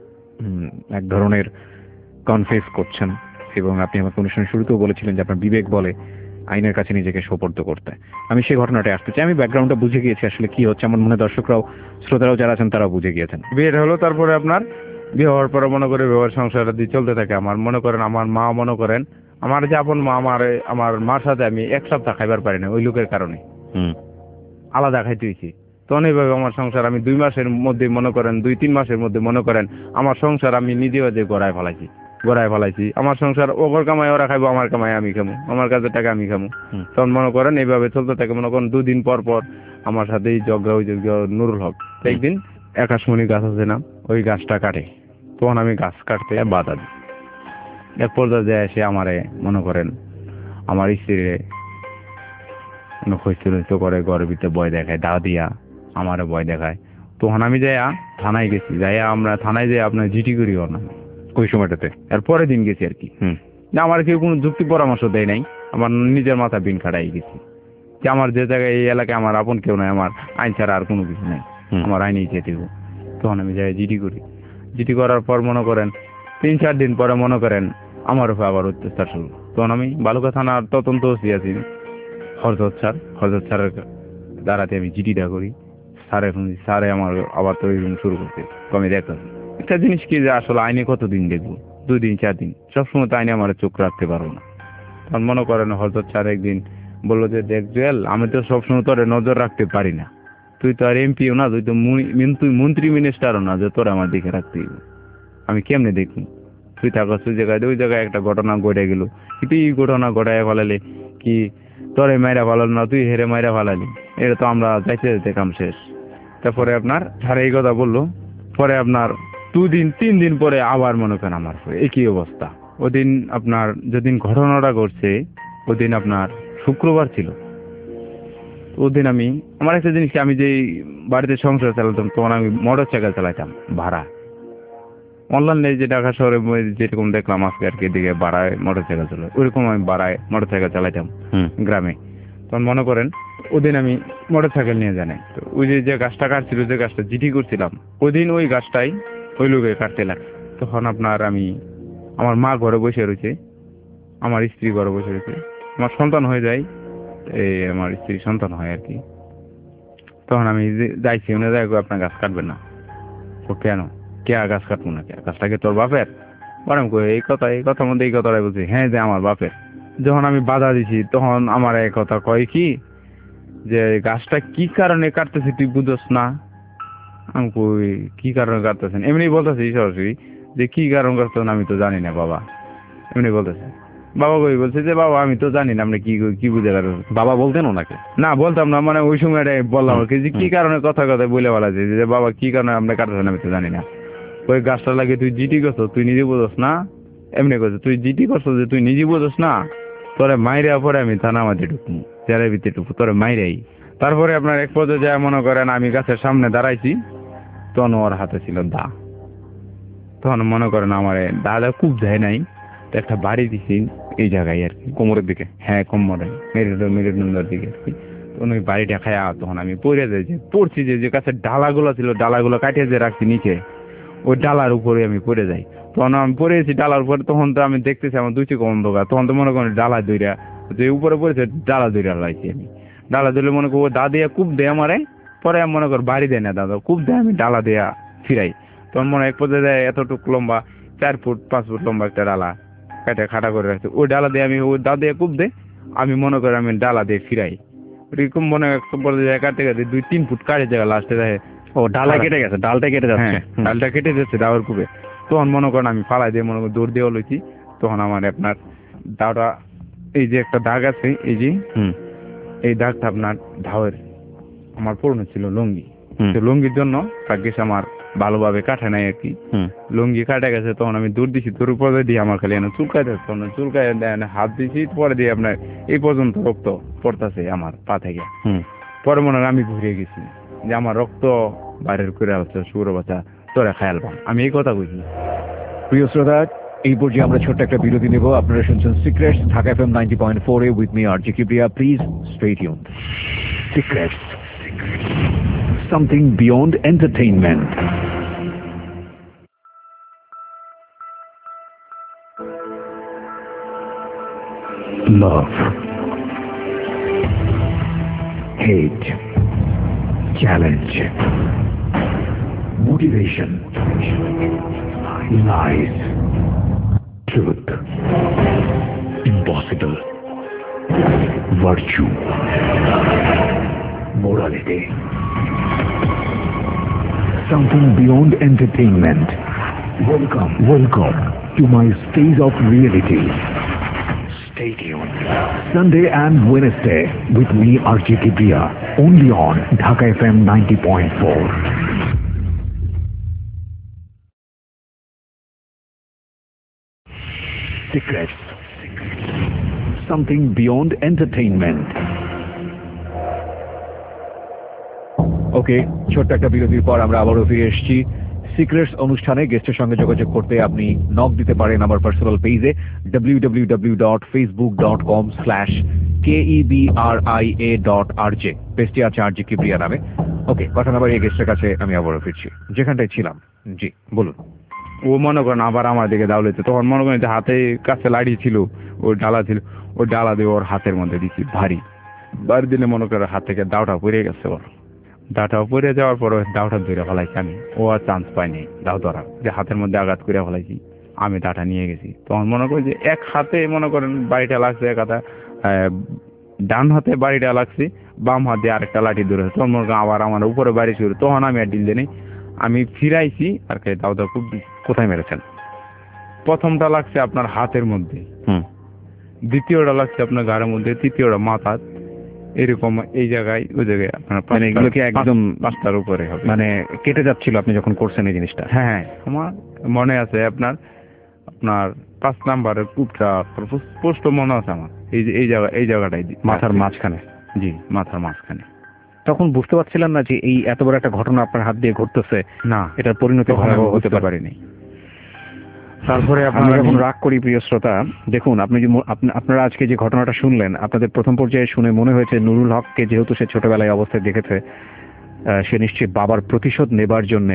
এক ধরনের কনফেস করছেন, এবং আপনি আমাকে অনুষ্ঠানের শুরুতেও বলেছিলেন যে আপনার বিবেক বলে আইনের কাছে নিজেকে সোপর্দ করতে। আমি সেই ঘটনাটা আসতে চাই। আমি ব্যাকগ্রাউন্ডটা বুঝে গিয়েছি আসলে কি হচ্ছে, আমার মনে দর্শকরাও শ্রোতারাও যারা আছেন তারাও বুঝে গিয়েছেন। বিয়েটা হলো, তারপরে আপনার বিয়ে হওয়ার পরে মনে করে ব্যবহার সংসার দিয়ে চলতে থাকে। আমার মনে করেন আমার মা মনে করেন আমার যে আপন মা, আমার আমার মার সাথে আমি এক সপ্তাহ খাইবার পারি না ওই লোকের কারণে, আলাদা খাইতে হয়েছি। তখন এইভাবে আমার সংসার আমি দুই মাসের মধ্যে মনে করেন দুই তিন মাসের মধ্যে মনে করেন আমার সংসার আমি নিজেও যে গড়ায় ফেলাইছি গড়ায় ফেলাইছি আমার সংসার। ওর কামাই ওরা খাইবো, আমার কামাই আমি খাবো, আমার কাছে টাকা আমি খাবো। তখন মনে করেন এইভাবে চলতে থাকে। মনে করেন দুদিন পর পর আমার সাথেই ঝগড়া ওই নুরুল হক একদিন আকাশমণি গাছ আছে না, ওই গাছটা কাটে। তখন আমি গাছ কাটতে বাধা দিই। এক পর্যায়ে যায় এসে আমারে মনে করেন আমার স্ত্রীরে খৈস্ত করে ঘরের ভিতরে ভয় দেখায়, দা দিয়া আমারে ভয় দেখায়। তখন আমি যাইয়া থানায় গেছি, যাইয়া আমরা থানায় যাই আপনার জিটি করিও না ওই সময়টাতে। এর পরের দিন গেছি আর কি, আমার কেউ কোনো যুক্তি পরামর্শ দেয় নাই, আমার নিজের মাথা বিন খাটাই গেছি যে আমার যে জায়গায় এই এলাকায় আমার আপন কেউ নাই, আমার আইন ছাড়া আর কোনো কিছু নাই, আমার আইনেই যেতে হবে। তখন আমি যাই জিডি করি। জিডি করার পর মনে করেন তিন চার দিন পরে মনে করেন আমার উপরে আবার অত্যাচার শুরু। তখন আমি বালুকা থানার তদন্ত ওসি আছি হরজত স্যার, হরজত স্যারের দ্বারাতে আমি জিডিটা করি। স্যারে স্যারে আমার আবার তো শুরু করতে কমে দেখতে একটা জিনিস কি যে আসলে আইনে কতদিন দেখবো, দুই দিন চার দিন, সবসময় তো আইনে আমার চোখ রাখতে পারবো না। তখন মনে করেন হরজত স্যার একদিন বললো যে দেখ জুয়েল, আমি তো সবসময় তোরে নজর রাখতে পারি না, তুই তো আর এমপিও না, তুই তো তুই মন্ত্রী মিনিস্টারও না যে তোর আমার দিকে রাখতে হবে, আমি কেমনে দেখি তুই থাকস ওই জায়গায়। ওই জায়গায় একটা ঘটনা ঘটে গেল, কিন্তু এই ঘটনা ঘটায় ফেলালে কি তোরে মাইরা ফেলাল না, তুই হেরে মাইরা ফেলালি, এটা তো আমরা যাইতে যেতে কাম শেষ। তারপরে আপনার স্যার এই কথা বললো। পরে আপনার দুদিন তিন দিন পরে আবার মনে করেন আমার একই অবস্থা। ওদিন আপনার যেদিন ঘটনাটা ঘটছে ওদিন আপনার শুক্রবার ছিল। ওদিন আমি আমার একটা জিনিস কি, আমি যে বাড়িতে সংসার চালাতাম তখন আমি মোটর সাইকেল চালাইতাম ভাড়া। অনলাইনে যে ঢাকা শহরে যেরকম দেখলাম আজকে আর কি দিকে বাড়ায় মোটর সাইকেল চালাই, ওইরকম আমি বাড়ায় মোটর সাইকেল চালাইতাম গ্রামে। তখন মনে করেন ওদিন আমি মোটর সাইকেল নিয়ে জানাই, তো ওই যে যে গাছটা কাটছিল, যে গাছটা জিটি করছিলাম, ওই দিন ওই গাছটাই ওই লোকে কাটতে লাগে। তখন আপনার আমি আমার মা ঘরে বসে রয়েছে, আমার স্ত্রী ঘরে বসে রয়েছে, আমার সন্তান হয়ে যায়, এই আমার স্ত্রী সন্তান হয় আর কি। তখন আমি যাইছি, উনি যাই আপনার গাছ কাটবেন না। তো কেন কে গাছ কাটবো না, কে গাছটাকে তোর বাপের? বরং এই কথা এই কথার মধ্যে এই কথাটাই বলছি, হ্যাঁ যে আমার বাপের। যখন আমি বাধা দিছি তখন আমার এক কথা কয় কি যে গাছটা কি কারণে কাটতেছি তুই বুঝোস না? আমি কই কি কারণে কাটতেছেন? এমনি বলতেছি সরাসরি যে কি কারণ কাটতেছেন আমি তো জানি না বাবা, এমনি বলতেছে। বাবা কই বলছে যে বাবা আমি তো জানি না আপনি কি কি বুঝে কাটতেছেন। বাবা বলতেন ওনাকে? না বলতাম না, মানে ওই সময় বললাম যে কি কারণে কথা কথা বলে বলা যায় যে বাবা কি কারণে আপনি কাটতেছেন আমি তো জানি না। ওই গাছটা লাগে তুই জিটি করছো, তুই নিজে বোঝোস না? এমনি করছো তুই জিটি করছো যে তুই নিজে বোঝোস না? তোরে মাইরে পরে আমি থানা মাঝে ঢুকবো, চেয়ারের ভিতরে ঢুকবো, তোরে মাইরেই। তারপরে আপনার এক পর্যায়ে যায় মনে করেন আমি গাছের সামনে দাঁড়াইছি, তখন ওর হাতে ছিল দা। তখন মনে করেন আমার দাদা খুব যায় নাই, একটা বাড়ি দিছি এই জায়গায় আর কি, কোমরের দিকে, হ্যাঁ কোমরে মেরুদণ্ড মেরুদণ্ডের দিকে আর কি। তখন ওই বাড়িটা খায়া তখন আমি পড়ে যাই, যে পড়ছি যে যে কাছে ডালাগুলো ছিল ডালাগুলো কাটিয়ে যে রাখছি নিচে, ওই ডালার উপরে আমি পড়ে যাই। তখন আমি পড়ে গেছি ডালার উপরে, তখন তো আমি দেখতেছি আমার দুই চোখ অন্ধকার, তখন তো মনে করেন ডালা দইরা যে উপরে পড়েছে ডালা দইরা লাইছি আমি। ডালা দিলে মনে করবো দা দিয়া কূপ দেয় আমারে, পরে আমি মনে কর বাড়ি দেয় না দাদা, কূপ দেয় আমি ডালা দেয়া ফিরাই। তখন মনে হয় এক পর্যায়ে দেয় এতটুকু লম্বা চার ফুট পাঁচ ফুট লম্বা একটা ডালা কাটা খাটা করে রাখছে, ওই ডালা দিয়ে আমি ওই দা দিয়ে কূপ দেয়, আমি মনে করি আমি ডালা দিয়ে ফিরাই। ওইরকম মনে হয় এক পর্যায়ে কাটতে কাটতে দুই তিন ফুট কাটে জায়গা লাস্টে দেয় ও ডালা কেটে গেছে, ডালটা কেটে যাচ্ছে। হ্যাঁ, ডালটা কেটে যাচ্ছে দাওয়ার কূপে। তখন মনে করেন আমি ফালাই দিয়ে মনে করেন দৌড় দিয়ে লইছি। তখন আমার আপনার দাওটা এই যে একটা দাগ আছে এই যে হুম এই দাগটা আপনার ধাওয়ের আমার পুরনো ছিল লুঙ্গি, হুম তো লুঙ্গির জন্য ভাগ্যিস আমার ভালোভাবে কাটে নাই আর কি, হুম লুঙ্গি কাটে গেছে। তখন আমি দূর দিছি, দূর পরে দিয়ে আমার খালি এনে চুলকাই যাচ্ছে, তখন চুলকায় হাত দিছি, পরে দিয়ে আপনার এই পর্যন্ত রক্ত পড়তেছে আমার পা থেকে। হুম পরে মনে হয় আমি ঘুরে গেছি যে আমার রক্ত বাইরের করে হচ্ছে শুয়োর বাচ্চা তোরা খেয়াল পাম, আমি এই কথা বুঝি। প্রিয় শ্রোতা, এই পর্যায়ে আমরা ছোট্ট একটা বিরতি নেব। আপনারা শুনছেন secrets Dhaka FM ninety point four A with me RJ Kibria. Please stay tuned. Secrets, something beyond entertainment. Love, hate, challenge, motivation, lies, truth, impossible, virtue, morality, something beyond entertainment. Welcome, welcome to my space of reality. Stay tuned. Sunday and Wednesday with me, Archie Kibriya, only on Dhaka F M ninety point four. Secrets. Something beyond entertainment. Okay, ছোট্ট একটা বিরতির পর আমরা আবারও ফিরে এসেছি secrets অনুষ্ঠানে। গেস্টের সঙ্গে যোগাযোগ করতে আপনি নক দিতে পারেন আমার পার্সোনাল পেজে W W W dot Facebook dot com slash K E B R I A dot R J. পেজটি আছে আরজি কিবরিয়া নামে। ওকে, কথা না বাড়িয়ে গেস্টের কাছে আমি আবারও ফিরছি যেখানটায় ছিলাম। জি বলুন। ও মনে করেন আবার আমার দিকে দাও লইতে, তখন মনে করেন যে হাতে কাছে লাড়ি ছিল, ওই ডালা ছিল, ওই ডালা দিয়ে ওর হাতের মধ্যে দিচ্ছি ভারী বাড়ি দিলে মনে করে হাত থেকে দাওটা পড়ে গেছে। ওর দাওটা পড়ে যাওয়ার পর দাওটা ধরে ফেলাইছি আমি, ও আর চান্স পাইনি দাও ধরা, যে হাতের মধ্যে আঘাত করে ফেলাইছি। আমি দাটা নিয়ে গেছি, তখন মনে করি যে এক হাতে মনে করেন বাড়িটা লাগছে, এক হাতে ডান হাতে বাড়িটা লাগছে, বাম হাতে আরেকটা লাঠি ধরে, তখন মনে করেন আবার আমার উপরে বাড়ি শুরু। তখন আমি আর ডিল দিই, আমি ফিরাইছি আর কে দাও দাও খুব। কোথায় মেরেছেন? প্রথমটা লাগছে আপনার হাতের মধ্যে, হুম, দ্বিতীয়টা লাগছে আপনার গাড়ির মধ্যে, তৃতীয়টা মাথা, এরকম এই জায়গায় ওই জায়গায় আপনার মানে এগুলো কি একদম পাঁচটার উপরে হবে। মানে কেটে যাচ্ছিল আপনি যখন করছেন এই জিনিসটা? হ্যাঁ, আমার মনে আছে আপনার আপনার পাঁচ নাম্বারের কূপটা স্পষ্ট মনে আছে আমার, এই যে এই জায়গা এই জায়গাটাই মাথার মাঝখানে? জি, মাথার মাঝখানে। তখন বুঝতে পারছিলেন না যে এই এত বড় একটা ঘটনা আপনার হাত দিয়ে ঘটতেছে? না, এটার পরিণতি ভয়াবহ হতে পারিনি। তারপরে আমি যখন রাগ করি প্রিয় শ্রোতা, দেখুন আপনি যে আপনারা আজকে যে ঘটনাটা শুনলেন, আপনাদের প্রথম পর্যায়ে শুনে মনে হয়েছে নুরুল হককে যেহেতু সে ছোটবেলায় অবস্থায় দেখেছে, সে নিশ্চয়ই বাবার প্রতিশোধ নেবার জন্য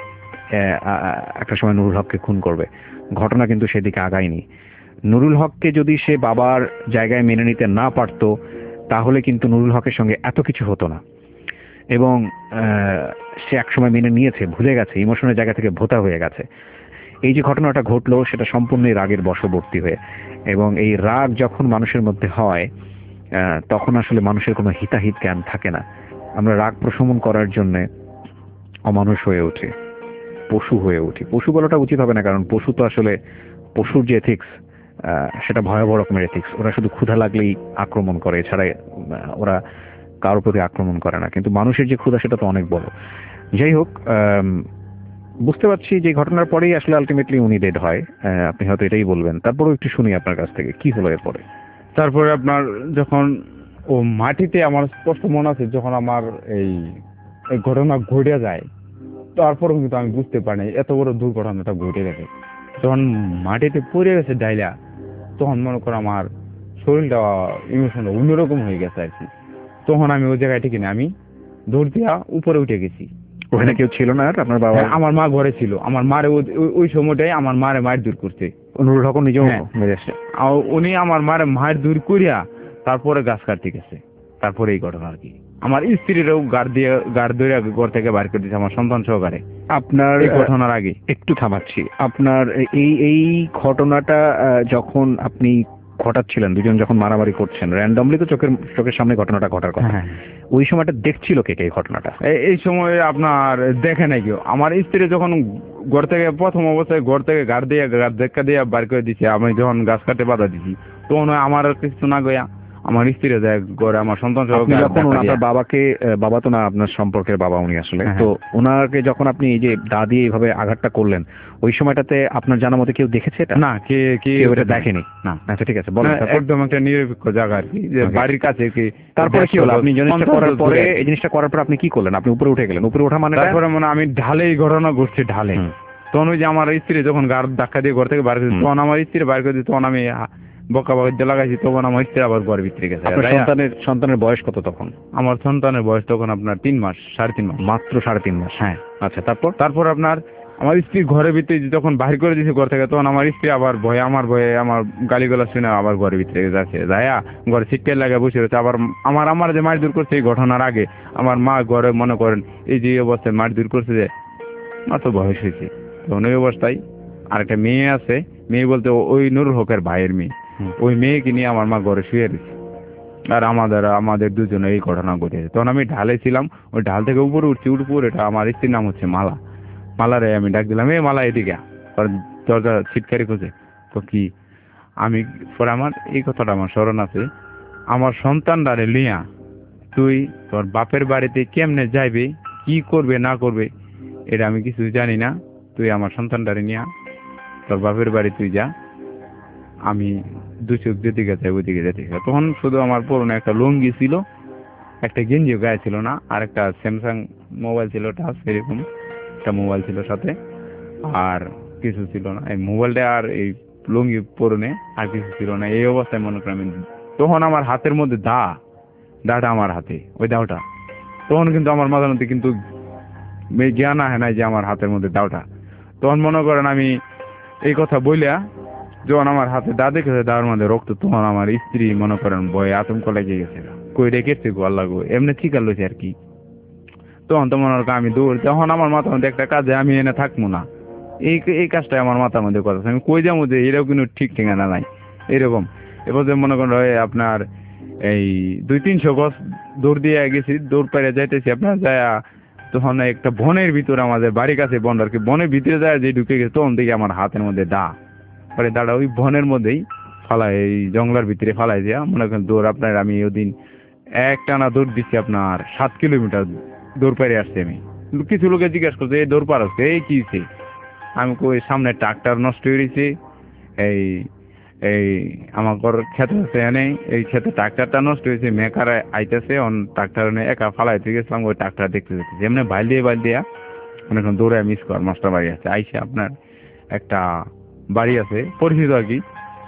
একটা সময় নুরুল হককে খুন করবে। ঘটনা কিন্তু সেদিকে আগায়নি। নুরুল হককে যদি সে বাবার জায়গায় মেনে নিতে না পারত, তাহলে কিন্তু নুরুল হকের সঙ্গে এত কিছু হতো না। এবং সে একসময় মেনে নিয়েছে, ভুলে গেছে, ইমোশনের জায়গা থেকে ভোতা হয়ে গেছে। এই যে ঘটনাটা ঘটলো সেটা সম্পূর্ণই রাগের বশবর্তী হয়ে, এবং এই রাগ যখন মানুষের মধ্যে হয় তখন আসলে মানুষের কোনো হিতাহিত জ্ঞান থাকে না। আমরা রাগ প্রশমন করার জন্য অমানুষ হয়ে উঠি, পশু হয়ে উঠি। পশু বলাটা উচিত হবে না, কারণ পশু তো আসলে পশুর যে এথিক্স সেটা ভয়াবহ রকমের এথিক্স। ওরা শুধু ক্ষুধা লাগলেই আক্রমণ করে, এছাড়া ওরা কারোর প্রতি আক্রমণ করে না। কিন্তু মানুষের যে ক্ষুধা সেটা তো অনেক বড়। যাই হোক, বুঝতে পারছি যে ঘটনার পরেই আসলে আলটিমেটলি উনি ডেড হয়। আপনি হয়তো এটাই বলবেন, তারপরেও একটু শুনি আপনার কাছ থেকে কি হলো এরপরে। তারপরে আপনার যখন ও মাটিতে, আমার স্পষ্ট মনে আছে যখন আমার এই ঘটনা ঘটে যায়, তারপরেও কিন্তু আমি বুঝতে পারিনি এত বড় দুর্ঘটনাটা ঘটে গেছে। যখন মাটিতে পড়ে গেছে ডাইলা, তখন মনে করো আমার শরীরটা ইমোশনটা অন্যরকম হয়ে গেছে আর কি। তখন আমি ওই জায়গায় ঠিক না, আমি দৌড় দিয়া উপরে উঠে গেছি। ওখানে কেউ ছিল না আর আপনার বাবা? হ্যাঁ, আমার মা ঘরে ছিল। আমার মারে ওই- ওই- ওই সময়টাই আমার মারে মার দূর করছে। নুরুল হক নিজেও হ্যাঁ। মেরে আসছে? আর উনি আমার মারে মার দূর করিয়া তারপরে গাছ কাটতে গেছে। তারপরে এই ঘটনা আর কি। আমার স্ত্রীরও গাড় দিয়ে গাড় ধরে ঘর থেকে বাইর করে দিয়েছে আমার সন্তান সহকারে আপনার এই ঘটনার আগে। একটু থামাচ্ছি, আপনার এই এই ঘটনাটা আহ, যখন আপনি ঘটাচ্ছিলেন, দুজন যখন মারামারি করছেন, র্যান্ডমলি তো চোখের চোখের সামনে ঘটনাটা ঘটার কথা, হ্যাঁ। ওই সময়টা দেখছিল কে কে এই ঘটনাটা? এই- এই সময় আপনার দেখে নাই কেউ। আমার স্ত্রী যখন ঘর থেকে প্রথম অবস্থায় ঘর থেকে গাড় দিয়ে গাড় ধাক্কা দিয়ে বার করে দিছে, আমি যখন গাছ কাটে বাধা দিছি তখন ওই আমার আর কিছু না গয়া আমার স্ত্রী যায় ঘরে আমার সন্তান সহ আপনি গাড় যখন ধাক্কা আপনার দিয়া- বাবাকে, আহ, বাবা তো না আপনার সম্পর্কের বাবা উনি আসলে, হ্যাঁ। তো ওনাকে যখন আপনি এই যে দা দিয়ে এইভাবে আঘাতটা করলেন, ওই সময়টাতে আপনার জানা মতে কেউ দেখেছে এটা? না, কে কে কেউ এটা দেখেনি? না। আচ্ছা ঠিক আছে, বলেন না, তারপর। একদম একটা নিরপেক্ষ জায়গা আর কি, যে Okay. বাড়ির কাছে কি। তারপরে কি হলো? আপনি জিনিসটা পঞ্চাশ করার গজ পরে, দূরে। এই জিনিসটা করার পর আপনি কি করলেন? আপনি উপরে উঠে গেলেন? উপরে ওঠা মানে তারপরে মানে আমি ঢালে এই ঘটনা ঘটছে ঢালে। হুম। তখন ওই যে আমার স্ত্রী যখন গাড় ধাক্কা দিয়ে ঘর থেকে বার করে দিছে, হুম। তখন আমার স্ত্রী বার করে দিচ্ছে, তখন আমি হা- বকা বকা লাগাইছি, তখন আমার স্ত্রী আবার ঘরের ভিতরে গেছে। আপনার যাইয়া- সন্তানের সন্তানের বয়স কত তখন? আমার সন্তানের বয়স তখন আপনার তিন মাস সাড়ে তিন মাস। মাত্র সাড়ে তিন মাস? হ্যাঁ। আচ্ছা, তারপর? তারপর আপনার আমার স্ত্রী ঘরের ভিতরে যখন বাহির করে দিয়েছে ঘর থেকে, তখন আমার স্ত্রী আবার ভয়ে আমার ভয়ে আমার গালিগালাজ শুনে আবার ঘরের ভিতরে যাচ্ছে, যাইয়া ঘরে সিটকেল লাগে বসে রয়েছে। আবার আমার আমার যে মার দূর করছে এই ঘটনার আগে আমার মা ঘরে মনে করেন এই যে অবস্থায় মার দূর করছে, যে মা তো বয়স হয়েছে, তখন ওই অবস্থায় আরেকটা মেয়ে আছে, মেয়ে বলতে ওই নুরুল হকের ভাইয়ের মেয়ে, হুম। ওই মেয়েকে নিয়ে আমার মা ঘরে শুয়ে রয়েছে। আর আমাদের আমাদের দুজনে এই ঘটনা ঘটেছে। তখন আমি ঢালে ছিলাম, ওই ঢাল থেকে উপরে উঠছি, উপরে এটা আমার স্ত্রীর নাম হচ্ছে মালা। মালারে আমি ডাক দিলাম, এই মালা এদিকে আয়। আর দরজা ছিটকারি করছে, তো কি আমি পরে আমার এই কথাটা আমার স্মরণ আছে, আমার সন্তানটারে লিয়া তুই তোর বাপের বাড়িতে কেমনে যাইবে, কি করবে না করবে এটা আমি কিছু জানি না, তুই আমার সন্তানটারে নিয়া তোর বাপের বাড়ি তুই যা, আমি দু চোখ যেদিকে যাই ওইদিকে যেতে। তখন শুধু আমার পুরনো একটা লুঙ্গি ছিল, একটা গেঞ্জিও গায়ে ছিল না, আর একটা স্যামসাং মোবাইল ছিল টাচ, এরকম একটা মোবাইল ছিল সাথে, আর কিছু ছিল না। এই মোবাইলটা আর এই লুঙ্গি পরনে আর কিছু ছিল না। এই অবস্থায় মনে করেন আমি, তখন আমার হাতের মধ্যে দা দাটা আমার হাতে, ওই দাওটা, তখন কিন্তু আমার মাথার মধ্যে কিন্তু এই জ্ঞান আহে নাই যে আমার হাতের মধ্যে দাওটা। তখন মনে করেন আমি এই কথা বইলা যখন আমার হাতে দা দেখেছে দাওয়ার মধ্যে রক্ত, তখন আমার স্ত্রী মনে করেন ভয়ে আতঙ্ক লেগে গেছে, কই রেখেছে গো আল্লাহ গো, এমনি ঠিক আলোছে আর কি। তখন তো মনে করেন আমি দৌড়, তখন আমার মাথার মধ্যে একটা কাজে আমি এনে থাকবো না, এই এই কাজটাই আমার মাথার মধ্যে কথা, আমি কই যাবো যে এরকম কিন্তু ঠিক ঠিকানা নাই এরকম। এবার যে মনে করেন ওই আপনার এই দুই তিনশো গজ দৌড় দিয়ে গেছি, দৌড় পেরে যাইতেছি আপনার যায়, তখন একটা বনের ভিতরে আমাদের বাড়ির কাছে বন আর কি, বনের ভিতরে যায় যে ঢুকে গেছে, তখন দেখি আমার হাতের মধ্যে দা, পরে দাঁড়া ওই বনের মধ্যেই ফালাই, এই জঙ্গলার ভিতরে ফালাই দিয়া মনে করেন দৌড় আপনার আমি ওদিন এক টানা দৌড় দিচ্ছি আপনার সাত কিলোমিটার দৌড় পেরে আসছি আমি। কিছু লোকে জিজ্ঞাসা করছে এই দৌড় পার হচ্ছে, এই কি হইছে? আমি কই সামনে ট্রাক্টর নষ্ট হয়ে গেছে, এই এই আমার ঘর ক্ষেত আছে এনে, এই ক্ষেতে ট্রাক্টরটা নষ্ট হয়েছে, মেকার আইতেছে, অন ট্রাক্টর নিয়ে একা ফালাইতে গেছিলাম, ওই ট্রাক্টর দেখতে দেখতে যেমনি বাইল দিয়ে বাইল দিয়া অনেকক্ষণ দৌড়ে মিস কর মাস্টার বাড়ি আছে আইসে আপনার একটা বাড়ি আছে পরিচিত আর কি,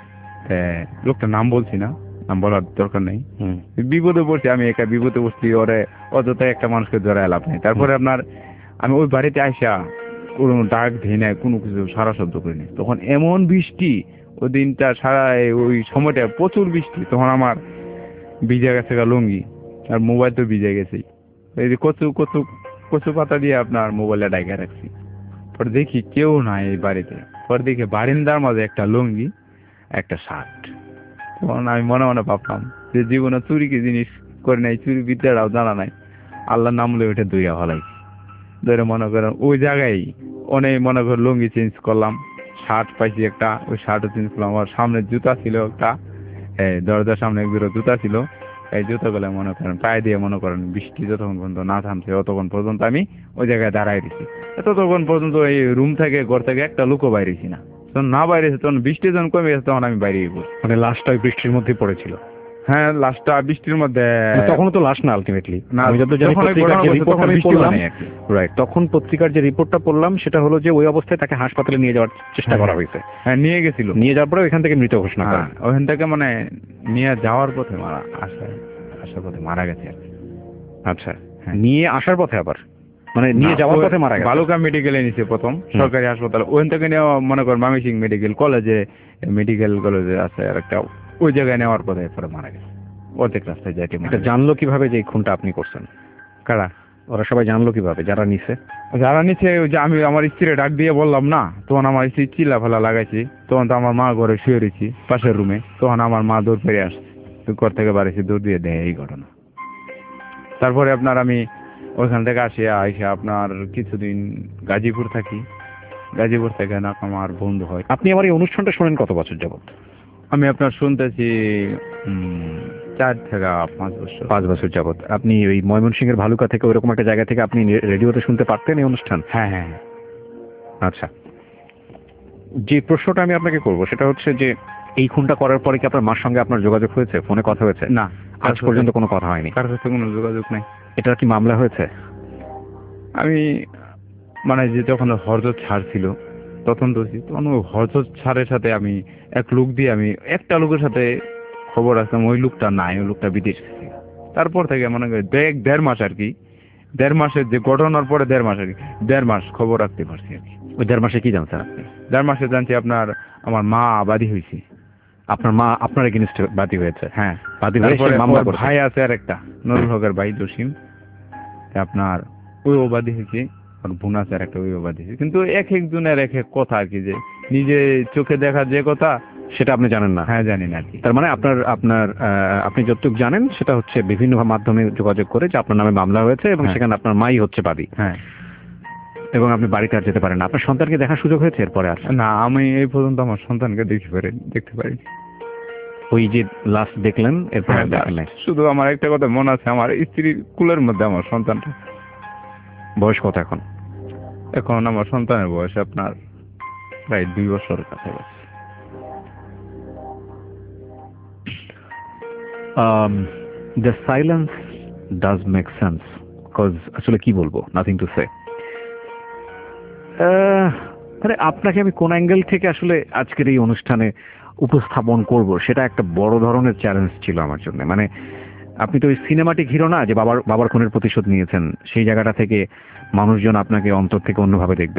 লোকটার নাম বলছি না, নাম বলার দরকার নেই। বিপদে পড়ছি আমি, একা বিপদে পড়ছি, ওরে অযথায় একটা মানুষকে ধরে লাভ নেই। তারপরে আপনার আমি ওই বাড়িতে আইসা কোনো ডাক ধেয়ে নেয়, কোনো কিছু সারা শব্দ করিনি। তখন এমন বৃষ্টি ওই দিনটা, সারা ওই সময়টা প্রচুর বৃষ্টি, তখন আমার ভিজে গেছে গা লুঙ্গি, আর মোবাইল তো ভিজে গেছে, এই যে কচু কচু কচু পাতা দিয়ে আপনার মোবাইলটা ডাইকা রাখছি। পরে দেখি কেউ নাই এই বাড়িতে, পরে দেখি বারিন্দার মাঝে একটা লুঙ্গি একটা শার্ট। তখন আমি মনে মনে ভাবলাম যে জীবনে চুরি কি জিনিস করে নাই, চুরি বিদ্যাটাও জানা নাই, আল্লাহর নাম লয়ে ওইটা দুইয়া ফেলাইছি। ধরে মনে করেন ওই জায়গায় অনেক মনে করেন লুঙ্গি চেঞ্জ করলাম, শার্ট পাইছি একটা, ওই শার্টও চেঞ্জ করলাম। আমার সামনে জুতা ছিল একটা, এই দরজার সামনে এক দুটো জুতা ছিল, এই জুতাগুলো মনে করেন পায়ে দিয়ে মনে করেন বৃষ্টি যতক্ষণ পর্যন্ত না থামছে ততক্ষণ পর্যন্ত আমি ওই জায়গায় দাঁড়াই দিছি। ততক্ষণ পর্যন্ত এই রুম থেকে ঘর থেকে একটা লুকও বাইরেছি না। যখন না বাইরেছে তখন বৃষ্টি যখন কমে গেছে তখন আমি বাইরে গেছি। মানে লাশটা ওই বৃষ্টির মধ্যে পড়েছিল? হ্যাঁ, লাশটা বৃষ্টির মধ্যে, তখন তো লাশ না আলটিমেটলি, না, আমি যত জানি যখন ওই পত্রিকার যে ঘটনা ঘটছে রিপোর্টটা তখন আমি বৃষ্টি পড়লাম, হয় নাই আর কি। রাইট, তখন পত্রিকার যে রিপোর্টটা পড়লাম সেটা হলো যে ওই অবস্থায় তাকে হাসপাতালে নিয়ে যাওয়ার চেষ্টা করা হয়েছে। হ্যাঁ, নিয়ে গেছিল, নিয়ে যাওয়ার পরে ওইখান থেকে মৃত ঘোষণা করা। হ্যাঁ, ওখান থেকে মানে নিয়ে যাওয়ার পথে মারা আসে আসে আসার পথে মারা গেছে আর কি। আচ্ছা, হ্যাঁ। নিয়ে আসার পথে আবার মানে নিয়ে না, যাওয়ার ওই পথে মারা গেছে? বালুকা মেডিকেলে নিছে প্রথম, হুম। সরকারি হাসপাতাল, ওখান থেকে নেওয়া মনে করেন ময়মনসিংহ মেডিকেল কলেজে, মেডিকেল কলেজে আছে আর একটা, ওই জায়গায় নেওয়ার পথে পরে মারা গেছে, অর্ধেক রাস্তায় যাইতে মারা এটা গেছে। জানলো কিভাবে যে এই খুনটা আপনি করছেন? কারা? ওরা সবাই জানলো কিভাবে যারা নিছে? যারা নিচে, ওই যে আমি আমার স্ত্রীর ডাক দিয়ে বললাম না, তখন আমার স্ত্রী চিল্লা ফেলা লাগাইছি, তখন তো আমার মা ঘরে শুয়ে রয়েছি পাশের রুমে, তখন আমার মা দৌড় পেরে আসছে, তো ঘর থেকে বাড়িছি, দৌড় দিয়ে দেয় এই ঘটনা। তারপরে আপনার আমি ওইখান থেকে আসি, আইসা আপনার কিছুদিন গাজীপুর থাকি, গাজীপুর থেকে না আমার বন্ধু হয়। আপনি আমার এই অনুষ্ঠানটা শোনেন কত বছর যাবত? আমি আপনার শুনতেছি উম, চার থেকে পাঁচ বছর। পাঁচ বছর যাবত। আপনি ওই ময়মনসিংহের ভালুকা থেকে ওইরকম একটা জায়গা থেকে আপনি রেডিওতে শুনতে পারতেন এই অনুষ্ঠান? হ্যাঁ হ্যাঁ। আচ্ছা, যে প্রশ্নটা আমি আপনাকে করব সেটা হচ্ছে যে এই খুনটা করার পরে কি আপনার মার সঙ্গে আপনার যোগাযোগ হয়েছে, ফোনে কথা হয়েছে? না, আজ পর্যন্ত কোনো কথা হয়নি? কার সাথে কোনো যোগাযোগ নাই। এটা কি মামলা হয়েছে? আমি মানে যে যখন হরজত ছাড় ছিল তখন তো তখন ওই হরজত ছাড়ের সাথে আমি এক লোক দিয়ে আমি একটা লোকের সাথে খবর আসতাম, ওই লোকটা নাই, ওই লোকটা বিদেশ গেছে। তারপর থেকে মনে করি দেড় দেড় মাস আর কি, দেড় মাসের যে ঘটনার পরে দেড় মাস আর কি, দেড় মাস খবর রাখতে পারছি আর কি। ওই দেড় মাসে কি জানছেন আপনি? দেড় মাসে জানছি আপনার আমার মা বাদী হয়েছে। আপনার মা আপনার এগেইনস্টে বাদী হয়েছে? হ্যাঁ, বাদী হয়ে তারপরে সে মামলা ওর করেছে? ভাই আছে আর একটা নুরুল হকের ভাই জসিম, আপনার ওই বাদী হয়েছে, আর বোন আছে আর একটা ওই বাদী হয়েছে। কিন্তু এক একজনের এক এক কথা আর কি, যে নিজে চোখে দেখা যে কথা সেটা আপনি জানেন না? হ্যাঁ জানি না আর কি। তার মানে আপনার আপনার আহ, আপনি যতটুকু জানেন সেটা হচ্ছে বিভিন্ন মাধ্যমে যোগাযোগ করে যে আপনার নামে মামলা হয়েছে এবং হ্যাঁ। সেখানে আপনার মাই হচ্ছে বাদী, হ্যাঁ। এবং আপনি বাড়িতে আর যেতে পারেন না। আপনার সন্তানকে দেখার সুযোগ হয়েছে এরপরে আর? না, আমি এই পর্যন্ত আমার সন্তানকে দেখতে পারি দেখতে পারি ওই যে লাস্ট দেখলেন এরপর আর দেখেন নাই? শুধু আমার একটা কথা মনে আছে, আমার স্ত্রীর কুলের মধ্যে আমার সন্তানটা। বয়স কত এখন? এখন আমার সন্তানের বয়স আপনার প্রায় দুই বছর কাছাকাছি। Um, the silence does make sense because আসলে কি বলবো, নাথিং টু সে। মানে আপনাকে আমি কোন অ্যাঙ্গেল থেকে আসলে আজকের এই অনুষ্ঠানে উপস্থাপন করব সেটা একটা বড় ধরনের চ্যালেঞ্জ ছিল আমার জন্য। মানে আপনি তো ওই সিনেমাটিক হিরো না যে বাবার বাবার খুনের প্রতিশোধ নিয়েছেন, সেই জায়গাটা থেকে মানুষজন আপনাকে অন্তর থেকে অন্যভাবে দেখবে।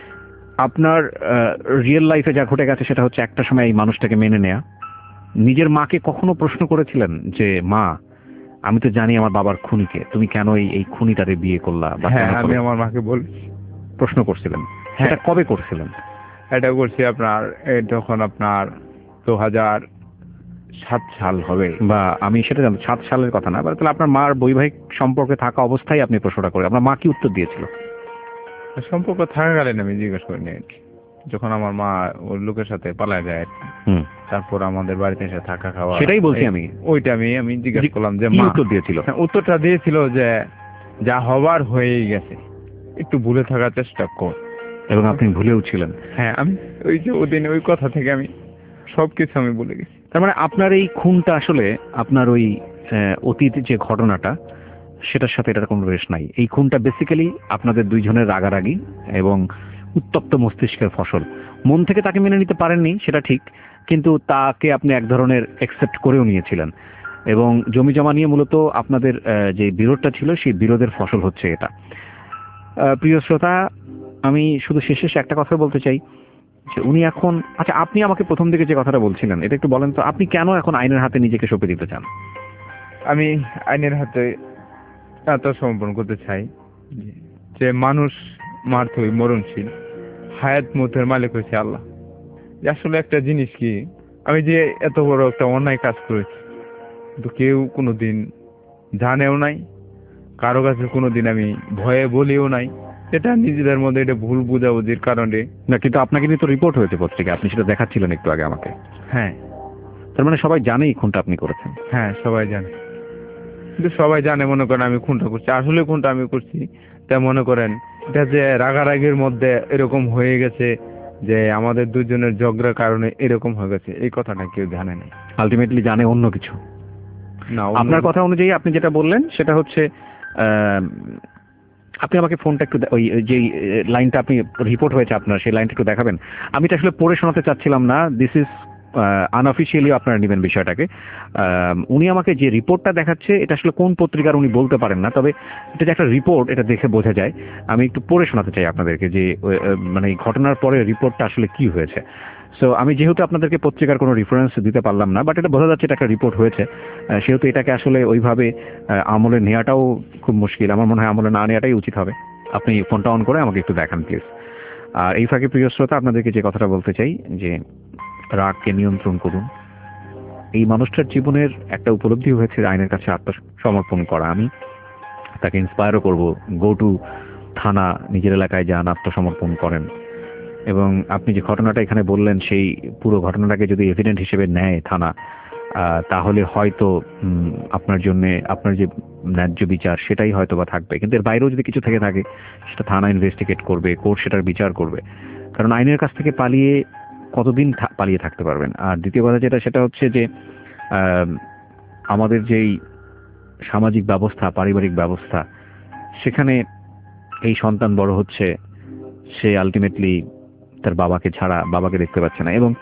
আপনার রিয়েল লাইফে যা ঘটে গেছে সেটা হচ্ছে একটা সময় এই মানুষটাকে মেনে নেয়া। নিজের মাকে কখনো প্রশ্ন করেছিলেন যে মা, আমি তো জানি আমার বাবার খুনিকে, তুমি কেন এই এই খুনিটারে বিয়ে করলা? বা হ্যাঁ, কেন আমি করলা? আমার মাকে বলি। প্রশ্ন করছিলেন? হ্যাঁ। সেটা কবে করছিলেন? এটা করছি আপনার এই তখন আপনার দু হাজার সাত সাল হবে। বা আমি সেটা জানতাম সাত সালের কথা না, বা তাহলে আপনার মার বৈবাহিক সম্পর্কে থাকা অবস্থায় আপনি প্রশ্নটা করে আপনার মা কি উত্তর দিয়েছিল? সম্পর্ক থাকাকালীন আমি জিজ্ঞেস করিনি আর কি। যখন আমার মা ওর লোকের সাথে পালায় যায় আর কি, হুম, তারপর আমাদের বাড়িতে এসে থাকা খাওয়া, সেটাই বলছি আমি। ওইটা আমি আমি জিজ্ঞেস করলাম যে কি মা উত্তর দিয়েছিল? হ্যাঁ, উত্তরটা দিয়েছিল যে যা হবার হয়েই গেছে, একটু ভুলে থাকার চেষ্টা কর। এবং আপনি ভুলেও ছিলেন। হ্যাঁ, আমি ওই যে ওদিন ওই কথা থেকে আমি সবকিছু আমি ভুলে গেছি। তার মানে আপনার এই খুনটা আসলে আপনার ওই আহ, অতীত যে ঘটনাটা সেটার সাথে এটার কোনো রেশ নাই। এই খুনটা বেসিক্যালি আপনাদের দুইজনের রাগারাগি এবং উত্তপ্ত মস্তিষ্কের ফসল। মন থেকে তাকে মেনে নিতে পারেননি সেটা ঠিক, কিন্তু তাকে আপনি এক ধরনের অ্যাকসেপ্ট করেও নিয়েছিলেন, এবং জমি জমা নিয়ে মূলত আপনাদের আহ, যে বিরোধটা ছিল সেই বিরোধের ফসল হচ্ছে এটা। আহ, প্রিয় শ্রোতা, আমি শুধু শেষে শেষে একটা কথা বলতে চাই যে উনি এখন, আচ্ছা আপনি আমাকে প্রথম দিকে যে কথাটা বলছিলেন এটা একটু বলেন তো, আপনি কেন এখন আইনের হাতে নিজেকে সঁপে দিতে চান? আমি আইনের হাতে আত্মসমর্পণ করতে চাই যে মানুষ মারতই মরণশীল, হায়াত মতের মালিক হয়েছে আল্লাহ। যে আসলে একটা জিনিস কি, আমি যে এত বড় একটা অন্যায় কাজ করেছি কিন্তু কেউ কোনোদিন জানেও নাই, কারো কাছে কোনোদিন আমি ভয়ে বলিও নাই। এটা নিজেদের মধ্যে এটা ভুল বুঝাবুঝির কারণে। না, কিন্তু আপনাকে নিয়ে তো রিপোর্ট হয়েছে পত্রিকা, আপনি সেটা দেখাচ্ছিলেন একটু আগে আমাকে। হ্যাঁ তার মানে সবাই জানে এই খুনটা আপনি করেছেন? হ্যাঁ, সবাই জানে, কিন্তু সবাই জানে মনে করেন আমি খুনটা করছি, আসলে খুনটা আমি করছি। তাই মনে করেন এটা যে রাগারাগির মধ্যে এরকম হয়ে গেছে, যে আমাদের দুজনের ঝগড়ার কারণে এরকম হয়ে গেছে, এই কথাটা কেউ জানে না। আলটিমেটলি জানে অন্য কিছু। না, আপনার কথা অনুযায়ী আপনি যেটা বললেন সেটা হচ্ছে আহ, আপনি আমাকে ফোনটা একটু দে- ওই যে লাইনটা আপনি রিপোর্ট হয়েছে আপনার সেই লাইনটা একটু দেখাবেন। আমি তো আসলে পড়ে শোনাতে চাচ্ছিলাম না, দিস ইজ আনঅফিসিয়ালি আপনারা নেবেন বিষয়টাকে। উনি আমাকে যে রিপোর্টটা দেখাচ্ছে এটা আসলে কোন পত্রিকার উনি বলতে পারেন না, তবে এটা যে একটা রিপোর্ট এটা দেখে বোঝা যায়। আমি একটু পড়ে শোনাতে চাই আপনাদেরকে যে মানে এই ঘটনার পরে রিপোর্টটা আসলে কি হয়েছে। সো আমি যেহেতু আপনাদেরকে পত্রিকার কোনো রেফারেন্স দিতে পারলাম না, বাট এটা বোঝা যাচ্ছে এটা একটা রিপোর্ট হয়েছে, সেহেতু এটাকে আসলে ওইভাবে আমলে নেওয়াটাও খুব মুশকিল। আমার মনে হয় আমলে না নেওয়াটাই উচিত হবে। আপনি ফোনটা অন করে আমাকে একটু দেখান প্লিজ। আর এই ফাঁকে প্রিয় শ্রোতা, আপনাদেরকে যে কথাটা বলতে চাই যে রাগকে নিয়ন্ত্রণ করুন। এই মানুষটার জীবনের একটা উপলব্ধি হয়েছে আইনের কাছে আত্মসমর্পণ করা। আমি তাকে ইন্সপায়ারও করব, গো টু থানা, নিজের এলাকায় যান, আত্মসমর্পণ করেন। এবং আপনি যে ঘটনাটা এখানে বললেন সেই পুরো ঘটনাটাকে যদি এভিডেন্ট হিসেবে নেয় থানা, তাহলে হয়তো আপনার জন্য আপনার যে ন্যায্য বিচার সেটাই হয়তো বা থাকবে। কিন্তু এর বাইরেও যদি কিছু থেকে থাকে সেটা থানা ইনভেস্টিগেট করবে, কোর্ট সেটার বিচার করবে। কারণ আইনের কাছ থেকে পালিয়ে কতদিন পালিয়ে থাকতে পারবেন। আর দ্বিতীয় কথা যেটা, সেটা হচ্ছে যে আমাদের যেই সামাজিক ব্যবস্থা, পারিবারিক ব্যবস্থা, সেখানে এই সন্তান বড় হচ্ছে, সে আলটিমেটলি তার বাবাকে ছাড়া বাবাকে দেখতে পাচ্ছে না। এবং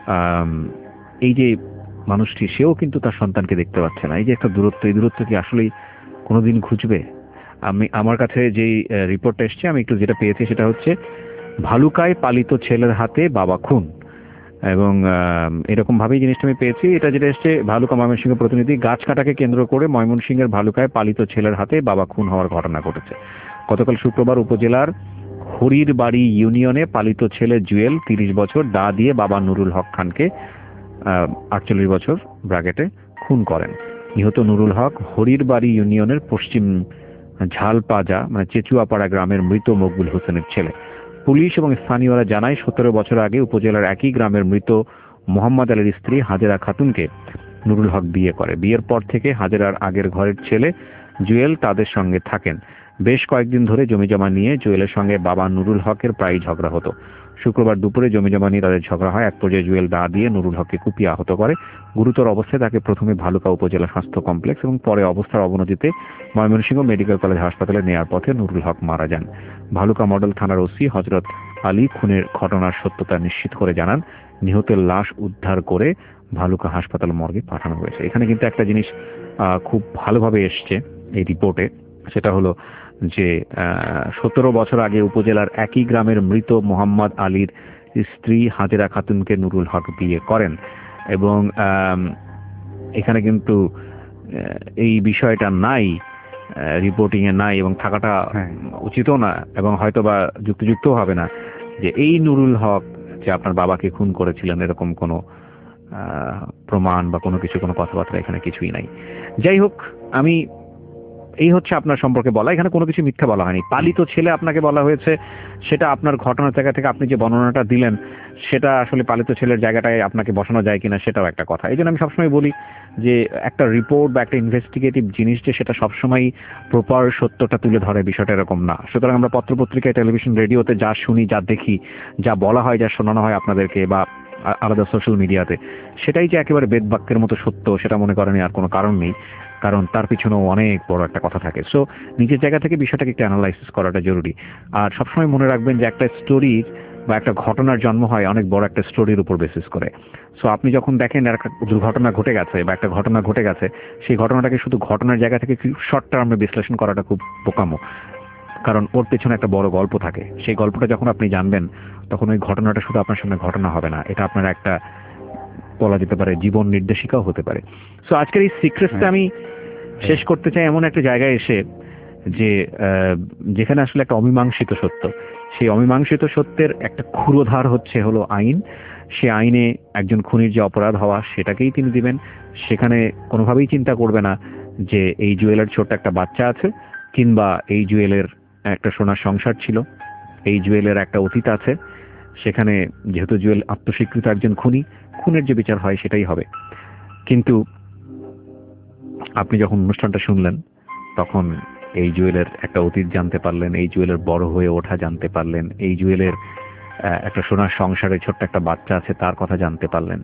এই যে মানুষটি, সেও কিন্তু তার সন্তানকে দেখতে পাচ্ছে না। এই যে একটা দূরত্ব, এই দূরত্ব কি আসলেই কোনোদিন ঘুচবে? আমি আমার কাছে যেই রিপোর্টটা এসছে, আমি একটু যেটা পেয়েছি সেটা হচ্ছে ভালুকায় পালিত ছেলের হাতে বাবা খুন। এবং এরকম ভাবেই জিনিসটা আমি পেয়েছি। এটা যেটা এসছে ভালুকা ময়মনসিংহ প্রতিনিধি, গাছ কাটাকে কেন্দ্র করে ময়মনসিংহের ভালুকায় পালিত ছেলের হাতে বাবা খুন হওয়ার ঘটনা ঘটেছে। গতকাল শুক্রবার উপজেলার হরির বাড়ি ইউনিয়নে পালিত ছেলে জুয়েল তিরিশ বছর দা দিয়ে বাবা নুরুল হক খানকে আটচল্লিশ বছর ব্র্যাকেটে খুন করেন। নিহত নুরুল হক হরির বাড়ি ইউনিয়নের পশ্চিম ঝালপাজা মানে চেচুয়াপাড়া গ্রামের মৃত মকবুল হোসেনের ছেলে। পুলিশ এবং স্থানীয়রা জানায় সতেরো বছর আগে উপজেলার একই গ্রামের মৃত মোহাম্মদ আলীর স্ত্রী হাজেরা খাতুনকে নুরুল হক বিয়ে করে। বিয়ের পর থেকে হাজেরার আগের ঘরের ছেলে জুয়েল তাদের সঙ্গে থাকেন। বেশ কয়েকদিন ধরে জমিজমা নিয়ে জুয়েলের সঙ্গে বাবা নুরুল হকের প্রায়ই ঝগড়া হতো। শুক্রবার দুপুরে জমিজমা নিয়ে তাদের ঝগড়া হয়। এক পর্যায়ে জুয়েল দা দিয়ে নুরুল হককে কুপিয়ে আহত করে। গুরুতর অবস্থায় তাকে প্রথমে ভালুকা উপজেলা স্বাস্থ্য কমপ্লেক্স এবং পরে অবস্থার অবনতিতে ময়মনসিংহ মেডিকেল কলেজ হাসপাতালে নেওয়ার পথে নুরুল হক মারা যান। ভালুকা মডেল থানার ওসি হযরত আলী খুনের ঘটনার সত্যতা নিশ্চিত করে জানান, নিহতের লাশ উদ্ধার করে ভালুকা হাসপাতাল মর্গে পাঠানো হয়েছে। এখানে কিন্তু একটা জিনিস খুব ভালোভাবে এসছে এই রিপোর্টে, সেটা হলো যে সতেরো বছর আগে উপজেলার একই গ্রামের মৃত মোহাম্মদ আলীর স্ত্রী হাজেরা খাতুনকে নুরুল হক বিয়ে করেন। এবং এখানে কিন্তু এই বিষয়টা নাই, রিপোর্টিং এ নাই এবং থাকাটা উচিতও না এবং হয়তো বা যুক্তিযুক্তও হবে না যে এই নুরুল হক যে আপনার বাবাকে খুন করেছিলেন এরকম কোনো প্রমাণ বা কোনো কিছু, কোনো কথাবার্তা এখানে কিছুই নাই। যাই হোক, আমি এই হচ্ছে আপনার সম্পর্কে বলা, এখানে কোনো কিছু মিথ্যা বলা হয়নি। পালিত ছেলে আপনাকে বলা হয়েছে, সেটা আপনার ঘটনার জায়গা থেকে আপনি যে বর্ণনাটা দিলেন সেটা আসলে পালিত ছেলের জায়গাটায় আপনাকে বসানো যায় কিনা সেটাও একটা কথা। এই জন্য আমি সবসময় বলি যে একটা রিপোর্ট বা একটা ইনভেস্টিগেটিভ জিনিস যে সেটা সবসময় প্রপার সত্যটা তুলে ধরে, বিষয়টা এরকম না। সুতরাং আমরা পত্রপত্রিকায়, টেলিভিশন, রেডিওতে যা শুনি, যা দেখি, যা বলা হয়, যা শোনানো হয় আপনাদেরকে বা আলাদা সোশ্যাল মিডিয়াতে, সেটাই যে একেবারে বেদ বাক্যের মতো সত্য সেটা মনে করেনি আর কোনো কারণ নেই, কারণ তার পিছনেও অনেক বড় একটা কথা থাকে। সো নিজের জায়গা থেকে বিষয়টাকে একটু অ্যানালাইসিস করাটা জরুরি। আর সবসময় মনে রাখবেন যে একটা স্টোরি বা একটা ঘটনার জন্ম হয় অনেক বড় একটা স্টোরির উপর বেসিস করে। সো আপনি যখন দেখেন একটা দুর্ঘটনা ঘটে গেছে বা একটা ঘটনা ঘটে গেছে, সেই ঘটনাটাকে শুধু ঘটনার জায়গা থেকে শর্ট টার্মে বিশ্লেষণ করাটা খুব বোকামো, কারণ ওর পেছনে একটা বড় গল্প থাকে। সেই গল্পটা যখন আপনি জানবেন তখন ওই ঘটনাটা শুধু আপনার সামনে ঘটনা হবে না, এটা আপনার একটা বলা যেতে পারে জীবন নির্দেশিকাও হতে পারে। সো আজকের এই সিক্রেটসটা আমি শেষ করতে চাই এমন একটা জায়গায় এসে যে যেখানে আসলে একটা অমীমাংসিত সত্য, সেই অমীমাংসিত সত্যের একটা ক্ষুরোধার হচ্ছে হলো আইন। সে আইনে একজন খুনির যে অপরাধ হওয়া সেটাকেই তিনি দিবেন। সেখানে কোনোভাবেই চিন্তা করবে না যে এই জুয়েলের ছোট্ট একটা বাচ্চা আছে, কিংবা এই জুয়েলের একটা সোনার সংসার ছিল, এই জুয়েলের একটা অতীত আছে। সেখানে যেহেতু জুয়েল আত্মস্বীকৃত একজন খুনি, খুনের যে বিচার হয় সেটাই হবে। কিন্তু আপনি যখন অনুষ্ঠানটা শুনলেন তখন এই জুয়েলের একটা অতীত জানতে পারলেন, এই জুয়েলের বড় হয়ে ওঠা জানতে পারলেন, এই জুয়েলের একটা সোনার সংসারে ছোট্ট একটা বাচ্চা আছে তার কথা জানতে পারলেন।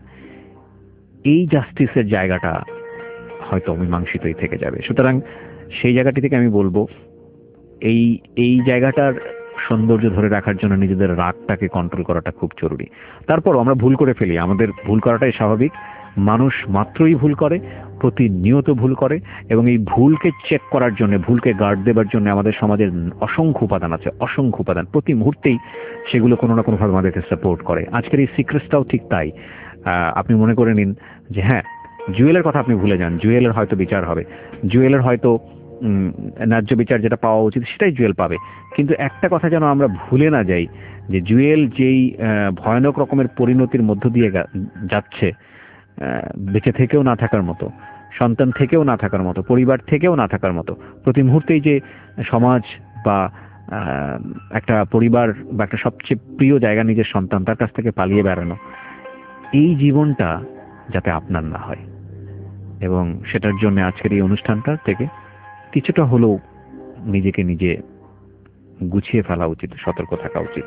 এই জাস্টিসের জায়গাটা হয়তো অমীমাংসিতই থেকে যাবে। সুতরাং সেই জায়গাটি থেকে আমি বলবো এই এই জায়গাটার সৌন্দর্য ধরে রাখার জন্য নিজেদের রাগটাকে কন্ট্রোল করাটা খুব জরুরি। তারপর আমরা ভুল করে ফেলি, আমাদের ভুল করাটাই স্বাভাবিক। মানুষ মাত্রই ভুল করে, প্রতিনিয়ত ভুল করে, এবং এই ভুলকে চেক করার জন্য, ভুলকে গার্ড দেবার জন্য আমাদের সমাজের অসংখ্য উপাদান আছে, অসংখ্য উপাদান প্রতি মুহূর্তেই সেগুলো কোনো না কোনোভাবে আমাদেরকে সাপোর্ট করে। আজকের এই সিক্রেটসটাও ঠিক তাই। আপনি মনে করে নিন যে হ্যাঁ, জুয়েলের কথা আপনি ভুলে যান, জুয়েলের হয়তো বিচার হবে, জুয়েলের হয়তো ন্যায্য বিচার যেটা পাওয়া উচিত সেটাই জুয়েল পাবে, কিন্তু একটা কথা যেন আমরা ভুলে না যাই যে জুয়েল যেই ভয়ানক রকমের পরিণতির মধ্য দিয়ে যাচ্ছে, বেঁচে থেকেও না থাকার মতো, সন্তান থেকেও না থাকার মতো, পরিবার থেকেও না থাকার মতো, প্রতি মুহূর্তেই যে সমাজ বা একটা পরিবার বা একটা সবচেয়ে প্রিয় জায়গা নিজের সন্তান, তার কাছ থেকে পালিয়ে বেড়ানো, এই জীবনটা যাতে আপনার না হয়, এবং সেটার জন্য আজকের এই অনুষ্ঠানটা থেকে কিছুটা হলেও নিজেকে নিজে গুছিয়ে ফেলা উচিত, সতর্ক থাকা উচিত।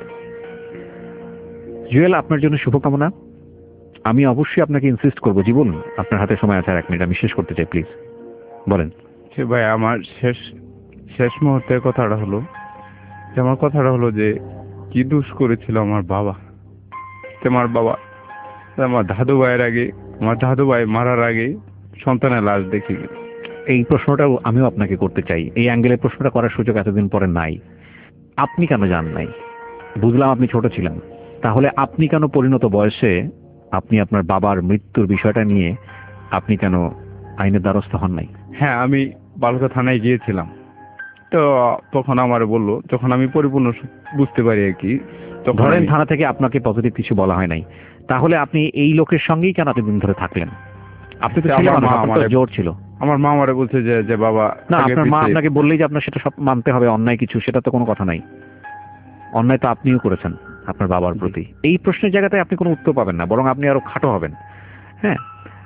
জুয়েল, আপনার জন্য শুভকামনা। আমি অবশ্যই আপনাকে ইনসিস্ট করবো, জীবন আপনার হাতে সময় আছে আর এক মিনিট, আমি শেষ করতে চাই, প্লিজ বলেন। সে ভাই, আমার শেষ শেষ মুহূর্তের কথাটা হলো যে আমার কথাটা হলো যে কি দোষ করেছিল আমার বাবা। আমার বাবা আমার দাদু ভাইয়ের আগে, আমার দাদু ভাই মারার আগে সন্তানের লাশ দেখি। এই প্রশ্নটাও আমিও আপনাকে করতে চাই, এই অ্যাঙ্গেলের প্রশ্নটা করার সুযোগ এতদিন পরে নাই। আপনি কেন যান নাই? বুঝলাম আপনি ছোট ছিলেন, তাহলে আপনি কেন পরিণত বয়সে আপনি আপনার বাবার মৃত্যুর বিষয়টা নিয়ে আপনি কেন আইনের দ্বারস্থ হন নাই? হ্যাঁ, আমি বালুকা থানায় গিয়েছিলাম, তো তখন আমার বললো, যখন আমি পরিপূর্ণ বুঝতে পারি আর কি। ধরেন থানা থেকে আপনাকে পজিটিভ কিছু বলা হয় নাই, তাহলে আপনি এই লোকের সঙ্গেই কেন এতদিন ধরে থাকলেন? আপনি তো ছিলেন, আপনার তো জোর ছিল। আমার মা আমারে বলছে যে যে বাবা, না, আপনার মা আপনাকে বললেই যে আপনার সেটা সব মানতে হবে, অন্যায় কিছু, সেটা তো কোনো কথা নাই। অন্যায় তো আপনিও করেছেন আপনার বাবার প্রতি। এই প্রশ্নের জায়গাতে আপনি কোনো উত্তর পাবেন না, বরং আপনি আরো খাটো হবেন। হ্যাঁ,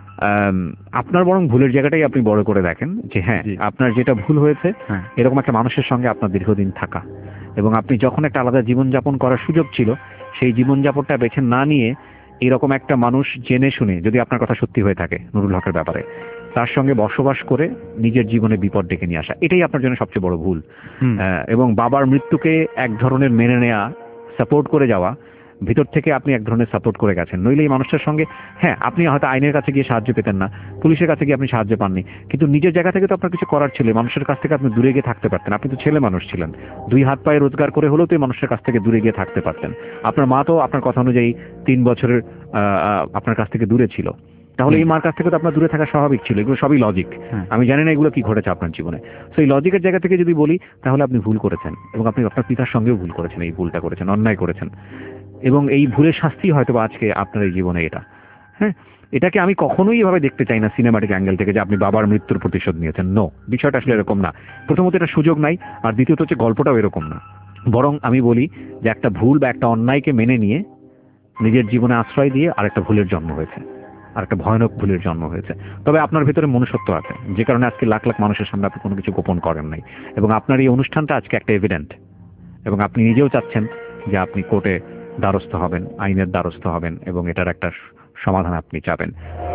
আপনার বরং ভুলের জায়গাটাই আপনি বড় করে দেখেন যে হ্যাঁ, আপনার যেটা ভুল হয়েছে এরকম একটা মানুষের সঙ্গে আপনার দীর্ঘদিন থাকা, এবং আপনি যখন একটা আলাদা জীবনযাপন করার সুযোগ ছিল সেই জীবনযাপনটা বেছে না নিয়ে এরকম একটা মানুষ জেনে শুনে, যদি আপনার কথা সত্যি হয়ে থাকে নুরুল হকের ব্যাপারে, তার সঙ্গে বসবাস করে নিজের জীবনে বিপদ ডেকে নিয়ে আসা, এটাই আপনার জন্য সবচেয়ে বড় ভুল। এবং বাবার মৃত্যুকে এক ধরনের মেনে নেওয়া, সাপোর্ট করে যাওয়া, ভিতর থেকে আপনি এক ধরনের সাপোর্ট করে গেছেন। নইলে এই মানুষটার সঙ্গে হ্যাঁ, আপনি হয়তো আইনের কাছে গিয়ে সাহায্য পেতেন না, পুলিশের কাছে গিয়ে আপনি সাহায্য পাননি, কিন্তু নিজের জায়গা থেকে তো আপনার কিছু করার ছিল, মানুষের কাছ থেকে আপনি দূরে গিয়ে থাকতে পারতেন। আপনি তো ছেলে মানুষ ছিলেন, দুই হাত পায়ে রোজগার করে হলেও তো এই মানুষের কাছ থেকে দূরে গিয়ে থাকতে পারতেন। আপনার মা তো আপনার কথা অনুযায়ী তিন বছরের আপনার কাছ থেকে দূরে ছিল, তাহলে এই মার কাছ থেকে তো আপনার দূরে থাকা স্বাভাবিক ছিল। এগুলো সবই লজিক। আমি জানি না এগুলো কি ঘটেছে আপনার জীবনে। তো এই লজিকের জায়গা থেকে যদি বলি, তাহলে আপনি ভুল করেছেন, এবং আপনি আপনার পিতার সঙ্গেও ভুল করেছেন, এই ভুলটা করেছেন, অন্যায় করেছেন, এবং এই ভুলের শাস্তি হয়তো আজকে আপনার এই জীবনে এটা। হ্যাঁ, এটাকে আমি কখনোই এভাবে দেখতে চাই না সিনেমাটিক অ্যাঙ্গেল থেকে যে আপনি বাবার মৃত্যুর প্রতিশোধ নিয়েছেন। নো, বিষয়টা আসলে এরকম না। প্রথমত এটা সুযোগ নাই, আর দ্বিতীয়ত হচ্ছে গল্পটাও এরকম না। বরং আমি বলি যে একটা ভুল বা একটা অন্যায়কে মেনে নিয়ে নিজের জীবনে আশ্রয় দিয়ে আরেকটা ভুলের জন্ম হয়েছে, আর একটা ভয়ানক ভুলের জন্ম হয়েছে। তবে আপনার ভিতরে মনুষ্যত্ব আছে, যে কারণে আজকে লাখ লাখ মানুষের সামনে আপনি কোনো কিছু গোপন করেন নাই, এবং আপনার এই অনুষ্ঠানটা আজকে একটা এভিডেন্ট, এবং আপনি নিজেও চাচ্ছেন যে আপনি কোর্টে দ্বারস্থ হবেন, আইনের দ্বারস্থ হবেন, এবং এটার একটা সমাধান আপনি চাবেন।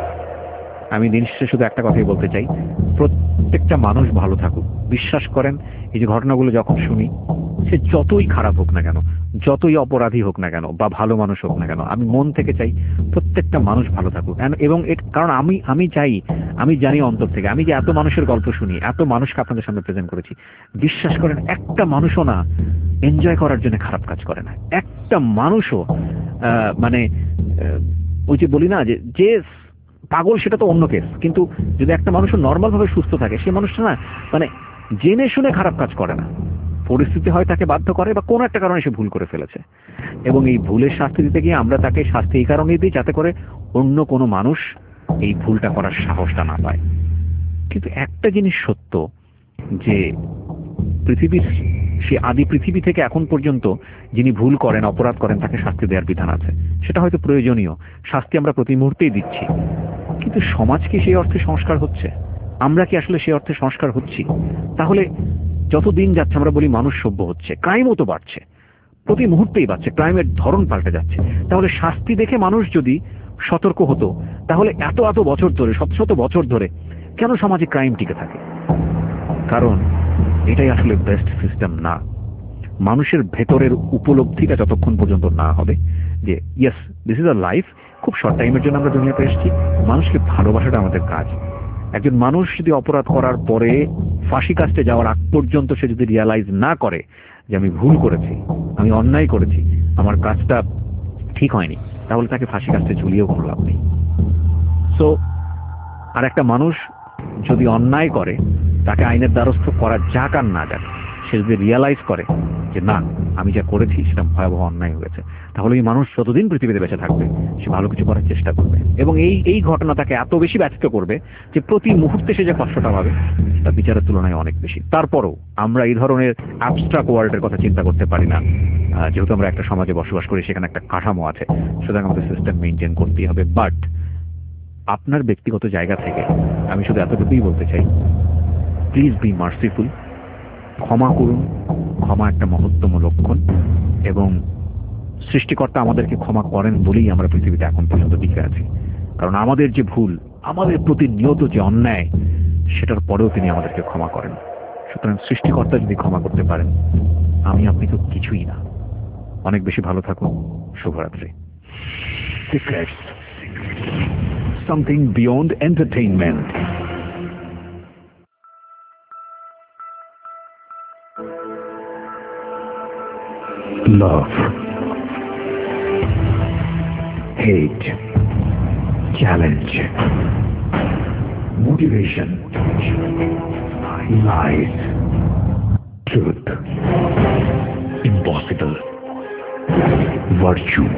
আমি দিন শেষে শুধু একটা কথাই বলতে চাই, প্রত্যেকটা মানুষ ভালো থাকুক। বিশ্বাস করেন, এই যে ঘটনাগুলো যখন শুনি, সে যতই খারাপ হোক না কেন, যতই অপরাধী হোক না কেন, বা ভালো মানুষ হোক না কেন, আমি মন থেকে চাই প্রত্যেকটা মানুষ ভালো থাকুক। এবং কারণ আমি আমি চাই, আমি জানি অন্তর থেকে, আমি যে এত মানুষের গল্প শুনি, এত মানুষকে আপনাদের সামনে প্রেজেন্ট করেছি, বিশ্বাস করেন একটা মানুষও না এনজয় করার জন্য খারাপ কাজ করে না। একটা মানুষও মানে ওই যে বলি না যে যে পাগল সেটা তো অন্য কেস, কিন্তু যদি একটা মানুষও নর্মাল ভাবে সুস্থ থাকে, সে মানুষটা না মানে জেনে শুনে খারাপ কাজ করে না। পরিস্থিতি হয় তাকে বাধ্য করে, বা কোনো একটা কারণে সে ভুল করে ফেলেছে, এবং এই ভুলের শাস্তি দিতে গিয়ে আমরা তাকে শাস্তি এই কারণেই দিই যাতে করে অন্য কোনো মানুষ এই ভুলটা করার সাহসটা না পায়। কিন্তু একটা জিনিস সত্য, যে পৃথিবীর সে আদি পৃথিবী থেকে এখন পর্যন্ত যিনি ভুল করেন, অপরাধ করেন, তাকে শাস্তি দেওয়ার বিধান আছে। সেটা হয়তো প্রয়োজনীয়, শাস্তি আমরা প্রতি মুহূর্তেই দিচ্ছি, কিন্তু সমাজ কি সেই অর্থে সংস্কার হচ্ছে? আমরা কি আসলে সেই অর্থে সংস্কার হচ্ছি? তাহলে যত দিন যাচ্ছে আমরা বলি মানুষ সভ্য হচ্ছে, ক্রাইমও তো বাড়ছে, প্রতি মুহূর্তেই বাড়ছে, ক্রাইমের ধরন পাল্টে যাচ্ছে। তাহলে শাস্তি দেখে মানুষ যদি সতর্ক হতো, তাহলে এত এত বছর ধরে, শত শত বছর ধরে কেন সমাজে ক্রাইম টিকে থাকে? কারণ এটাই আসলে বেস্ট সিস্টেম না। মানুষের ভেতরের উপলব্ধিটা যতক্ষণ পর্যন্ত না হবে যে yes this is a life, খুব শর্ট টাইমের জন্য আমরা দুনিয়াতে এসেছি, মানুষকে ভালোবাসাটা আমাদের কাজ। একজন মানুষ যদি অপরাধ করার পরে ফাঁসি কাস্টে যাওয়ার আগ পর্যন্ত সে যদি রিয়ালাইজ না করে যে আমি ভুল করেছি, আমি অন্যায় করেছি, আমার কাজটা ঠিক হয়নি, তাহলে তাকে ফাঁসি কাস্টে ঝুলিয়েও কোনো লাভ নেই। সো আর একটা মানুষ যদি অন্যায় করে, তাকে আইনের দ্বারস্থ করা যাক আর না যাক, সে যদি রিয়ালাইজ করে যে না আমি যা করেছি সেটা ভয়াবহ অন্যায় হয়েছে, তাহলে এই মানুষ যতদিন পৃথিবীতে বেঁচে থাকবে সে ভালো কিছু করার চেষ্টা করবে। এবং এই এই ঘটনা তাকে এত বেশি ব্যথিত করবে যে প্রতি মুহূর্তে সে যে কষ্টটা পাবে সেটা বিচারের তুলনায় অনেক বেশি। তারপরও আমরা এই ধরনের অ্যাবস্ট্রাক্ট ওয়ার্ল্ডের কথা চিন্তা করতে পারি না, যেহেতু আমরা একটা সমাজে বসবাস করি, সেখানে একটা কাঠামো আছে, সুতরাং আমাদের সিস্টেম মেনটেন করতেই হবে। বাট আপনার ব্যক্তিগত জায়গা থেকে আমি শুধু এতটুকুই বলতে চাই, প্লিজ বি মার্সিফুল, ক্ষমা করুন। ক্ষমা একটা মহত্তম লক্ষণ, এবং সৃষ্টিকর্তা আমাদেরকে ক্ষমা করেন বলেই আমরা পৃথিবীতে এখন পর্যন্ত টিকে আছি। কারণ আমাদের যে ভুল, আমাদের প্রতিনিয়ত যে অন্যায়, সেটার পরেও তিনি আমাদেরকে ক্ষমা করেন। সুতরাং সৃষ্টিকর্তা যদি ক্ষমা করতে পারেন, আমি আপনি তো কিছুই না। অনেক বেশি ভালো থাকুন। শুভরাত্রি। Secrets. Something beyond entertainment. Love, hate, challenge, motivation, lies, truth, impossible, virtue,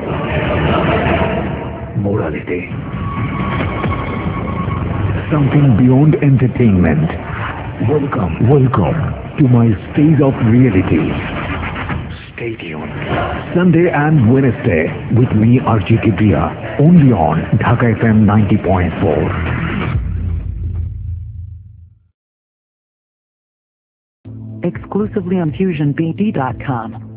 morality. Something beyond entertainment. Welcome, welcome to my stage of reality. Stay tuned. Sunday and Wednesday with me, R J Kibriya, only on Dhaka F M ninety point four. Exclusively on Fusion B D dot com.